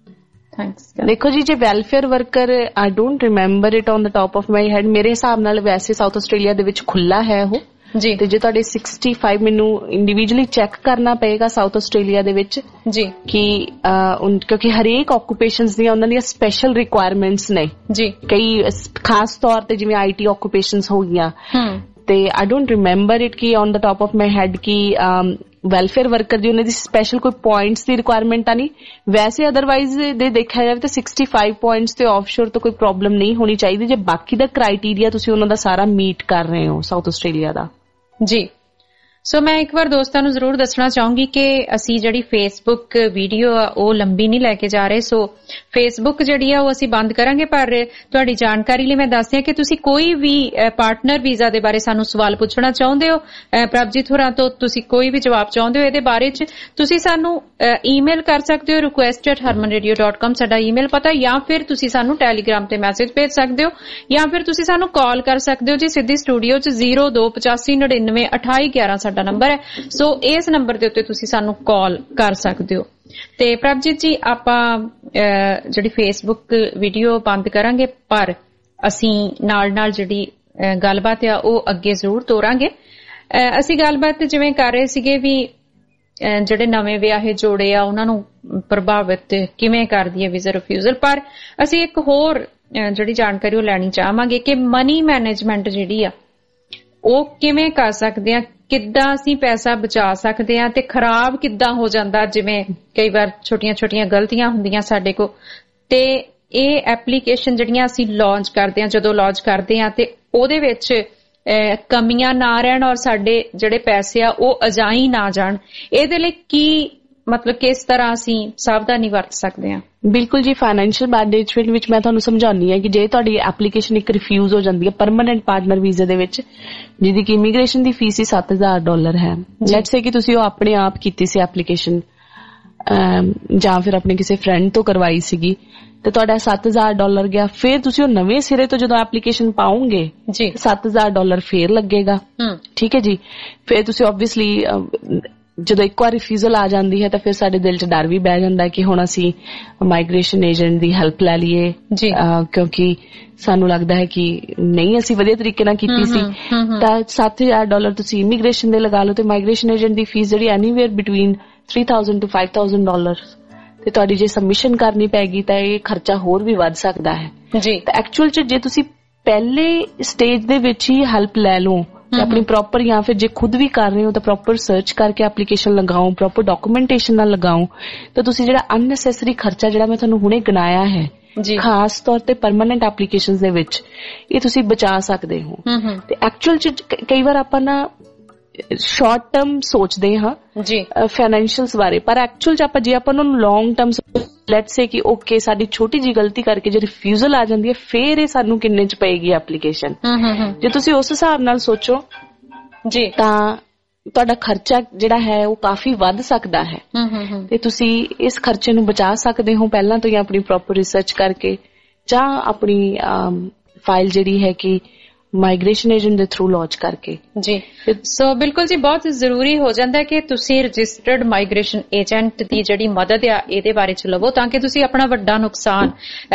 ਦੇਖੋ ਜੀ, ਜੇ welfare worker I don't remember it on the top of my head, ਮੇਰੇ ਹਿਸਾਬ ਨਾਲ ਵੈਸੇ south Australia ਦੇ ਵਿੱਚ ਖੁੱਲਾ ਹੈ ਉਹ ਜੀ। ਤੇ ਜੇ ਤੁਹਾਡੇ 65 ਮੈਨੂੰ ਇੰਡੀਵਿਜੂਅਲੀ ਚੈੱਕ ਕਰਨਾ ਪਏਗਾ ਸਾਊਥ ਆਸਟ੍ਰੇਲੀਆ ਦੇ ਵਿੱਚ ਜੀ ਕਿ ਕਿਉਂਕਿ ਹਰੇਕ ਆਕੂਪੇਸ਼ਨਸ ਦੀਆਂ ਉਹਨਾਂ ਦੀਆਂ ਸਪੈਸ਼ਲ ਰਿਕੁਆਇਰਮੈਂਟਸ ਨੇ ਜੀ। ਕਈ ਖਾਸ ਤੌਰ ਤੇ ਜਿਵੇਂ IT ਆਕੂਪੇਸ਼ਨਸ ਹੋ ਗਈਆਂ ਤੇ ਆਈ ਡੋਂਟ ਰਿਮੈਂਬਰ ਇਟ ਕਿ on the top of my head ਕਿ ਵੈਲਫੇਅਰ ਵਰਕਰ ਦੀ ਉਹਨਾਂ ਦੀ ਸਪੈਸ਼ਲ ਕੋਈ ਪੁਆਇੰਟਸ ਦੀ ਰਿਕੁਆਇਰਮੈਂਟ ਤਾਂ ਨਹੀਂ। ਵੈਸੇ ਅਦਰਵਾਈਜ਼ ਦੇ ਦੇਖਿਆ ਜਾਵੇ ਤਾਂ 65 ਪੁਆਇੰਟਸ ਤੇ ਆਫਸ਼ੋਰ ਤੋਂ ਕੋਈ ਪ੍ਰੋਬਲਮ ਨਹੀਂ ਹੋਣੀ ਚਾਹੀਦੀ ਜੇ ਬਾਕੀ ਦਾ ਕ੍ਰਾਈਟੇਰੀਆ ਤੁਸੀਂ ਉਹਨਾਂ ਦਾ ਸਾਰਾ ਮੀਟ ਕਰ ਰਹੇ ਹੋ ਸਾਊਥ ਆਸਟ੍ਰੇਲੀਆ ਦਾ ਜੀ। ਸੋ ਮੈਂ ਇੱਕ ਵਾਰ ਦੋਸਤਾਂ ਨੂੰ ਜ਼ਰੂਰ ਦੱਸਣਾ ਚਾਹੂੰਗੀ ਕਿ ਅਸੀਂ ਜਿਹੜੀ ਫੇਸਬੁੱਕ ਵੀਡੀਓ ਆ ਉਹ ਲੰਬੀ ਨਹੀਂ ਲੈ ਕੇ ਜਾ ਰਹੇ। ਸੋ ਫੇਸਬੁੱਕ ਜਿਹੜੀ ਆ ਉਹ ਅਸੀਂ ਬੰਦ ਕਰਾਂਗੇ, ਪਰ ਤੁਹਾਡੀ ਜਾਣਕਾਰੀ ਲਈ ਮੈਂ ਦੱਸਦੀ ਹਾਂ ਕਿ ਤੁਸੀਂ ਕੋਈ ਵੀ ਪਾਰਟਨਰ ਵੀਜ਼ਾ ਦੇ ਬਾਰੇ ਸਾਨੂੰ ਸਵਾਲ ਪੁੱਛਣਾ ਚਾਹੁੰਦੇ ਹੋ, ਪ੍ਰਭਜੀਤ ਹੋਰਾਂ ਤੋਂ ਤੁਸੀਂ ਕੋਈ ਵੀ ਜਵਾਬ ਚਾਹੁੰਦੇ ਹੋ ਇਹਦੇ ਬਾਰੇ ਚ, ਤੁਸੀਂ ਸਾਨੂੰ ਈਮੇਲ ਕਰ ਸਕਦੇ ਹੋ request@harmanradio.com ਸਾਡਾ ਈਮੇਲ ਪਤਾ, ਜਾਂ ਫਿਰ ਤੁਸੀਂ ਸਾਨੂੰ ਟੈਲੀਗ੍ਰਾਮ ਤੇ ਮੈਸੇਜ ਭੇਜ ਸਕਦੇ ਹੋ, ਜਾਂ ਫਿਰ ਤੁਸੀਂ ਸਾਨੂੰ ਕਾਲ ਕਰ ਸਕਦੇ ਹੋ ਜੀ ਸਿੱਧੀ ਸਟੂਡੀਓ ਚ 0285992811 ਸਾਡਾ ਨੰਬਰ ਹੈ। ਸੋ ਇਸ ਨੰਬਰ ਦੇ ਉੱਤੇ ਤੁਸੀਂ ਸਾਨੂੰ ਕਾਲ ਕਰ ਸਕਦੇ ਹੋ। ਤੇ ਪ੍ਰਭਜੀਤ ਜੀ ਆਪਾਂ ਜਿਹੜੀ ਫੇਸਬੁੱਕ ਵੀਡੀਓ ਬੰਦ ਕਰਾਂਗੇ, ਪਰ ਅਸੀਂ ਨਾਲ ਜਿਹੜੀ ਗੱਲਬਾਤ ਆ ਉਹ ਅੱਗੇ ਜ਼ਰੂਰ ਤੋਰਾਂਗੇ। ਅਸੀਂ ਗੱਲਬਾਤ ਜਿਵੇਂ ਕਰ ਰਹੇ ਸੀਗੇ ਵੀ ਜਿਹੜੇ ਨਵੇਂ ਵਿਆਹੇ ਜੋੜੇ ਆ ਉਹਨਾਂ ਨੂੰ ਪ੍ਰਭਾਵਿਤ ਕਿਵੇਂ ਕਰਦੀ ਹੈ ਵੀਜ਼ਾ ਰਿਫਿਊਜ਼ਲ, ਪਰ ਅਸੀਂ ਇੱਕ ਹੋਰ ਜਿਹੜੀ ਜਾਣਕਾਰੀ ਉਹ ਲੈਣੀ ਚਾਹਾਂਗੇ ਕਿ ਮਨੀ ਮੈਨੇਜਮੈਂਟ ਜਿਹੜੀ ਆ ਉਹ ਕਿਵੇਂ ਕਰ ਸਕਦੇ ਆ, ਕਿੱਦਾਂ ਅਸੀਂ ਪੈਸਾ ਬਚਾ ਸਕਦੇ ਆ ਤੇ ਖਰਾਬ ਕਿੱਦਾਂ ਹੋ ਜਾਂਦਾ, ਜਿਵੇਂ ਕਈ ਵਾਰ ਛੋਟੀਆਂ ਗਲਤੀਆਂ ਹੁੰਦੀਆਂ ਸਾਡੇ ਕੋਲ। ਤੇ ਇਹ ਐਪਲੀਕੇਸ਼ਨ ਜਿਹੜੀਆਂ ਅਸੀਂ ਲਾਂਚ ਕਰਦੇ ਆ, ਜਦੋਂ ਲਾਂਚ ਕਰਦੇ ਆ ਤੇ ਉਹਦੇ ਵਿੱਚ ਕਮੀਆਂ ਨਾ ਰਹਿਣ ਔਰ ਸਾਡੇ ਜਿਹੜੇ ਪੈਸੇ ਆ ਉਹ ਅਜਾਈ ਨਾ ਜਾਣ, ਇਹਦੇ ਲਈ ਕੀ ਮਤਲਬ ਕਿਸ ਤਰ੍ਹਾਂ ਅਸੀਂ ਸਾਵਧਾਨੀ ਵਰਤ ਸਕਦੇ ਹਾਂ? ਬਿਲਕੁਲ ਜੀ, ਫਾਈਨੈਂਸ਼ੀਅਲ ਮੈਨੇਜਮੈਂਟ ਵਿੱਚ ਮੈਂ ਤੁਹਾਨੂੰ ਸਮਝਾਉਣੀ ਹੈ ਕਿ ਜੇ ਤੁਹਾਡੀ ਐਪਲੀਕੇਸ਼ਨ ਇੱਕ ਰਿਫਿਊਜ਼ ਹੋ ਜਾਂਦੀ ਹੈ ਪਰਮਾਨੈਂਟ ਪਾਰਟਨਰ ਵੀਜ਼ੇ ਦੇ ਵਿੱਚ, ਜਿਹਦੀ ਕਿ ਇਮੀਗ੍ਰੇਸ਼ਨ ਦੀ ਫੀਸ ਹੀ $7,000 ਹੈ, ਲੈਟਸ ਸੇ ਕਿ ਤੁਸੀਂ ਉਹ ਆਪਣੇ ਆਪ ਕੀਤੀ ਸੀ ਐਪਲੀਕੇਸ਼ਨ ਜਾਂ ਫਿਰ ਆਪਣੇ ਕਿਸੇ ਫਰੈਂਡ ਤੋਂ ਕਰਵਾਈ ਸੀਗੀ ਤੇ ਤੁਹਾਡਾ $7,000 ਗਿਆ, ਫਿਰ ਤੁਸੀਂ ਉਹ ਨਵੇਂ ਸਿਰੇ ਤੋਂ ਜਦੋਂ ਐਪਲੀਕੇਸ਼ਨ ਪਾਓਗੇ ਜੀ $7,000 ਫੇਰ ਲੱਗੇਗਾ। ਠੀਕ ਹੈ ਜੀ। ਫਿਰ ਤੁਸੀਂ ਓਬਵੀਅਸਲੀ ਜਦੋਂ ਇੱਕ ਵਾਰ ਰਿਫਿਊਜ਼ਲ ਆ ਜਾਂਦੀ ਹੈ ਤਾਂ ਫਿਰ ਸਾਡੇ ਦਿਲ 'ਚ ਡਰ ਵੀ ਬਹਿ ਜਾਂਦਾ ਕਿ ਹੁਣ ਅਸੀਂ ਮਾਈਗ੍ਰੇਸ਼ਨ ਏਜੰਟ ਦੀ ਹੈਲਪ ਲੈ ਲਈਏ, ਕਿਉਂਕਿ ਸਾਨੂੰ ਲੱਗਦਾ ਹੈ ਕਿ ਨਹੀਂ ਅਸੀਂ ਵਧੀਆ ਤਰੀਕੇ ਨਾਲ ਕੀਤੀ ਸੀ। ਤਾਂ $7,000 ਤੁਸੀਂ ਇਮੀਗ੍ਰੇਸ਼ਨ ਦੇ ਲਗਾ ਲਓ ਤੇ ਮਾਈਗ੍ਰੇਸ਼ਨ ਏਜੰਟ ਦੀ ਫੀਸ ਜਿਹੜੀ ਐਨੀਵੇਅਰ ਬਿਟਵੀਨ $3,000 to $5,000 ਤੇ ਤੁਹਾਡੀ ਜੇ ਸਬਮਿਸ਼ਨ ਕਰਨੀ ਪੈਗੀ ਤਾਂ ਇਹ ਖਰਚਾ ਹੋਰ ਵੀ ਵੱਧ ਸਕਦਾ ਹੈ ਜੀ। ਤਾਂ ਐਕਚੁਅਲ 'ਚ ਜੇ ਤੁਸੀਂ ਪਹਿਲੇ ਸਟੇਜ ਦੇ ਵਿੱਚ ਹੀ ਹੈਲਪ ਲੈ ਲਓ ਆਪਣੀ ਪ੍ਰੋਪਰ, ਜਾਂ ਫਿਰ ਜੇ ਖੁਦ ਵੀ ਕਰ ਰਹੇ ਹੋ ਤਾਂ ਪ੍ਰੋਪਰ ਸਰਚ ਕਰਕੇ ਐਪਲੀਕੇਸ਼ਨ ਲਗਾਓ, ਪ੍ਰੋਪਰ ਡਾਕੂਮੈਂਟੇਸ਼ਨ ਨਾਲ ਲਗਾਓ, ਤਾਂ ਤੁਸੀਂ ਜਿਹੜਾ ਅਨਨੈਸੈਸਰੀ ਖਰਚਾ ਜਿਹੜਾ ਮੈਂ ਤੁਹਾਨੂੰ ਹੁਣੇ ਗਿਣਾਇਆ ਹੈ ਖਾਸ ਤੌਰ ਤੇ ਪਰਮਾਨੈਂਟ ਐਪਲੀਕੇਸ਼ਨਸ ਦੇ ਵਿੱਚ, ਇਹ ਤੁਸੀਂ ਬਚਾ ਸਕਦੇ ਹੋ। ਤੇ ਐਕਚੁਅਲ ਚ ਕਈ ਵਾਰ ਆਪਾਂ ਨਾ ਸ਼ਾਰਟ ਟਰਮ ਸੋਚਦੇ ਹਾਂ ਜੀ ਫਾਈਨੈਂਸ਼ੀਅਲਸ ਬਾਰੇ, ਪਰ ਐਕਚੁਅਲ ਚ ਆਪਾਂ ਜੇ ਆਪਾਂ ਨੂੰ ਲੌਂਗ ਟਰਮ ਲੈਟਸ ਸੇ ਕਿ ਓਕੇ ਸਾਡੀ ਛੋਟੀ ਜੀ ਗਲਤੀ ਕਰਕੇ ਜੇ ਰਿਫਿਊਜ਼ਲ ਆ ਜਾਂਦੀ ਹੈ ਫਿਰ ਇਹ ਸਾਨੂੰ ਕਿੰਨੇ ਚ ਪਏਗੀ ਐਪਲੀਕੇਸ਼ਨ, ਜੇ ਤੁਸੀਂ ਉਸ ਹਿਸਾਬ ਨਾਲ ਸੋਚੋ ਜੀ ਤਾਂ ਤੁਹਾਡਾ ਖਰਚਾ ਜਿਹੜਾ ਹੈ ਉਹ ਕਾਫੀ ਵੱਧ ਸਕਦਾ ਹੈ। ਤੇ ਤੁਸੀਂ ਇਸ ਖਰਚੇ ਨੂੰ ਬਚਾ ਸਕਦੇ ਹੋ ਪਹਿਲਾਂ ਤੋਂ ਹੀ ਆਪਣੀ ਪ੍ਰੋਪਰ ਰਿਸਰਚ ਕਰਕੇ ਜਾਂ ਆਪਣੀ ਫਾਈਲ ਜਿਹੜੀ ਹੈ ਕਿ ਮਾਈਗ੍ਰੇਸ਼ਨ ਏਜੰਟ ਦੇ ਥਰੂ ਲਾਂਚ ਕਰਕੇ। ਜੀ ਸੋ ਬਿਲਕੁਲ ਜੀ, ਬਹੁਤ ਜ਼ਰੂਰੀ ਹੋ ਜਾਂਦਾ ਹੈ ਕਿ ਤੁਸੀਂ ਰਜਿਸਟਰਡ ਮਾਈਗ੍ਰੇਸ਼ਨ ਏਜੰਟ ਦੀ ਜਿਹੜੀ ਮਦਦ ਆ ਇਹਦੇ ਬਾਰੇ ਚ ਲਵੋ, ਤਾਂ ਕਿ ਤੁਸੀਂ ਆਪਣਾ ਵੱਡਾ ਨੁਕਸਾਨ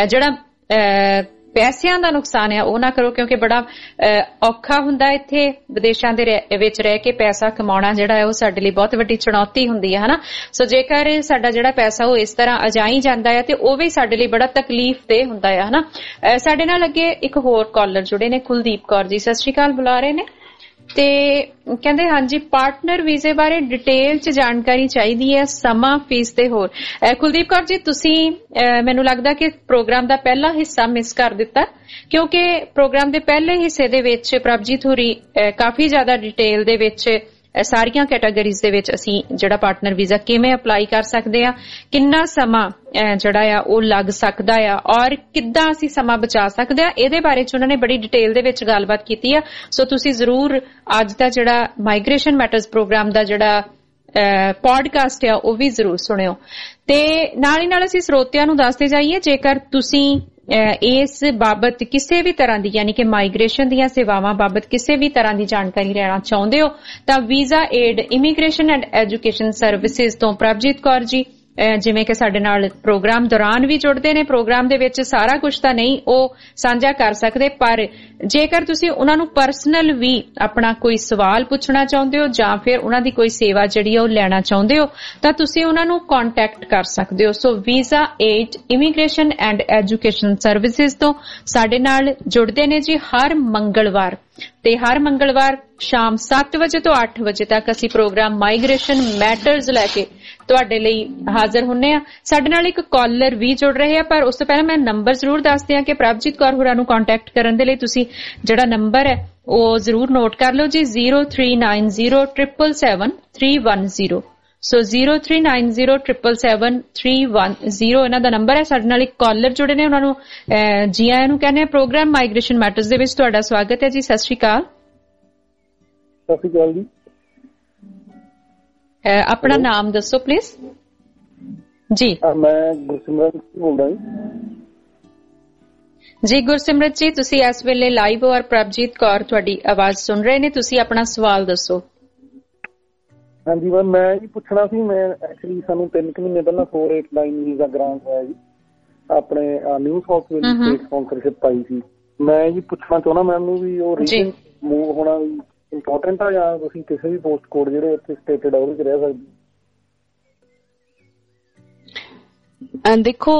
ਜਿਹੜਾ ਪੈਸਿਆਂ ਦਾ ਨੁਕਸਾਨ ਹੈ ਉਹ ਨਾ ਕਰੋ, ਕਿਉਂਕਿ ਬੜਾ ਔਖਾ ਹੁੰਦਾ ਇੱਥੇ ਵਿਦੇਸ਼ਾਂ ਦੇ ਵਿੱਚ ਰਹਿ ਕੇ ਪੈਸਾ ਕਮਾਉਣਾ ਜਿਹੜਾ ਹੈ ਉਹ ਸਾਡੇ ਲਈ ਬਹੁਤ ਵੱਡੀ ਚੁਣੌਤੀ ਹੁੰਦੀ ਹੈ ਹਨਾ। ਸੋ ਜੇਕਰ ਸਾਡਾ ਜਿਹੜਾ ਪੈਸਾ ਉਹ ਇਸ ਤਰ੍ਹਾਂ ਅਜਾਈ ਜਾਂਦਾ ਹੈ ਤੇ ਉਹ ਵੀ ਸਾਡੇ ਲਈ ਬੜਾ ਤਕਲੀਫਦੇਹ ਹੁੰਦਾ ਹੈ ਹਨਾ। ਸਾਡੇ ਨਾਲ ਅੱਗੇ ਇੱਕ ਹੋਰ ਕਾਲਰ ਜੁੜੇ ਨੇ, ਕੁਲਦੀਪ ਕੌਰ ਜੀ, ਸਤਿ ਸ਼੍ਰੀ ਅਕਾਲ ਬੁਲਾ ਰਹੇ ਨੇ ਤੇ ਕਹਿੰਦੇ ਹਾਂਜੀ ਪਾਰਟਨਰ ਵੀਜ਼ੇ ਬਾਰੇ ਡਿਟੇਲ ਚ ਜਾਣਕਾਰੀ ਚਾਹੀਦੀ ਹੈ, ਸਮਾਂ, ਫੀਸ ਤੇ ਹੋਰ। ਕੁਲਦੀਪ ਕੌਰ ਜੀ, ਤੁਸੀਂ ਮੈਨੂੰ ਲੱਗਦਾ ਕਿ ਪ੍ਰੋਗਰਾਮ ਦਾ ਪਹਿਲਾ ਹਿੱਸਾ ਮਿਸ ਕਰ ਦਿੱਤਾ, ਕਿਉਂਕਿ ਪ੍ਰੋਗਰਾਮ ਦੇ ਪਹਿਲੇ ਹਿੱਸੇ ਦੇ ਵਿੱਚ ਪ੍ਰਭਜੀਤ ਹੋਰੀ ਕਾਫੀ ਜ਼ਿਆਦਾ ਡਿਟੇਲ ਦੇ ਵਿੱਚ ਸਾਰੀਆਂ ਕੈਟਾਗਰੀਜ਼ ਦੇ ਵਿੱਚ ਅਸੀਂ ਜਿਹੜਾ ਪਾਰਟਨਰ ਵੀਜ਼ਾ ਕਿਵੇਂ ਅਪਲਾਈ ਕਰ ਸਕਦੇ ਆ, ਕਿੰਨਾ ਸਮਾਂ ਜਿਹੜਾ ਆ ਉਹ ਲੱਗ ਸਕਦਾ ਆ ਔਰ ਕਿੱਦਾਂ ਅਸੀਂ ਸਮਾਂ ਬਚਾ ਸਕਦੇ ਆ, ਇਹਦੇ ਬਾਰੇ ਚ ਉਹਨਾਂ ਨੇ ਬੜੀ ਡਿਟੇਲ ਦੇ ਵਿੱਚ ਗੱਲਬਾਤ ਕੀਤੀ ਆ। ਸੋ ਤੁਸੀਂ ਜ਼ਰੂਰ ਅੱਜ ਦਾ ਜਿਹੜਾ ਮਾਈਗ੍ਰੇਸ਼ਨ ਮੈਟਰਸ ਪ੍ਰੋਗਰਾਮ ਦਾ ਜਿਹੜਾ ਪੋਡਕਾਸਟ ਆ ਉਹ ਵੀ ਜ਼ਰੂਰ ਸੁਣਿਓ। ਤੇ ਨਾਲ ਹੀ ਨਾਲ ਅਸੀਂ ਸਰੋਤਿਆਂ ਨੂੰ ਦੱਸਦੇ ਜਾਈਏ, ਜੇਕਰ ਤੁਸੀਂ ਇਸ ਬਾਬਤ ਕਿਸੇ ਵੀ ਤਰ੍ਹਾਂ ਦੀ ਯਾਨੀ ਕਿ ਮਾਈਗ੍ਰੇਸ਼ਨ ਦੀਆਂ ਸੇਵਾਵਾਂ ਬਾਬਤ ਕਿਸੇ ਵੀ ਤਰ੍ਹਾਂ ਦੀ ਜਾਣਕਾਰੀ ਲੈਣਾ ਚਾਹੁੰਦੇ ਹੋ ਤਾਂ visa aid immigration and education services ਤੋਂ ਪ੍ਰਭਜੀਤ ਕੌਰ ਜੀ ਜਿਵੇਂ ਕਿ ਸਾਡੇ ਨਾਲ ਪ੍ਰੋਗਰਾਮ ਦੌਰਾਨ ਵੀ ਜੁੜਦੇ ਨੇ, ਪ੍ਰੋਗਰਾਮ ਦੇ ਵਿੱਚ ਸਾਰਾ ਕੁਝ ਤਾਂ ਨਹੀਂ ਉਹ ਸਾਂਝਾ ਕਰ ਸਕਦੇ, ਪਰ ਜੇਕਰ ਤੁਸੀਂ ਉਹਨਾਂ ਨੂੰ ਪਰਸਨਲ ਵੀ ਆਪਣਾ ਕੋਈ ਸਵਾਲ ਪੁੱਛਣਾ ਚਾਹੁੰਦੇ ਹੋ ਜਾਂ ਫਿਰ ਉਹਨਾਂ ਦੀ ਕੋਈ ਸੇਵਾ ਜਿਹੜੀ ਉਹ ਲੈਣਾ ਚਾਹੁੰਦੇ ਹੋ ਤਾਂ ਤੁਸੀਂ ਉਹਨਾਂ ਨੂੰ ਕੰਟੈਕਟ ਕਰ ਸਕਦੇ ਹੋ। So visa aid immigration and education services ਤੋਂ ਸਾਡੇ ਨਾਲ ਜੁੜਦੇ ਨੇ ਜੀ ਹਰ ਮੰਗਲਵਾਰ, ਤੇ ਹਰ ਮੰਗਲਵਾਰ ਸ਼ਾਮ 7 ਵਜੇ ਤੋਂ 8 ਵਜੇ ਤੱਕ ਅਸੀਂ ਪ੍ਰੋਗਰਾਮ ਮਾਈਗ੍ਰੇਸ਼ਨ ਮੈਟਰਸ ਲੈ ਕੇ ਤੁਹਾਡੇ ਲਈ ਹਾਜ਼ਰ ਹੁੰਨੇ ਆ। ਸਾਡੇ ਨਾਲ ਇੱਕ ਕਾਲਰ ਵੀ ਜੁੜ ਰਹੇ ਆ, ਪਰ ਉਸ ਤੋਂ ਪਹਿਲਾਂ ਮੈਂ ਨੰਬਰ ਜ਼ਰੂਰ ਦੱਸਦੀ ਆ ਕਿ ਪ੍ਰਭਜੀਤ ਕੌਰ ਹੋਰਾਂ ਨੂੰ ਕੰਟੈਕਟ ਕਰਨ ਦੇ ਲਈ ਤੁਸੀਂ ਜਿਹੜਾ ਨੰਬਰ ਹੈ ਉਹ ਜ਼ਰੂਰ ਨੋਟ ਕਰ ਲਓ ਜੀ, 0390777310। ਸੋ 0390777310 ਇਹਨਾਂ ਦਾ ਨੰਬਰ ਹੈ। ਸਾਡੇ ਨਾਲ ਇੱਕ ਕਾਲਰ ਜੁੜੇ ਨੇ, ਉਹਨਾਂ ਨੂੰ ਜੀ ਆਇਆਂ ਨੂੰ ਕਹਿੰਦੇ ਆ ਪ੍ਰੋਗਰਾਮ ਮਾਈਗ੍ਰੇਸ਼ਨ ਮੈਟਰਸ ਦੇ ਵਿੱਚ। ਤੁਹਾਡਾ ਸਵਾਗਤ ਹੈ ਜੀ, ਸਤਿ ਸ਼੍ਰੀ ਅਕਾਲ। ਸਤਿ ਸ਼੍ਰੀ ਅਕਾਲ ਜੀ। ਆਪਣਾ ਨਾਮ ਦੱਸੋ ਪਲੀਜ਼ ਜੀ। ਮੈਂ ਗੁਰਸਿਮਰਤ ਬੋਲਦਾ ਜੀ। ਗੁਰਸਿਮਰਤ ਜੀ, ਤੁਸੀਂ ਇਸ ਵੇਲੇ ਲਾਈਵ ਔਰ ਪ੍ਰਭਜੀਤ ਕੌਰ ਤੁਹਾਡੀ ਆਵਾਜ਼ ਸੁਣ ਰਹੇ ਨੇ, ਤੁਸੀਂ ਆਪਣਾ ਸਵਾਲ ਦੱਸੋ। ਹਾਂਜੀ ਮੈਮ, ਮੈਂ ਇਹ ਪੁੱਛਣਾ ਸੀ, ਮੈਂ ਐਕਚੁਅਲੀ ਸਾਨੂੰ 3 ਮਹੀਨੇ ਪਹਿਲਾਂ 489 ਵੀਜ਼ਾ ਗ੍ਰਾਂਟ ਹੋਇਆ ਜੀ, ਆਪਣੇ New South Wales state sponsorship ਪਾਈ ਸੀ। ਮੈਂ ਇਹ ਪੁੱਛਣਾ ਚਾਹੁੰਦਾ ਮੈਮ ਨੂੰ ਵੀ ਉਹ ਰੀਜਨ ਮੂਵ ਹੋਣਾ ਇੰਪੋਰਟੈਂਟ ਆ ਜਾਂ ਤੁਸੀਂ ਕਿਸੇ ਵੀ ਪੋਸਟ ਕੋਡ ਜਿਹੜੇ ਇੱਥੇ ਸਟੇਟਡ ਆ ਉਹਦੇ ਚ ਰਹਿ ਸਕਦੇ? ਦੇਖੋ,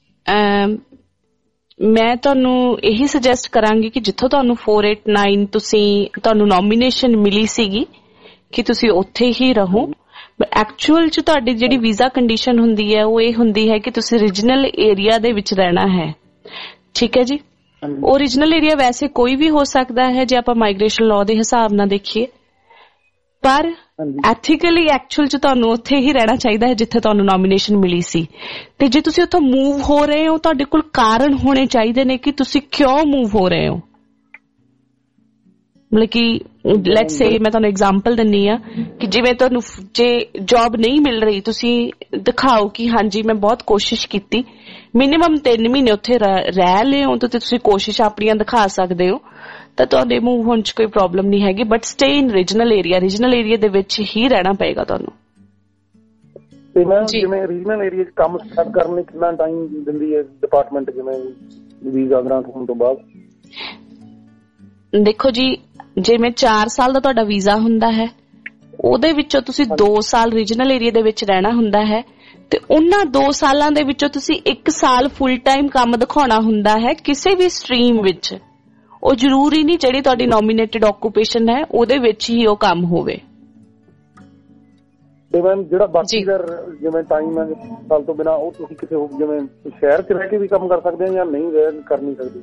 ਮੈਂ ਤੁਹਾਨੂੰ ਇਹੀ ਸੁਜੈਸਟ ਕਰਾਂਗੀ ਕਿ ਜਿੱਥੋਂ ਤੁਹਾਨੂੰ 489 ਤੁਹਾਨੂੰ ਨੋਮੀਨੇਸ਼ਨ ਮਿਲੀ ਸੀਗੀ ਕਿ ਤੁਸੀਂ ਉੱਥੇ ਹੀ ਰਹੋ। ਐਕਚੁਅਲ ਚ ਤੁਹਾਡੀ ਜਿਹੜੀ ਵੀਜ਼ਾ ਕੰਡੀਸ਼ਨ ਹੁੰਦੀ ਹੈ ਉਹ ਇਹ ਹੁੰਦੀ ਹੈ ਕਿ ਤੁਸੀਂ ਰੀਜਨਲ ਏਰੀਆ ਦੇ ਵਿੱਚ ਰਹਿਣਾ ਹੈ, ਠੀਕ ਹੈ ਜੀ। ਓਰੀਜਨਲ ਏਰੀਆ ਵੈਸੇ ਕੋਈ ਵੀ ਹੋ ਸਕਦਾ ਹੈ ਜੇ ਆਪਾਂ ਮਾਈਗ੍ਰੇਸ਼ਨ ਲਾਅ ਦੇ ਹਿਸਾਬ ਨਾਲ ਦੇਖੀਏ, ਪਰ ਐਥੀਕਲੀ ਐਕਚੁਅਲ ਚ ਤੁਹਾਨੂੰ ਉੱਥੇ ਹੀ ਰਹਿਣਾ ਚਾਹੀਦਾ ਹੈ ਜਿੱਥੇ ਤੁਹਾਨੂੰ ਨੋਮੀਨੇਸ਼ਨ ਮਿਲੀ ਸੀ। ਤੇ ਜੇ ਤੁਸੀਂ ਉੱਥੋਂ ਮੂਵ ਹੋ ਰਹੇ ਹੋ, ਤੁਹਾਡੇ ਕੋਲ ਕਾਰਨ ਹੋਣੇ ਚਾਹੀਦੇ ਨੇ ਕਿ ਤੁਸੀਂ ਕਿਉਂ ਮੂਵ ਹੋ ਰਹੇ ਹੋ। ਮਤਲਬ ਕਿ ਲੈਟਸ ਸੇ ਮੈਂ ਤੁਹਾਨੂੰ ਐਗਜ਼ਾਮਪਲ ਦਿੰਨੀ ਆ ਕਿ ਜਿਵੇਂ ਤੁਹਾਨੂੰ ਜੇ ਜੌਬ ਨਹੀਂ ਮਿਲ ਰਹੀ, ਤੁਸੀਂ ਦਿਖਾਓ ਕਿ ਹਾਂਜੀ ਮੈਂ ਬਹੁਤ ਕੋਸ਼ਿਸ਼ ਕੀਤੀ, ਮਿਨੀਮਮ 3 ਮਹੀਨੇ ਉੱਥੇ ਰਹਿ ਲਏ ਹੋ ਤੇ ਤੁਸੀਂ ਕੋਸ਼ਿਸ਼ ਆਪਣੀਆਂ ਦਿਖਾ ਸਕਦੇ ਹੋ, ਤਾਂ ਤੁਹਾਡੇ ਮੂਵ ਹੋਣ ਚ ਕੋਈ ਪ੍ਰੋਬਲਮ ਨਹੀਂ ਹੈਗੀ। But stay in regional area ਦੇ ਵਿੱਚ ਹੀ ਰਹਿਣਾ ਪਏਗਾ ਤੁਹਾਨੂੰ। ਤੇ ਮੈਂ ਜਿਵੇਂ ਰੀਜਨਲ ਏਰੀਆ ਚ ਕੰਮ ਸਟਾਰਟ ਕਰਨ ਲਈ ਕਿੰਨਾ ਟਾਈਮ ਦਿੰਦੀ ਹੈ ਡਿਪਾਰਟਮੈਂਟ ਜਿਵੇਂ ਵੀਜ਼ਾ ਗ੍ਰਾਂਟ ਹੋਣ ਤੋਂ ਬਾਅਦ? ਦੇਖੋ ਜੀ, ਜਿਵੇਂ 4 ਸਾਲ ਦਾ ਤੁਹਾਡਾ ਵੀਜ਼ਾ ਹੁੰਦਾ ਹੈ, ਉਹਦੇ ਵਿੱਚੋਂ ਤੁਸੀਂ 2 ਸਾਲ ਰੀਜਨਲ ਏਰੀਆ ਦੇ ਵਿੱਚ ਰਹਿਣਾ ਹੁੰਦਾ ਹੈ, ਤੇ ਉਹਨਾਂ 2 ਸਾਲਾਂ ਦੇ ਵਿੱਚੋਂ ਤੁਸੀਂ 1 ਸਾਲ ਫੁੱਲ ਟਾਈਮ ਕੰਮ ਦਿਖਾਉਣਾ ਹੁੰਦਾ ਹੈ ਕਿਸੇ ਵੀ ਸਟਰੀਮ ਵਿੱਚ। ਉਹ ਜ਼ਰੂਰੀ ਨਹੀਂ ਜਿਹੜੀ ਤੁਹਾਡੀ ਨੋਮੀਨੇਟਡ ਆਕੂਪੇਸ਼ਨ ਹੈ ਉਹਦੇ ਵਿੱਚ ਹੀ ਉਹ ਕੰਮ ਹੋਵੇ। ਤੇ ਮੈਮ ਜਿਹੜਾ ਬਾਕੀ ਦਾ ਜਿਵੇਂ ਟਾਈਮ ਹੈ ਸਾਲ ਤੋਂ ਬਿਨਾਂ, ਉਹ ਤੁਸੀਂ ਕਿਸੇ ਜਿਵੇਂ ਸ਼ਹਿਰ 'ਚ ਰਹਿ ਕੇ ਵੀ ਕੰਮ ਕਰ ਸਕਦੇ ਹੋ ਜਾਂ ਨਹੀਂ ਕਰ ਨਹੀਂ ਸਕਦੇ?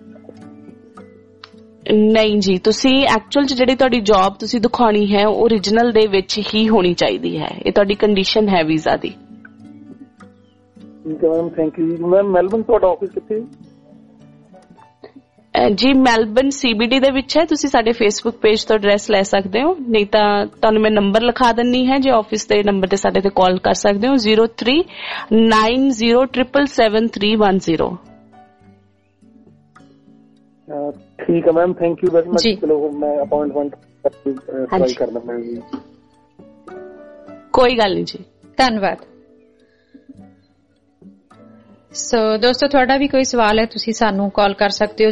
ਨਹੀਂ ਜੀ, ਤੁਸੀਂ ਐਕਚੁਅਲ 'ਚ ਜਿਹੜੀ ਤੁਹਾਡੀ ਜੌਬ ਤੁਸੀਂ ਦਿਖਾਉਣੀ ਹੈ ਉਹ ਓਰੀਜਨਲ ਦੇ ਵਿੱਚ ਹੀ ਹੋਣੀ ਚਾਹੀਦੀ ਹੈ। ਇਹ ਤੁਹਾਡੀ ਕੰਡੀਸ਼ਨ ਹੈ ਵੀਜ਼ਾ ਦੀ। ਠੀਕ ਹੈ ਮੈਮ, ਥੈਂਕ ਯੂ ਜੀ। ਮੈਮ ਮੈਲਬਨ ਤੁਹਾਡਾ ਆਫਿਸ ਕਿੱਥੇ ਜੀ? ਮੈਲਬਨ CBD ਦੇ ਵਿੱਚ ਹੈ। ਤੁਸੀਂ ਸਾਡੇ ਫੇਸਬੁੱਕ ਪੇਜ ਤੋਂ ਐਡਰੈਸ ਲੈ ਸਕਦੇ ਹੋ, ਨਹੀਂ ਤਾਂ ਤੁਹਾਨੂੰ ਮੈਂ ਨੰਬਰ ਲਿਖਾ ਦਿੰਨੀ ਹੈ, ਜੇ ਆਫਿਸ ਦੇ ਨੰਬਰ ਤੇ ਸਾਡੇ ਤੇ ਕਾਲ ਕਰ ਸਕਦੇ ਹੋ, 0390777310। ਠੀਕ ਹੈ ma'am, thank you very much. ਚਲੋ ਮੈਂ ਅਪਾਇੰਟਮੈਂਟ ਟਰਾਈ ਕਰਦਾ ਮੈਮ ਜੀ। ਕੋਈ ਗੱਲ ਨਹੀਂ ਜੀ, ਧੰਨਵਾਦ। ਸੋ ਦੋਸਤੋ, ਤੁਹਾਡਾ ਵੀ ਕੋਈ ਸਵਾਲ ਹੈ ਤੁਸੀਂ ਸਾਨੂੰ ਕਾਲ ਕਰ ਸਕਦੇ ਹੋ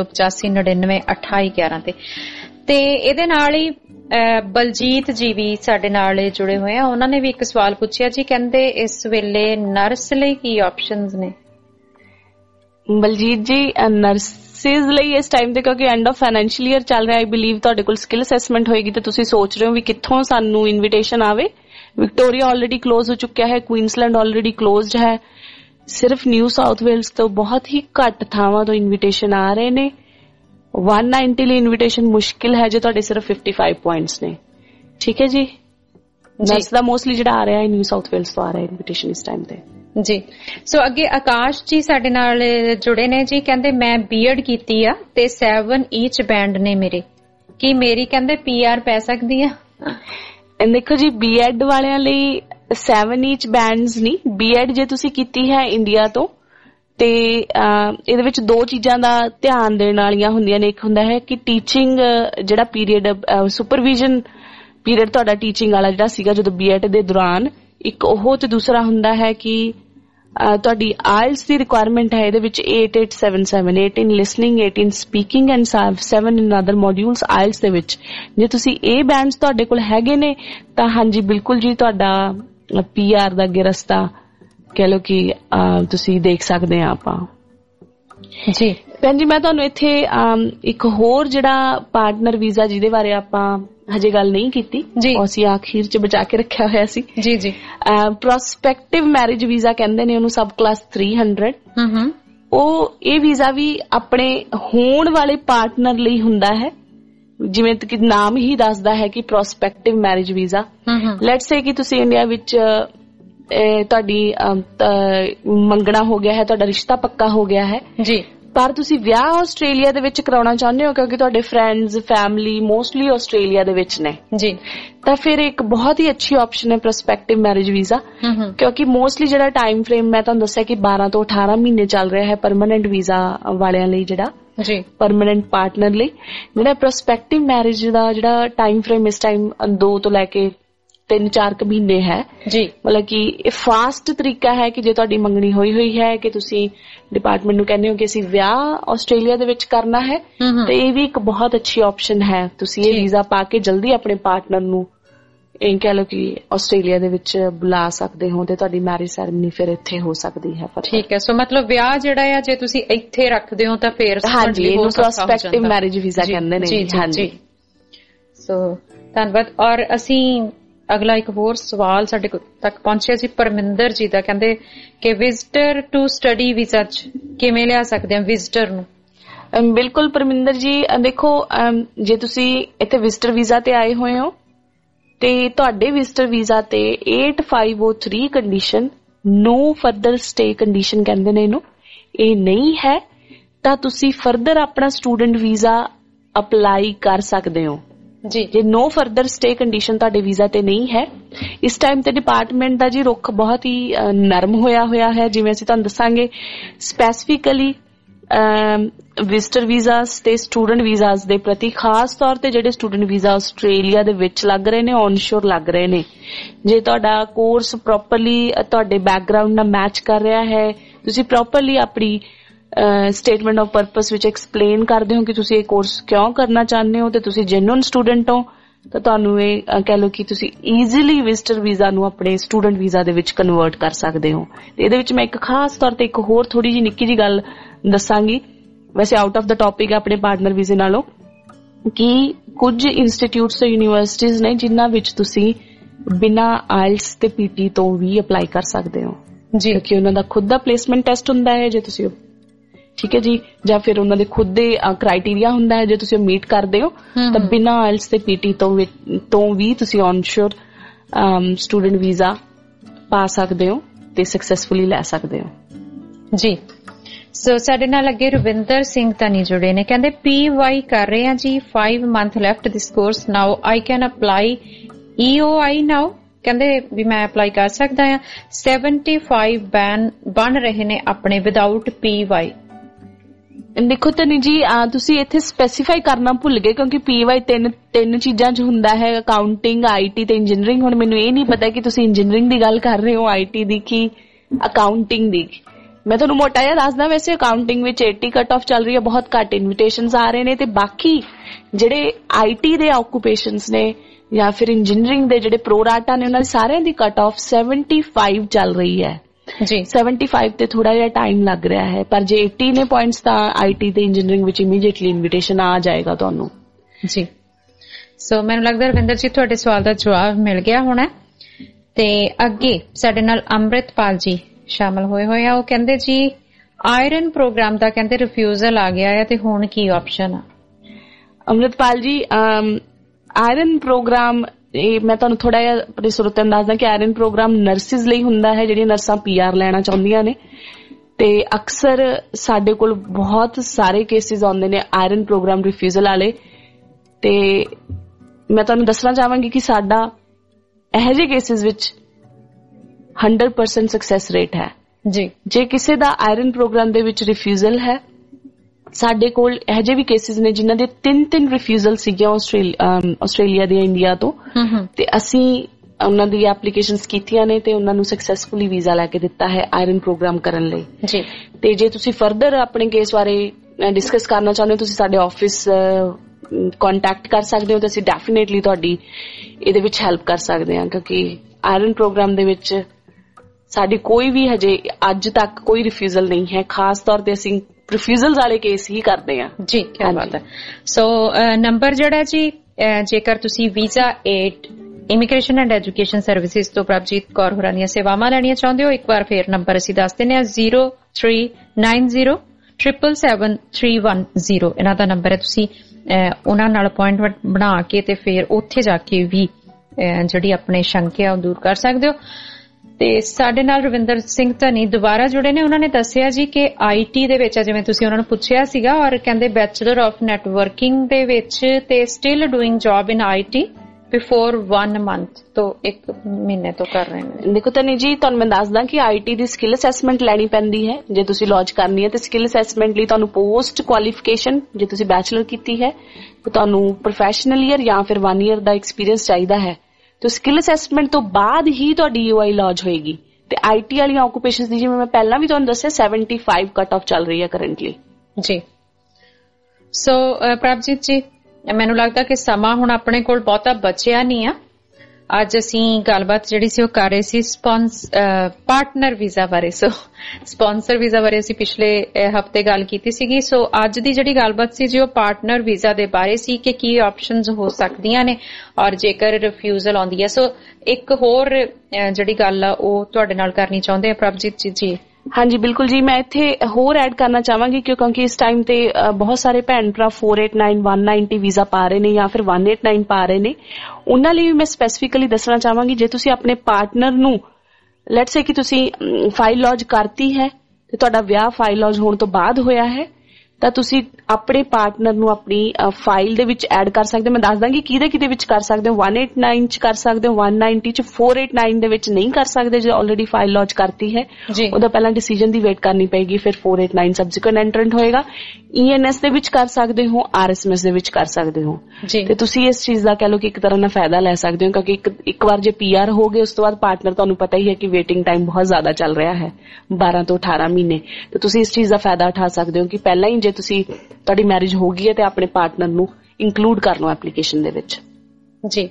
0285992811 ਤੇ ਇਹਦੇ ਨਾਲ ਹੀ ਬਲਜੀਤ ਜੀ ਵੀ ਸਾਡੇ ਨਾਲ ਜੁੜੇ ਹੋਏ ਆ। ਉਹਨਾਂ ਨੇ ਵੀ ਇੱਕ ਸਵਾਲ ਪੁੱਛਿਆ ਜੀ, ਕਹਿੰਦੇ ਇਸ ਵੇਲੇ ਨਰਸ ਲਈ ਕੀ ਆਪਸ਼ਨਸ ਨੇ? ਬਲਜੀਤ ਜੀ, ਨਰਸਿਸ ਲਈ ਇਸ ਟਾਈਮ ਤੇ ਕਿਉਂਕਿ ਐਂਡ ਆਫ ਫਾਈਨੈਂਸ਼ੀਅਲ ਈਅਰ ਚੱਲ ਰਿਹਾ, ਆਈ ਬਿਲੀਵ ਤੁਹਾਡੇ ਕੋਲ ਸਕਿੱਲ ਅਸੈਸਮੈਂਟ ਹੋਏਗੀ ਤੇ ਤੁਸੀਂ ਸੋਚ ਰਹੇ ਹੋ ਵੀ ਕਿੱਥੋਂ ਸਾਨੂੰ ਇਨਵੀਟੇਸ਼ਨ ਆਵੇ। ਵਿਕਟੋਰੀਆ ਆਲਰੇਡੀ ਕਲੋਜ਼ ਹੋ ਚੁੱਕਿਆ ਹੈ, ਕੁਈਨਸਲੈਂਡ ਆਲਰੇਡੀ ਕਲੋਜ਼ਡ ਹੈ। ਸਿਰਫ ਨਿਊ ਸਾਊਥ ਵੇਲਸ ਤੋਂ ਬਹੁਤ ਹੀ ਘੱਟ ਥਾਵਾਂ ਤੋਂ ਇਨਵੀਟੇਸ਼ਨ ਆ ਰਹੇ ਨੇ। 190 ਲਈ ਇਨਵੀਟੇਸ਼ਨ ਮੁਸ਼ਕਿਲ ਹੈ ਜੇ ਤੁਹਾਡੇ ਸਿਰਫ 55 ਪੁਆਇੰਟਸ ਨੇ। ਠੀਕ ਹੈ ਜੀ, ਨਰਸ ਦਾ ਮੋਸਟਲੀ ਜਿਹੜਾ ਆ ਰਿਹਾ ਹੈ ਨਿਊ ਸਾਊਥ ਵੇਲਸ ਤੋਂ ਆ ਰਿਹਾ ਇਨਵੀਟੇਸ਼ਨ ਇਸ ਟਾਈਮ ਤੇ ਜੀ। ਸੋ ਅੱਗੇ ਆਕਾਸ਼ ਜੀ ਸਾਡੇ ਨਾਲ ਜੁੜੇ ਨੇ ਜੀ, ਕਹਿੰਦੇ ਮੈਂ ਬੀਐਡ ਕੀਤੀ ਆ ਤੇ 7 ਈਚ ਬੈਂਡ ਨੇ ਮੇਰੇ, ਕੀ ਮੇਰੀ ਕਹਿੰਦੇ PR ਪੈ ਸਕਦੀ ਆ? ਦੇਖੋ ਜੀ, ਬੀਐਡ ਵਾਲਿਆਂ ਲਈ 7 ਈਚ ਬੈਂਡਸ ਨਹੀਂ। ਬੀਐਡ ਜੇ ਤੁਸੀਂ ਕੀਤੀ ਹੈ ਇੰਡੀਆ ਤੋਂ ਤੇ ਇਹਦੇ ਵਿੱਚ ਦੋ ਚੀਜ਼ਾਂ ਦਾ ਧਿਆਨ ਦੇਣ ਵਾਲੀਆਂ ਹੁੰਦੀਆਂ ਨੇ। ਇੱਕ ਹੁੰਦਾ ਹੈ ਕਿ ਟੀਚਿੰਗ ਜਿਹੜਾ ਪੀਰੀਅਡ, ਸੁਪਰਵਿਜ਼ਨ ਪੀਰੀਅਡ ਤੁਹਾਡਾ ਟੀਚਿੰਗ ਵਾਲਾ ਜਿਹੜਾ ਸੀਗਾ ਜਦੋਂ ਬੀਐਡ ਦੇ ਦੌਰਾਨ, ਇੱਕ ਉਹ, ਤੇ ਦੂਸਰਾ ਹੁੰਦਾ ਹੈ ਕਿ ਤੁਹਾਡੀ ਆਇਲਸ ਦੀ ਰਿਕੁਆਇਰਮੈਂਟ ਹੈ ਇਹਦੇ ਵਿੱਚ 8877, 8 in listening, 8 in speaking and 7 in other modules IELTS ਦੇ ਵਿੱਚ। ਜੇ ਤੁਸੀਂ ਇਹ ਬੈਂਡਸ ਤੁਹਾਡੇ ਕੋਲ ਹੈਗੇ ਨੇ ਤਾਂ ਹਾਂਜੀ ਬਿਲਕੁਲ ਜੀ, ਤੁਹਾਡਾ PR ਦਾ ਅੱਗੇ ਰਸਤਾ ਕਹਿ ਲਓ ਕਿ ਤੁਸੀਂ ਦੇਖ ਸਕਦੇ ਆ ਆਪਾਂ ਜੀ। ਭੈਣ ਜੀ, ਮੈਂ ਤੁਹਾਨੂੰ ਇੱਥੇ ਇੱਕ ਹੋਰ ਜਿਹੜਾ ਪਾਰਟਨਰ ਵੀਜ਼ਾ ਜਿਹਦੇ ਬਾਰੇ ਆਪਾਂ ਹਜੇ ਗੱਲ ਨਹੀਂ ਕੀਤੀ, ਅਸੀਂ ਆਖਿਰ ਚ ਬਚਾ ਕੇ ਰੱਖਿਆ ਹੋਇਆ ਸੀ ਜੀ ਜੀ, ਪ੍ਰੋਸਪੈਕਟਿਵ ਮੈਰਿਜ ਵੀਜ਼ਾ ਕਹਿੰਦੇ ਨੇ ਉਹਨੂੰ, ਸਬ ਕਲਾਸ 300। ਉਹ ਇਹ ਵੀਜ਼ਾ ਵੀ ਆਪਣੇ ਹੋਣ ਵਾਲੇ ਪਾਰਟਨਰ ਲਈ ਹੁੰਦਾ ਹੈ, ਜਿਵੇਂ ਕਿ ਨਾਮ ਹੀ ਦੱਸਦਾ ਹੈ ਕਿ prospective marriage visa. Let's say ਕਿ ਤੁਸੀਂ ਇੰਡੀਆ ਵਿੱਚ ਤੁਹਾਡੀ ਮੰਗਣਾ ਹੋ ਗਿਆ ਹੈ, ਤੁਹਾਡਾ ਰਿਸ਼ਤਾ ਪੱਕਾ ਹੋ ਗਿਆ ਹੈ ਜੀ, ਪਰ ਤੁਸੀਂ ਵਿਆਹ ਆਸਟ੍ਰੇਲੀਆ ਦੇ ਵਿੱਚ ਕਰਾਉਣਾ ਚਾਹੁੰਦੇ ਹੋ ਕਿਉਂਕਿ ਤੁਹਾਡੇ ਫਰੈਂਡਸ ਫੈਮਿਲੀ ਮੋਸਟਲੀ ਆਸਟ੍ਰੇਲੀਆ ਦੇ ਵਿੱਚ ਨੇ ਜੀ, ਤਾਂ ਫਿਰ ਇੱਕ ਬਹੁਤ ਹੀ ਅੱਛੀ ਆਪਸ਼ਨ ਹੈ ਪ੍ਰੋਸਪੈਕਟਿਵ ਮੈਰਿਜ ਵੀਜ਼ਾ। ਕਿਉਂਕਿ ਮੋਸਟਲੀ ਜਿਹੜਾ ਟਾਈਮ ਫਰੇਮ ਮੈਂ ਤੁਹਾਨੂੰ ਦੱਸਿਆ ਕਿ 12 ਤੋਂ 18 ਮਹੀਨੇ ਚੱਲ ਰਿਹਾ ਹੈ ਪਰਮਾਨੈਂਟ ਵੀਜ਼ਾ ਵਾਲਿਆਂ ਲਈ, ਜਿਹੜਾ ਜੀ ਪਰਮਾਨੈਂਟ ਪਾਰਟਨਰ ਲਈ। ਜਿਹੜਾ ਪ੍ਰੋਸਪੈਕਟਿਵ ਮੈਰਿਜ ਦਾ ਜਿਹੜਾ ਟਾਈਮ ਫਰੇਮ ਇਸ ਟਾਈਮ 2 ਤੋਂ ਲੈ ਕੇ 3-4 ਮਹੀਨੇ ਹੈ ਜੀ। ਮਤਲਬ ਕਿ ਇਹ ਫਾਸਟ ਤਰੀਕਾ ਹੈ ਕਿ ਜੇ ਤੁਹਾਡੀ ਮੰਗਣੀ ਹੋਈ ਹੈ ਕਿ ਤੁਸੀਂ ਡਿਪਾਰਟਮੈਂਟ ਨੂੰ ਕਹਿੰਦੇ ਹੋ ਕਿ ਅਸੀਂ ਵਿਆਹ ਆਸਟ੍ਰੇਲੀਆ ਦੇ ਵਿੱਚ ਕਰਨਾ ਹੈ, ਤੇ ਇਹ ਵੀ ਇੱਕ ਬਹੁਤ ਅੱਛੀ ਆਪਸ਼ਨ ਹੈ। ਤੁਸੀਂ ਇਹ ਵੀਜ਼ਾ ਪਾ ਕੇ ਜਲਦੀ ਆਪਣੇ ਪਾਰਟਨਰ ਨੂੰ ਇਹ ਕਹਿ ਲਓ ਕਿ ਆਸਟ੍ਰੇਲੀਆ ਦੇ ਵਿੱਚ ਬੁਲਾ ਸਕਦੇ ਹੋ ਤੇ ਤੁਹਾਡੀ ਮੈਰਿਜ ਸੈਰੇਮਨੀ ਫਿਰ ਇੱਥੇ ਹੋ ਸਕਦੀ ਹੈ। ਠੀਕ ਹੈ, ਸੋ ਮਤਲਬ ਵਿਆਹ ਜਿਹੜਾ ਆ ਜੇ ਤੁਸੀਂ ਇੱਥੇ ਰੱਖਦੇ ਹੋ ਤਾਂ ਫਿਰ ਹਾਂਜੀ ਇਹਨੂੰ ਪ੍ਰੋਸਪੈਕਟਿਵ ਮੈਰਿਜ ਵੀਜ਼ਾ ਕਹਿੰਦੇ ਨੇ। ਹਾਂਜੀ, ਸੋ ਧੰਨਵਾਦ। ਔਰ ਅਸੀਂ ਅਗਲਾ ਇੱਕ ਹੋਰ ਸਵਾਲ ਸਾਡੇ ਤੱਕ ਪਹੁੰਚਿਆ ਜੀ ਪਰਮਿੰਦਰ ਜੀ ਦਾ, ਕਹਿੰਦੇ ਕਿ ਵਿਜ਼ਟਰ ਟੂ ਸਟੱਡੀ ਵੀਜ਼ਾ ਚ ਕਿਵੇਂ ਲਿਆ ਸਕਦੇ ਹਾਂ ਵਿਜ਼ਟਰ ਨੂੰ? ਬਿਲਕੁਲ ਪਰਮਿੰਦਰ ਜੀ, ਦੇਖੋ ਜੇ ਤੁਸੀਂ ਇੱਥੇ ਵਿਜ਼ਟਰ ਵੀਜ਼ਾ ਤੇ ਆਏ ਹੋਏ ਹੋ ਤੇ ਤੁਹਾਡੇ ਵਿਜ਼ਟਰ ਵੀਜ਼ਾ ਤੇ 8503 condition, no further stay condition ਕਹਿੰਦੇ ਨੇ ਇਹਨੂੰ, ਇਹ ਨਹੀਂ ਹੈ ਤਾਂ ਤੁਸੀਂ ਫਰਦਰ ਆਪਣਾ ਸਟੂਡੈਂਟ ਵੀਜ਼ਾ ਅਪਲਾਈ ਕਰ ਸਕਦੇ ਹੋ ਜੀ। ਜੇ ਨੋ ਫਰਦਰ ਸਟੇ ਕੰਡੀਸ਼ਨ ਤੁਹਾਡੇ ਵੀਜ਼ਾ ਤੇ ਨਹੀਂ ਹੈ, ਇਸ ਟਾਈਮ ਤੇ ਡਿਪਾਰਟਮੈਂਟ ਦਾ ਜੀ ਰੁਖ ਬਹੁਤ ਹੀ ਨਰਮ ਹੋਇਆ ਹੈ। ਜਿਵੇਂ ਅਸੀਂ ਤੁਹਾਨੂੰ ਦੱਸਾਂਗੇ ਸਪੈਸੀਫਿਕਲੀ ਵਿਜ਼ਟਰ ਵੀਜ਼ਾਸ ਤੇ ਸਟੂਡੈਂਟ ਵੀਜ਼ਾਸ ਦੇ ਪ੍ਰਤੀ, ਖਾਸ ਤੌਰ ਤੇ ਜਿਹੜੇ ਸਟੂਡੈਂਟ ਵੀਜ਼ਾ ਆਸਟ੍ਰੇਲੀਆ ਦੇ ਵਿੱਚ ਲੱਗ ਰਹੇ ਨੇ, ਔਨਸ਼ੋਰ ਲੱਗ ਰਹੇ ਨੇ, ਜੇ ਤੁਹਾਡਾ ਕੋਰਸ ਪ੍ਰੋਪਰਲੀ ਤੁਹਾਡੇ ਬੈਕਗ੍ਰਾਉਂਡ ਨਾਲ ਮੈਚ ਕਰ ਰਿਹਾ ਹੈ, ਤੁਸੀਂ ਪ੍ਰੋਪਰਲੀ ਆਪਣੀ ਸਟੇਟਮੈਂਟ ਆਫ ਪਰਪਸ ਵਿੱਚ ਐਕਸਪਲੇਨ ਕਰਦੇ ਹੋ ਕਿ ਤੁਸੀਂ ਇਹ ਕੋਰਸ ਕਿਉਂ ਕਰਨਾ ਚਾਹੁੰਦੇ ਹੋ ਤੇ ਤੁਸੀਂ ਜੈਨੂਇਨ ਸਟੂਡੈਂਟ ਹੋ, ਤਾਂ ਤੁਹਾਨੂੰ ਇਹ ਕਹਿ ਲਓ ਕਿ ਤੁਸੀਂ ਈਜ਼ੀਲੀ ਵਿਜ਼ਟਰ ਵੀਜ਼ਾ ਨੂੰ ਆਪਣੇ ਸਟੂਡੈਂਟ ਵੀਜ਼ਾ ਦੇ ਵਿੱਚ ਕਨਵਰਟ ਕਰ ਸਕਦੇ ਹੋ। ਤੇ ਇਹਦੇ ਵਿੱਚ ਮੈਂ ਇੱਕ ਖਾਸ ਤੌਰ ਤੇ ਇੱਕ ਹੋਰ ਥੋੜੀ ਜਿਹੀ ਨਿੱਕੀ ਜਿਹੀ ਗੱਲ ਦੱਸਾਂਗੀ, ਵੈਸੇ ਆਊਟ ਆਫ ਦਾ ਟੌਪਿਕ ਹੈ ਆਪਣੇ ਪਾਰਟਨਰ ਵੀਜ਼ੇ ਨਾਲੋਂ, ਕਿ ਕੁਝ ਇੰਸਟੀਟਿਊਟਸ ਤੇ ਯੂਨੀਵਰਸਿਟੀਜ਼ ਨੇ ਜਿਨ੍ਹਾਂ ਵਿੱਚ ਤੁਸੀਂ ਬਿਨਾਂ ਆਇਲਸ ਤੇ PT ਤੋਂ ਵੀ ਅਪਲਾਈ ਕਰ ਸਕਦੇ ਹੋ ਜੀ, ਕਿਉਂਕਿ ਉਹਨਾਂ ਦਾ ਖੁਦ ਦਾ ਪਲੇਸਮੈਂਟ ਟੈਸਟ ਹੁੰਦਾ ਹੈ ਜੇ ਤੁਸੀਂ, ਠੀਕ ਹੈ ਜੀ, ਜਾਂ ਫਿਰ ਉਹਨਾਂ ਦੇ ਖੁਦ ਦੇ ਕ੍ਰਾਈਟੇਰੀਆ ਹੁੰਦਾ ਹੈ, ਜੇ ਤੁਸੀਂ ਮੀਟ ਕਰਦੇ ਹੋ ਤਾਂ ਬਿਨਾਂ ਆਇਲਸ ਤੇ PT ਤੋਂ ਵੀ ਤੁਸੀਂ ਔਨਸ਼ੋਰ ਸਟੂਡੈਂਟ ਵੀਜ਼ਾ ਪਾ ਸਕਦੇ ਹੋ ਤੇ ਸਕਸੈਸਫੁਲੀ ਲੈ ਸਕਦੇ ਹੋ ਜੀ। ਸੋ ਸਾਡੇ ਨਾਲ ਅੱਗੇ ਰਵਿੰਦਰ ਸਿੰਘ ਧਨੀ ਜੁੜੇ ਨੇ, ਕਹਿੰਦੇ PY ਕਰ ਰਹੇ ਆ ਜੀ, 5 month left this course now I can apply EOI now, ਕਹਿੰਦੇ ਵੀ ਮੈਂ ਅਪਲਾਈ ਕਰ ਸਕਦਾ ਆ। 75 ਬਣ ਰਹੇ ਨੇ ਆਪਣੇ ਵਿਦਆਊਟ PY। ਦੇਖੋ ਤਨੀ ਜੀ, ਤੁਸੀਂ ਇੱਥੇ ਸਪੈਸੀਫਾਈ ਕਰਨਾ ਭੁੱਲ ਗਏ ਕਿਉਂਕਿ PY ਤਿੰਨ ਚੀਜ਼ਾਂ 'ਚ ਹੁੰਦਾ ਹੈ, ਅਕਾਊਂਟਿੰਗ, IT ਤੇ ਇੰਜੀਨੀਅਰਿੰਗ। ਹੁਣ ਮੈਨੂੰ ਇਹ ਨਹੀਂ ਪਤਾ ਕਿ ਤੁਸੀਂ ਇੰਜੀਨੀਅਰਿੰਗ ਦੀ ਗੱਲ ਕਰ ਰਹੇ ਹੋ, IT ਦੀ ਕੀ ਅਕਾਊਂਟਿੰਗ ਦੀ। ਮੈਂ ਤੁਹਾਨੂੰ ਮੋਟਾ ਜਿਹਾ ਦੱਸਦਾ, ਵੈਸੇ ਅਕਾਊਂਟਿੰਗ ਵਿੱਚ 80 ਕੱਟ ਆਫ ਚੱਲ ਰਹੀ ਹੈ, ਬਹੁਤ ਘੱਟ ਇਨਵੀਟੇਸ਼ਨਸ ਆ ਰਹੇ ਨੇ, ਤੇ ਬਾਕੀ ਜਿਹੜੇ IT ਦੇ ਆਕੂਪੇਸ਼ਨਸ ਨੇ ਜਾਂ ਫਿਰ ਇੰਜੀਨੀਅਰਿੰਗ ਦੇ ਜਿਹੜੇ ਪ੍ਰੋਰਾਟਾ ਨੇ ਉਹਨਾਂ ਦੀ ਸਾਰਿਆਂ ਦੀ ਕੱਟ ਆਫ 75 ਚੱਲ ਰਹੀ ਹੈ ਜੀ। 75 ਤੇ ਥੋੜਾ ਜਿਹਾ ਟਾਈਮ ਲੱਗ ਰਿਹਾ ਹੈ, ਪਰ ਜੇ 80 ਨੇ ਪੁਆਇੰਟਸ ਤਾਂ IT ਤੇ ਇੰਜੀਨੀਅਰਿੰਗ ਵਿੱਚ ਇਮੀਡੀਏਟਲੀ ਇਨਵੀਟੇਸ਼ਨ ਆ ਜਾਏਗਾ ਤੁਹਾਨੂੰ ਜੀ। ਸੋ ਮੈਨੂੰ ਲੱਗਦਾ ਰਵਿੰਦਰ ਜੀ ਤੁਹਾਡੇ ਸਵਾਲ ਦਾ ਜਵਾਬ ਮਿਲ ਗਿਆ ਹੋਣਾ। ਤੇ ਅੱਗੇ ਸਾਡੇ ਨਾਲ ਅੰਮ੍ਰਿਤਪਾਲ ਜੀ ਸ਼ਾਮਲ ਹੋਏ ਆ। ਉਹ ਕਹਿੰਦੇ ਜੀ ਆਇਰਨ ਪ੍ਰੋਗਰਾਮ ਦਾ ਕਹਿੰਦੇ ਰਿਫਿਊਜ਼ਲ ਆ ਗਿਆ ਹੈ ਤੇ ਹੁਣ ਕੀ ਆਪਸ਼ਨ ਆ? ਅੰਮ੍ਰਿਤਪਾਲ ਜੀ, ਆਇਰਨ ਪ੍ਰੋਗਰਾਮ ਮੈਂ ਤੁਹਾਨੂੰ ਥੋੜਾ ਜਿਹਾ ਆਪਣੇ ਸਰੋਤਿਆਂ ਨੂੰ ਦੱਸਦਾ ਕਿ ਆਇਰਨ ਪ੍ਰੋਗਰਾਮ ਨਰਸਿਸ ਲਈ ਹੁੰਦਾ ਹੈ, ਜਿਹੜੀਆਂ ਨਰਸਾਂ PR ਲੈਣਾ ਚਾਹੁੰਦੀਆਂ ਨੇ। ਤੇ ਅਕਸਰ ਸਾਡੇ ਕੋਲ ਬਹੁਤ ਸਾਰੇ ਕੇਸਿਸ ਆਉਂਦੇ ਨੇ ਆਇਰਨ ਪ੍ਰੋਗਰਾਮ ਰਿਫਿਊਜ਼ਲ ਵਾਲੇ। ਤੇ ਮੈਂ ਤੁਹਾਨੂੰ ਦੱਸਣਾ ਚਾਹਾਂਗੀ ਕਿ ਸਾਡਾ ਇਹੋ ਜਿਹੇ ਕੇਸਿਸ ਵਿੱਚ 100% ਸਕਸੈਸ ਰੇਟ ਹੈ ਜੀ। ਜੇ ਕਿਸੇ ਦਾ ਆਇਰਨ ਪ੍ਰੋਗਰਾਮ ਦੇ ਵਿੱਚ ਰਿਫਿਊਜ਼ਲ ਹੈ, ਸਾਡੇ ਕੋਲ ਇਹੋ ਜਿਹੇ ਵੀ ਕੇਸਿਸ ਨੇ ਜਿਨ੍ਹਾਂ ਦੇ 3 ਰਿਫਿਊਜ਼ਲ ਸੀਗੀਆਂ ਆਸਟ੍ਰੇਲੀਆ ਦੀਆਂ, ਇੰਡੀਆ ਤੋਂ, ਤੇ ਅਸੀਂ ਉਹਨਾਂ ਦੀ ਐਪਲੀਕੇਸ਼ਨਸ ਕੀਤੀਆਂ ਨੇ ਤੇ ਉਹਨਾਂ ਨੂੰ ਸਕਸੈਸਫੁਲੀ ਵੀਜ਼ਾ ਲੈ ਕੇ ਦਿੱਤਾ ਹੈ ਆਇਰਨ ਪ੍ਰੋਗਰਾਮ ਕਰਨ ਲਈ ਜੀ। ਤੇ ਜੇ ਤੁਸੀਂ ਫਰਦਰ ਆਪਣੇ ਕੇਸ ਬਾਰੇ ਡਿਸਕਸ ਕਰਨਾ ਚਾਹੁੰਦੇ ਹੋ, ਤੁਸੀਂ ਸਾਡੇ ਆਫਿਸ ਕੰਟੈਕਟ ਕਰ ਸਕਦੇ ਹੋ ਤੇ ਅਸੀਂ ਡੈਫੀਨੇਟਲੀ ਤੁਹਾਡੀ ਇਹਦੇ ਵਿੱਚ ਹੈਲਪ ਕਰ ਸਕਦੇ ਹਾਂ, ਕਿਉਂਕਿ ਆਇਰਨ ਪ੍ਰੋਗਰਾਮ ਦੇ ਵਿੱਚ ਸਾਡੀ ਕੋਈ ਵੀ ਹਜੇ ਅੱਜ ਤੱਕ ਕੋਈ ਰਿਫਿਊਜ਼ਲ ਨਹੀਂ ਹੈ। ਖਾਸ ਤੌਰ ਤੇ ਅਸੀਂ ਰਿਫਿਊਜ਼ਲ ਵਾਲੇ ਕੇਸ ਹੀ ਕਰਦੇ ਹਾਂ ਜੀ। ਕੀ ਬਾਤ ਹੈ। ਸੋ ਨੰਬਰ ਜਿਹੜਾ ਜੀ, ਜੇਕਰ ਤੁਸੀਂ visa 8 immigration and education services ਤੋਂ ਪ੍ਰਭਜੀਤ ਕੌਰ ਹੋਰਾਂ ਦੀਆਂ ਸੇਵਾਵਾਂ ਲੈਣੀਆਂ ਚਾਹੁੰਦੇ ਹੋ, ਇੱਕ ਵਾਰ ਫੇਰ ਨੰਬਰ ਅਸੀਂ ਦੱਸ ਦਿੰਦੇ ਹਾਂ 0390777310। ਇਹਨਾਂ ਦਾ ਨੰਬਰ ਹੈ। ਤੁਸੀਂ ਉਹਨਾਂ ਨਾਲ ਅਪਾਇੰਟਮੈਂਟ ਬਣਾ ਕੇ ਤੇ ਫੇਰ ਉੱਥੇ ਜਾ ਕੇ ਵੀ ਜਿਹੜੀ ਆਪਣੇ ਸ਼ੰਕੇ ਉਹ ਦੂਰ ਕਰ ਸਕਦੇ ਹੋ। ਤੇ ਸਾਡੇ ਨਾਲ ਰਵਿੰਦਰ ਸਿੰਘ ਧਨੀ ਦੁਬਾਰਾ ਜੁੜੇ ਨੇ। ਉਹਨਾਂ ਨੇ ਦੱਸਿਆ ਜੀ ਕਿ IT ਦੇ ਵਿੱਚ, ਜਿਵੇਂ ਤੁਸੀਂ ਉਹਨਾਂ ਨੂੰ ਪੁੱਛਿਆ ਸੀਗਾ, ਔਰ ਕਹਿੰਦੇ ਬੈਚਲਰ ਆਫ ਨੈਟਵਰਕਿੰਗ ਦੇ ਵਿੱਚ ਤੇ still doing job in IT before 1 month ਤੋਂ 1 ਮਹੀਨੇ ਤੋਂ ਕਰ ਰਹੇ ਨੇ। ਦੇਖੋ ਧਨੀ ਜੀ, ਤੁਹਾਨੂੰ ਮੈਂ ਦੱਸਦਾ ਕਿ IT ਦੀ ਸਕਿੱਲ ਅਸੈਸਮੈਂਟ ਲੈਣੀ ਪੈਂਦੀ ਹੈ ਜੇ ਤੁਸੀਂ ਲੌਂਚ ਕਰਨੀ ਹੈ। ਤੇ ਸਕਿੱਲ ਅਸੈਸਮੈਂਟ ਲਈ ਤੁਹਾਨੂੰ ਪੋਸਟ ਕੁਆਲੀਫਿਕੇਸ਼ਨ, ਜੇ ਤੁਸੀਂ ਬੈਚਲਰ ਕੀਤੀ ਹੈ ਤਾਂ ਤੁਹਾਨੂੰ ਪ੍ਰੋਫੈਸ਼ਨਲ ਈਅਰ ਜਾਂ ਫਿਰ 1 year ਦਾ ਐਕਸਪੀਰੀਅੰਸ ਚਾਹੀਦਾ ਹੈ। ਤੇ ਸਕਿੱਲ ਅਸੈਸਮੈਂਟ ਤੋਂ ਬਾਅਦ ਹੀ ਤੁਹਾਡੀ UI ਲੌਂਚ ਹੋਏਗੀ। ਤੇ IT ਵਾਲੀਆਂ ਆਕੂਪੇਸ਼ਨਸ ਦੀ, ਜਿਵੇਂ ਮੈਂ ਪਹਿਲਾਂ ਵੀ ਤੁਹਾਨੂੰ ਦੱਸਿਆ, 75 ਕੱਟ ਆਫ ਚੱਲ ਰਹੀ ਹੈ ਕਰੰਟਲੀ ਜੀ। ਸੋ ਪ੍ਰਭਜੀਤ ਜੀ, ਮੈਨੂੰ ਲੱਗਦਾ ਕਿ ਸਮਾਂ ਹੁਣ ਆਪਣੇ ਕੋਲ ਬਹੁਤਾ ਬਚਿਆ ਨਹੀਂ ਆ। ਅੱਜ ਅਸੀਂ ਗੱਲਬਾਤ ਜਿਹੜੀ ਸੀ ਉਹ ਕਰ ਰਹੇ ਸੀ ਪਾਰਟਨਰ ਵੀਜ਼ਾ ਬਾਰੇ। ਸੋ ਸਪਾਂਸਰ ਵੀਜ਼ਾ ਬਾਰੇ ਅਸੀਂ ਪਿਛਲੇ ਹਫ਼ਤੇ ਗੱਲ ਕੀਤੀ ਸੀਗੀ। ਸੋ ਅੱਜ ਦੀ ਜਿਹੜੀ ਗੱਲਬਾਤ ਸੀ ਜੀ ਉਹ ਪਾਰਟਨਰ ਵੀਜ਼ਾ ਦੇ ਬਾਰੇ ਸੀ ਕਿ ਕੀ ਆਪਸ਼ਨਸ ਹੋ ਸਕਦੀਆਂ ਨੇ ਔਰ ਜੇਕਰ ਰਿਫਿਊਜ਼ਲ ਆਉਂਦੀ ਹੈ। ਸੋ ਇੱਕ ਹੋਰ ਜਿਹੜੀ ਗੱਲ ਆ ਉਹ ਤੁਹਾਡੇ ਨਾਲ ਕਰਨੀ ਚਾਹੁੰਦੇ ਆ ਪ੍ਰਭਜੀਤ ਜੀ। ਹਾਂਜੀ ਬਿਲਕੁਲ ਜੀ, ਮੈਂ ਇੱਥੇ ਹੋਰ ਐਡ ਕਰਨਾ ਚਾਹਾਂਗੀ ਕਿਉਂਕਿ ਇਸ ਟਾਈਮ ਤੇ ਬਹੁਤ ਸਾਰੇ ਭੈਣ ਭਰਾ 489 190 ਵੀਜ਼ਾ ਪਾ ਰਹੇ ਨੇ ਜਾਂ ਫਿਰ 189 ਪਾ ਰਹੇ ਨੇ। ਉਹਨਾਂ ਲਈ ਵੀ ਮੈਂ ਸਪੈਸੀਫਿਕਲੀ ਦੱਸਣਾ ਚਾਹਾਂਗੀ, ਜੇ ਤੁਸੀਂ ਆਪਣੇ ਪਾਰਟਨਰ ਨੂੰ ਲੈਟਸ ਸੇ ਕਿ ਤੁਸੀਂ ਫਾਈਲ ਲੌਂਚ ਕਰਤੀ ਹੈ ਤੇ ਤੁਹਾਡਾ ਵਿਆਹ ਫਾਈਲ ਲੌਂਚ ਹੋਣ ਤੋਂ ਬਾਅਦ ਹੋਇਆ ਹੈ, ਤਾਂ ਤੁਸੀਂ ਆਪਣੇ ਪਾਰਟਨਰ ਨੂੰ ਆਪਣੀ ਫਾਈਲ ਦੇ ਵਿੱਚ ਐਡ ਕਰ ਸਕਦੇ ਹੋ। ਮੈਂ ਦੱਸ ਦਾਂਗੀ ਕਿਹਦੇ ਵਿੱਚ ਕਰ ਸਕਦੇ ਹੋ। 189 ਚ ਕਰ ਸਕਦੇ ਹੋ, 190 ਚ, 489 ਦੇ ਵਿੱਚ ਨਹੀਂ ਕਰ ਸਕਦੇ ਜੇ ਆਲਰੇਡੀ ਫਾਈਲ ਲੌਂਚ ਕਰਤੀ ਹੈ। ਉਹਦਾ ਪਹਿਲਾਂ ਡਿਸੀਜਨ ਦੀ ਵੇਟ ਕਰਨੀ ਪਏਗੀ, ਫਿਰ 489 ਸਬਸੀਕੁਐਂਟ ਐਂਟਰੈਂਟ ਹੋਏਗਾ। ENS ਦੇ ਵਿੱਚ ਕਰ ਸਕਦੇ ਹੋ, RSMS ਦੇ ਵਿੱਚ ਕਰ ਸਕਦੇ ਹੋ। ਤੇ ਤੁਸੀਂ ਇਸ ਚੀਜ਼ ਦਾ ਕਹਿ ਲਓ ਕਿ ਇੱਕ ਤਰ੍ਹਾਂ ਨਾਲ ਫਾਇਦਾ ਲੈ ਸਕਦੇ ਹੋ ਕਿਉਂਕਿ ਇੱਕ ਵਾਰ ਜੇ PR ਹੋ ਗਏ ਉਸ ਤੋਂ ਬਾਅਦ ਪਾਰਟਨਰ, ਤੁਹਾਨੂੰ ਪਤਾ ਹੀ ਹੈ ਕਿ ਵੇਟਿੰਗ ਟਾਈਮ ਬਹੁਤ ਜ਼ਿਆਦਾ ਚੱਲ ਰਿਹਾ ਹੈ, 12 ਤੋਂ 18 ਮਹੀਨੇ। ਤੇ ਤੁਸੀਂ ਇਸ ਚੀਜ਼ ਦਾ ਫਾਇਦਾ ਉਠਾ ਸਕਦੇ ਹੋ ਕਿ ਪਹਿਲਾਂ ਹੀ ਜੇ ਤੁਸੀਂ ਤੁਹਾਡੀ ਮੈਰਿਜ ਹੋ ਗਈ ਹੈ ਤੇ ਆਪਣੇ ਪਾਰਟਨਰ ਨੂੰ ਇੰਕਲੂਡ ਕਰ ਲਓ ਐਪਲੀਕੇਸ਼ਨ ਦੇ ਵਿੱਚ ਜੀ।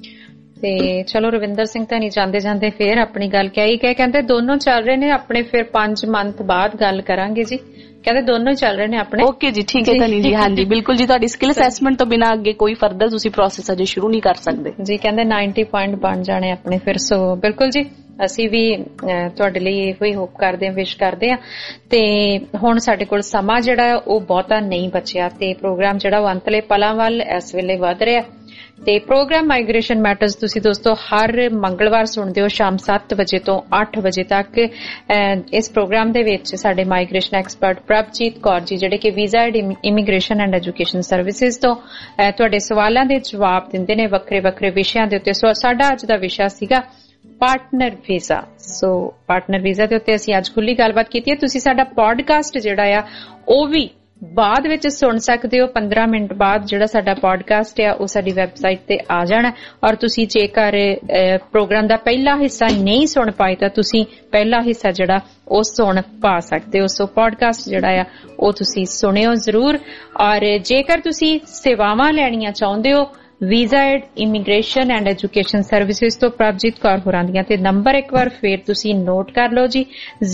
ਤੇ ਚਲੋ ਰਵਿੰਦਰ ਸਿੰਘ ਧਨੀ ਜਾਂਦੇ ਜਾਂਦੇ ਫੇਰ ਆਪਣੀ ਗੱਲ ਕਹਿੰਦੇ ਦੋਨੋਂ ਚੱਲ ਰਹੇ ਨੇ ਆਪਣੇ, ਫਿਰ 5 month ਬਾਅਦ ਗੱਲ ਕਰਾਂਗੇ ਜੀ। ਕਹਿੰਦੇ ਦੋਨੋਂ ਹੀ ਚੱਲ ਰਹੇ ਨੇ ਆਪਣੇ। ਓਕੇ ਜੀ, ਠੀਕ ਹੈ ਧਨੀ ਜੀ। ਹਾਂਜੀ ਬਿਲਕੁਲ ਜੀ, ਤੁਹਾਡੀ ਸਕਿੱਲ ਅਸੈਸਮੈਂਟ ਤੋਂ ਬਿਨਾਂ ਅੱਗੇ ਕੋਈ ਫਰਦਰ ਤੁਸੀਂ ਪ੍ਰੋਸੈਸ ਅਜੇ ਸ਼ੁਰੂ ਨਹੀਂ ਕਰ ਸਕਦੇ ਜੀ। ਕਹਿੰਦੇ 90 ਪੁਆਇੰਟ ਬਣ ਜਾਣੇ ਆਪਣੇ ਫਿਰ। ਸੋ ਬਿਲਕੁਲ ਜੀ, ਅਸੀਂ ਵੀ ਤੁਹਾਡੇ ਲਈ ਇਹੋ ਹੀ ਹੋਪ ਕਰਦੇ ਹਾਂ, ਵਿਸ਼ ਕਰਦੇ ਹਾਂ। ਤੇ ਹੁਣ ਸਾਡੇ ਕੋਲ ਸਮਾਂ ਜਿਹੜਾ ਉਹ ਬਹੁਤਾ ਨਹੀਂ ਬਚਿਆ ਤੇ ਪ੍ਰੋਗਰਾਮ ਜਿਹੜਾ ਉਹ ਅੰਤਲੇ ਪਲਾਂ ਵੱਲ ਇਸ ਵੇਲੇ ਵਧ ਰਿਹਾ। ਤੇ ਪ੍ਰੋਗਰਾਮ ਮਾਈਗ੍ਰੇਸ਼ਨ ਮੈਟਰਸ ਤੁਸੀਂ ਦੋਸਤੋ ਹਰ ਮੰਗਲਵਾਰ ਸੁਣਦੇ ਹੋ ਸ਼ਾਮ 7 ਵਜੇ ਤੋਂ 8 ਵਜੇ ਤੱਕ। ਇਸ ਪ੍ਰੋਗਰਾਮ ਦੇ ਵਿੱਚ ਸਾਡੇ ਮਾਈਗ੍ਰੇਸ਼ਨ ਐਕਸਪਰਟ ਪ੍ਰਭਜੀਤ ਕੌਰ ਜੀ, ਜਿਹੜੇ ਕਿ visa immigration and education services ਤੋਂ ਤੁਹਾਡੇ ਸਵਾਲਾਂ ਦੇ ਜਵਾਬ ਦਿੰਦੇ ਨੇ ਵੱਖਰੇ ਵੱਖਰੇ ਵਿਸ਼ਿਆਂ ਦੇ ਉੱਤੇ। ਸੋ ਸਾਡਾ ਅੱਜ ਦਾ ਵਿਸ਼ਾ ਸੀਗਾ partner visa. So partner visa ਦੇ ਉੱਤੇ ਅਸੀਂ ਅੱਜ ਖੁੱਲੀ ਗੱਲਬਾਤ ਕੀਤੀ ਹੈ। ਤੁਸੀਂ ਸਾਡਾ ਪੋਡਕਾਸਟ ਜਿਹੜਾ ਆ ਉਹ ਵੀ ਬਾਅਦ ਵਿੱਚ ਸੁਣ ਸਕਦੇ ਹੋ। 15 ਮਿੰਟ ਬਾਅਦ ਜਿਹੜਾ ਸਾਡਾ ਪੋਡਕਾਸਟ ਆ ਉਹ ਸਾਡੀ ਵੈਬਸਾਈਟ ਤੇ ਆ ਜਾਣਾ, ਔਰ ਤੁਸੀਂ ਜੇਕਰ ਪ੍ਰੋਗਰਾਮ ਦਾ ਪਹਿਲਾ ਹਿੱਸਾ ਨਹੀਂ ਸੁਣ ਪਾਏ ਤਾਂ ਤੁਸੀਂ ਪਹਿਲਾ ਹਿੱਸਾ ਜਿਹੜਾ ਉਹ ਸੁਣ ਪਾ ਸਕਦੇ ਹੋ। ਸੋ ਪੋਡਕਾਸਟ ਜਿਹੜਾ ਆ ਉਹ ਤੁਸੀਂ ਸੁਣਿਓ ਜ਼ਰੂਰ। ਔਰ ਜੇਕਰ ਤੁਸੀਂ ਸੇਵਾਵਾਂ ਲੈਣੀਆਂ ਚਾਹੁੰਦੇ ਹੋ visa at immigration and education services ਤੋਂ ਪ੍ਰਭਜੀਤ ਕੌਰ ਹੋਰਾਂ ਦੀਆਂ, ਤੇ ਨੰਬਰ ਇੱਕ ਵਾਰ ਫੇਰ ਤੁਸੀਂ ਨੋਟ ਕਰ ਲਓ ਜੀ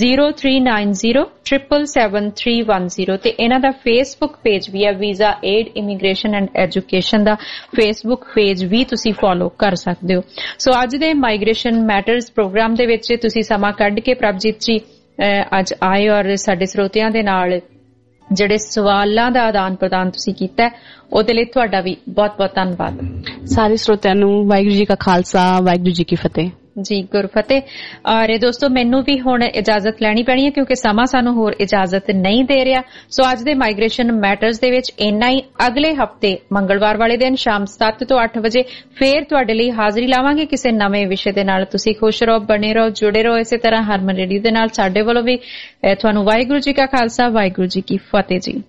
0390777310, ਤੇ ਇਹਨਾਂ ਦਾ ਫੇਸਬੁੱਕ ਪੇਜ ਵੀ ਹੈ visa at immigration and education ਦਾ ਫੇਸਬੁੱਕ ਪੇਜ ਵੀ ਤੁਸੀਂ ਫੋਲੋ ਕਰ ਸਕਦੇ ਹੋ। ਸੋ ਅੱਜ ਦੇ ਮਾਈਗ੍ਰੇਸ਼ਨ ਮੈਟਰਸ ਪ੍ਰੋਗਰਾਮ ਦੇ ਵਿੱਚ ਤੁਸੀਂ ਸਮਾਂ ਕੱਢ ਕੇ ਪ੍ਰਭਜੀਤ ਜੀ ਅੱਜ ਆਏ ਔਰ ਸਾਡੇ ਸਰੋਤਿਆਂ ਦੇ ਨਾਲ ਜਿਹੜੇ ਸਵਾਲਾਂ ਦਾ ਆਦਾਨ ਪ੍ਰਦਾਨ ਤੁਸੀਂ ਕੀਤਾ ਉਹਦੇ ਲਈ ਤੁਹਾਡਾ ਵੀ ਬਹੁਤ ਬਹੁਤ ਧੰਨਵਾਦ। ਸਾਰੇ ਸਰੋਤਿਆਂ ਨੂੰ ਵਾਹਿਗੁਰੂ ਜੀ ਕਾ ਖਾਲਸਾ, ਵਾਹਿਗੁਰੂ ਜੀ ਕੀ ਫਤਿਹ। ਜੀ ਗੁਰਫਤਿਹ। ਔਰ ਦੋਸਤੋ ਮੈਨੂੰ ਵੀ ਹੁਣ ਇਜਾਜ਼ਤ ਲੈਣੀ ਪੈਣੀ ਹੈ ਕਿਉਂਕਿ ਸਮਾਂ ਸਾਨੂੰ ਹੋਰ ਇਜਾਜ਼ਤ ਨਹੀਂ ਦੇ ਰਿਹਾ। ਸੋ ਅੱਜ ਦੇ ਮਾਈਗ੍ਰੇਸ਼ਨ ਮੈਟਰਸ ਦੇ ਵਿੱਚ ਇੰਨਾ ਹੀ। ਅਗਲੇ ਹਫਤੇ ਮੰਗਲਵਾਰ ਵਾਲੇ ਦਿਨ ਸ਼ਾਮ 7 ਤੋਂ 8 ਵਜੇ ਫੇਰ ਤੁਹਾਡੇ ਲਈ ਹਾਜ਼ਰੀ ਲਾਵਾਂਗੇ ਕਿਸੇ ਨਵੇਂ ਵਿਸ਼ੇ ਦੇ ਨਾਲ। ਤੁਸੀਂ ਖੁਸ਼ ਰਹੋ, ਬਣੇ ਰਹੋ, ਜੁੜੇ ਰਹੋ ਇਸੇ ਤਰ੍ਹਾਂ ਹਰਮਨ ਰੇਡੀਓ ਦੇ ਨਾਲ। ਸਾਡੇ ਵੱਲੋਂ ਵੀ ਤੁਹਾਨੂੰ ਵਾਹਿਗੁਰੂ ਜੀ ਕਾ ਖਾਲਸਾ, ਵਾਹਿਗੁਰੂ ਜੀ ਕੀ ਫਤਿਹ ਜੀ।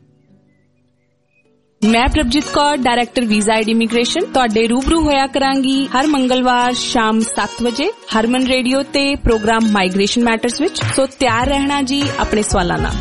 ਮੈਂ Prabhjeet Kaur, director visa at immigration, ਤੁਹਾਡੇ ਰੂਬਰੂ ਹੋਇਆ ਕਰਾਂਗੀ ਹਰ ਮੰਗਲਵਾਰ ਸ਼ਾਮ 7 ਵਜੇ ਹਰਮਨ ਰੇਡੀਓ ਤੇ ਪ੍ਰੋਗਰਾਮ ਮਾਈਗ੍ਰੇਸ਼ਨ ਮੈਟਰਸ ਵਿੱਚ। ਸੋ ਤਿਆਰ ਰਹਿਣਾ ਜੀ ਆਪਣੇ ਸਵਾਲਾਂ ਨਾਲ।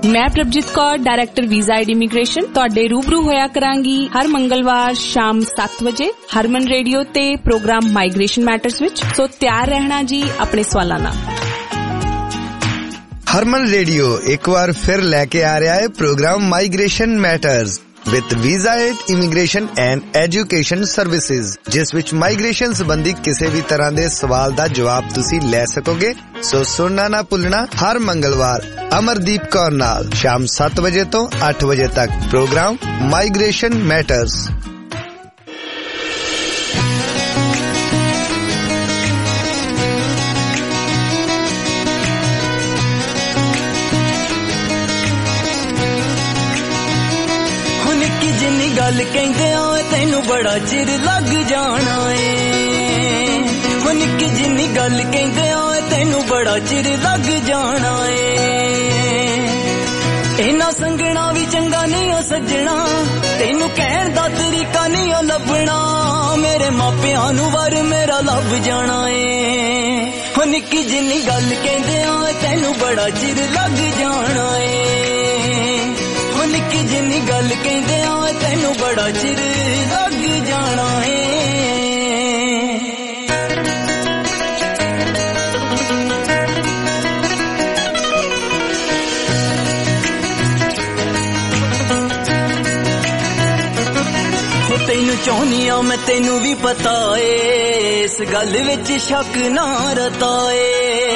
मैं Prabhjeet Kaur, director visa and immigration, तुहाडे रूबरू होया करांगी हर मंगलवार शाम 7 बजे हरमन रेडियो ते प्रोग्राम माइग्रेशन मैटर्स विच। सो तैयार रहना जी अपने सवालां नाल। हरमन रेडियो एक बार फिर लेके आ रहा है program migration matters with visa at immigration and education services, जिस विच माइग्रेशन संबंधी किसी भी तरह के सवाल का जवाब तुसी ले सकोगे। सो सुनना ना भुलना हर मंगलवार अमरदीप कौर नाल शाम 7 बजे तो 8 बजे तक प्रोग्राम माइग्रेशन मैटर्स। गल कहंदे आ तैनू बड़ा चिर लग जाना है, वो निक्की जिन्नी गल कहंदे आ तैनू बड़ा चिर लग जाना है। इन्ना संगना भी चंगा नहीं हो सजना, तैनू कहण दा तरीका नहीं हो लभना, मेरे मापियां नू वर मेरा लब जाना है। वो निक्की जिन्नी गल कहंदे आ तैनू बड़ा चिर लग जाना है, वो निक्की जिन्नी गल कहंदे आ तैनू बड़ा चिर लग जाना है। तैनू चाहनी आ मैं तैनू भी पता है, इस गल विच शक ना रताए।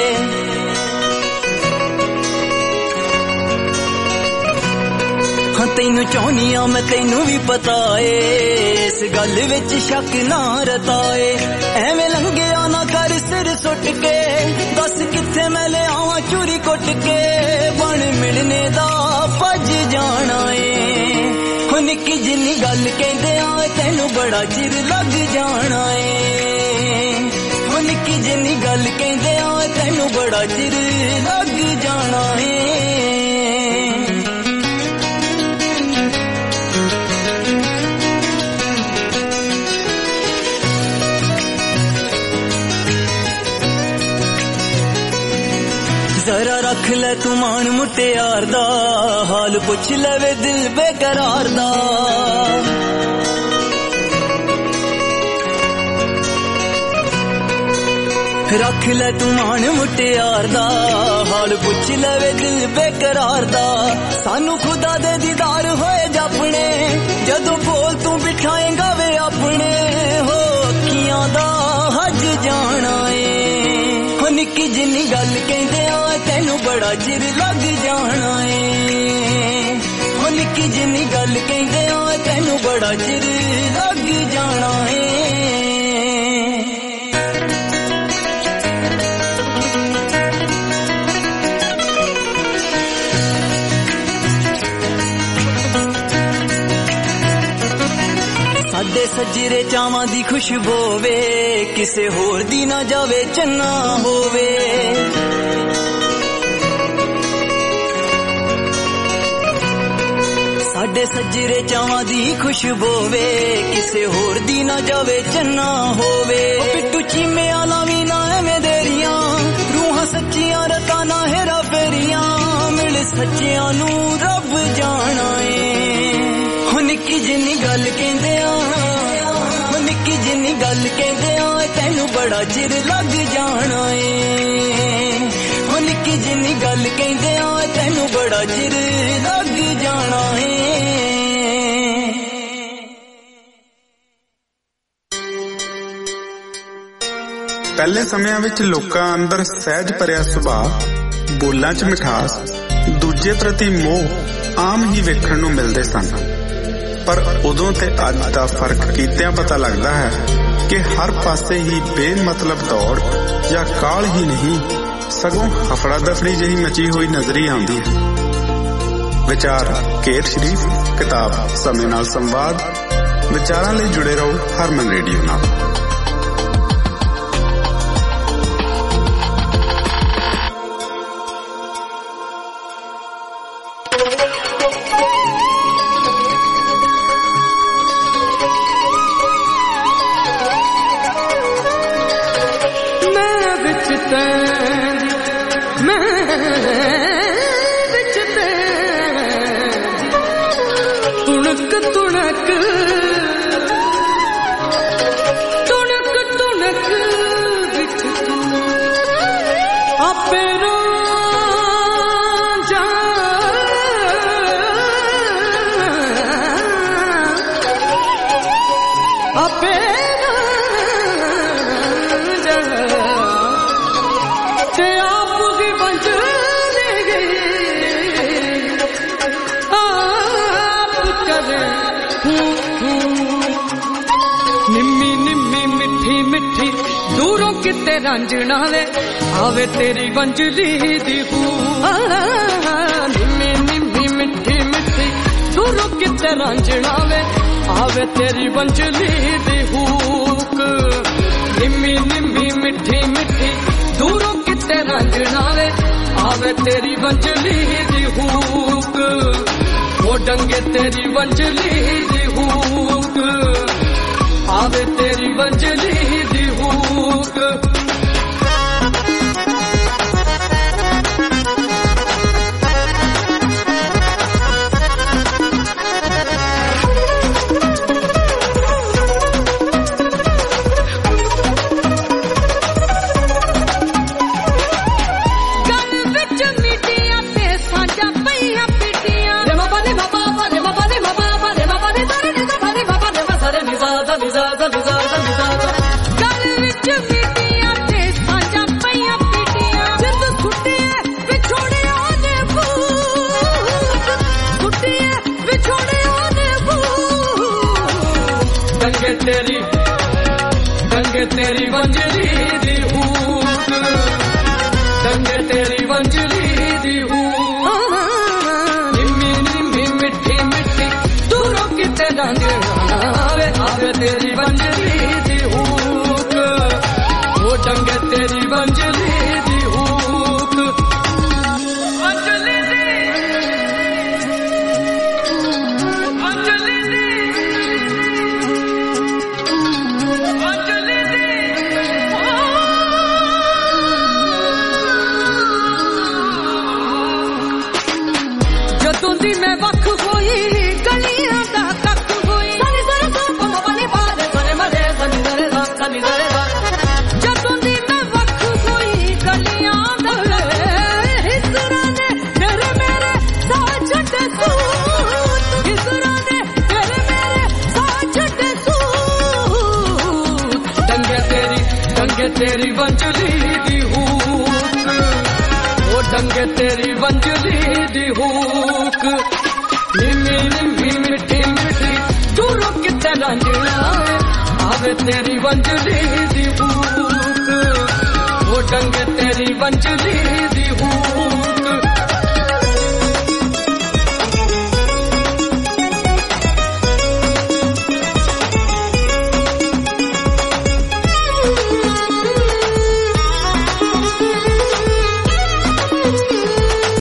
तैनू चाहनी आ मैं तैनू भी पता है, इस गल विच शक ना रताए। एवें लंघिया ना कर सिर सुट के, दस किथे मैं ले आवां चूरी कुट के, बन मिलने दा भज जाना है। हो निक्की जिन्नी गल कहंदे आ तैनू बड़ा चिर लग जाना है, हो निक्की जिन्नी गल कहंदे आ तैनू बड़ा चिर लग जाना है। जरा रख ले तू मान मुटियार दा, हाल पुछ ले वे दिल बेकरार दा। रख ले तू मान मुटियार दा, हाल पुछ ले वे दिल बेकरार दा। सानू खुदा दे दीदार होए जापने, जदों कोल तू बिठाएगा वे अपने, हो अखियां दा हज जाना है। हो निक्की जिन्नी गल कहंदे आ तैनू बड़ा चिर लग जाना है, हो निक्की जिन्नी गल कहंदे आ तैनू बड़ा चिर लग जाना है। साडे सजरे चावां दी खुशबू वे, किसे होर दी ना जावे चन्ना होवे। साडे सजरे चावां दी खुशबू वे, किसे होर दी ना जावे चन्ना होवे। पिट्टू चीमे आला भी ना एवें देरियां, रूहां सच्चियां रता ना हेरा फेरियां, मिल सच्चियां नू रब जाना है। हो निक्की जिन्नी गल कहंदे आ, हो निक्की जिन्नी गल कहंदे आ तैनू बड़ा चिर लग जाना है, हो निक्की जिन्नी गल कहंदे आ तैनू बड़ा चिर लग जाना है। पहले समयां विच लोकां अंदर सहज भरिया सुभाਅ, बोलां 'ਚ मिठास, दूजे प्रति मोह आम ही वेखण नूं मिलदे सन। पर उदों ते अज दा फर्क कीतिਆਂ पता लगदा है कि हर पासे ही बेमतलब दौड़ या काल ही नहीं, सगों हफड़ा दफड़ी जही मची हुई नजर ही आउंदी है। विचार केर शरीफ, किताब समय नाल संवाद। विचारां लई जुड़े रहो हरमन रेडियो नाल। मैं विच तुणक तुणक तुणक विच तू आपे रो जा आपे निम्मी निम्मी मिठी मिठी दूरों किते रंजना वे आवे तेरी वंजली दी निम्मी निम्मी मिठी मिठी दूरों किते रंजना वे आवे तेरी वंजली दी हूक निम्मी निम्मी मिठी मिठी दूरों किते रंजना वे आवे तेरी वंजली दी हूक वो डंगे तेरी वंजली दी हूक आवे तेरी वंजली दी हूक तेरी वंजली दी हूक डंगे तेरी वंजली दी हूक निम्मी निम्मी मिठी मिठी दूरों किते रंजना वे आवे तेरी वंजली दी हूक वो डंगे तेरी वंजली दी हूक वंजली दी वंजली दी मैं वख होई गलियां दा तक होई सनी सरे सा पवनी बारे सरे मरे सनी सरे जदों दी मैं वख होई गलियां दा हिसरा ने तेरे मेरे साथ छड्डे तू हिसरा ने तेरे मेरे साथ छड्डे तू डंगे तेरी वंजली दी हूक ओ डंगे तेरी वंजली दी हूक निम्मी निम्मी मिठी मिठी दूरों किते रंजना आवे तेरी वंजली दी हूक वो डंगे तेरी वंजली दी हूक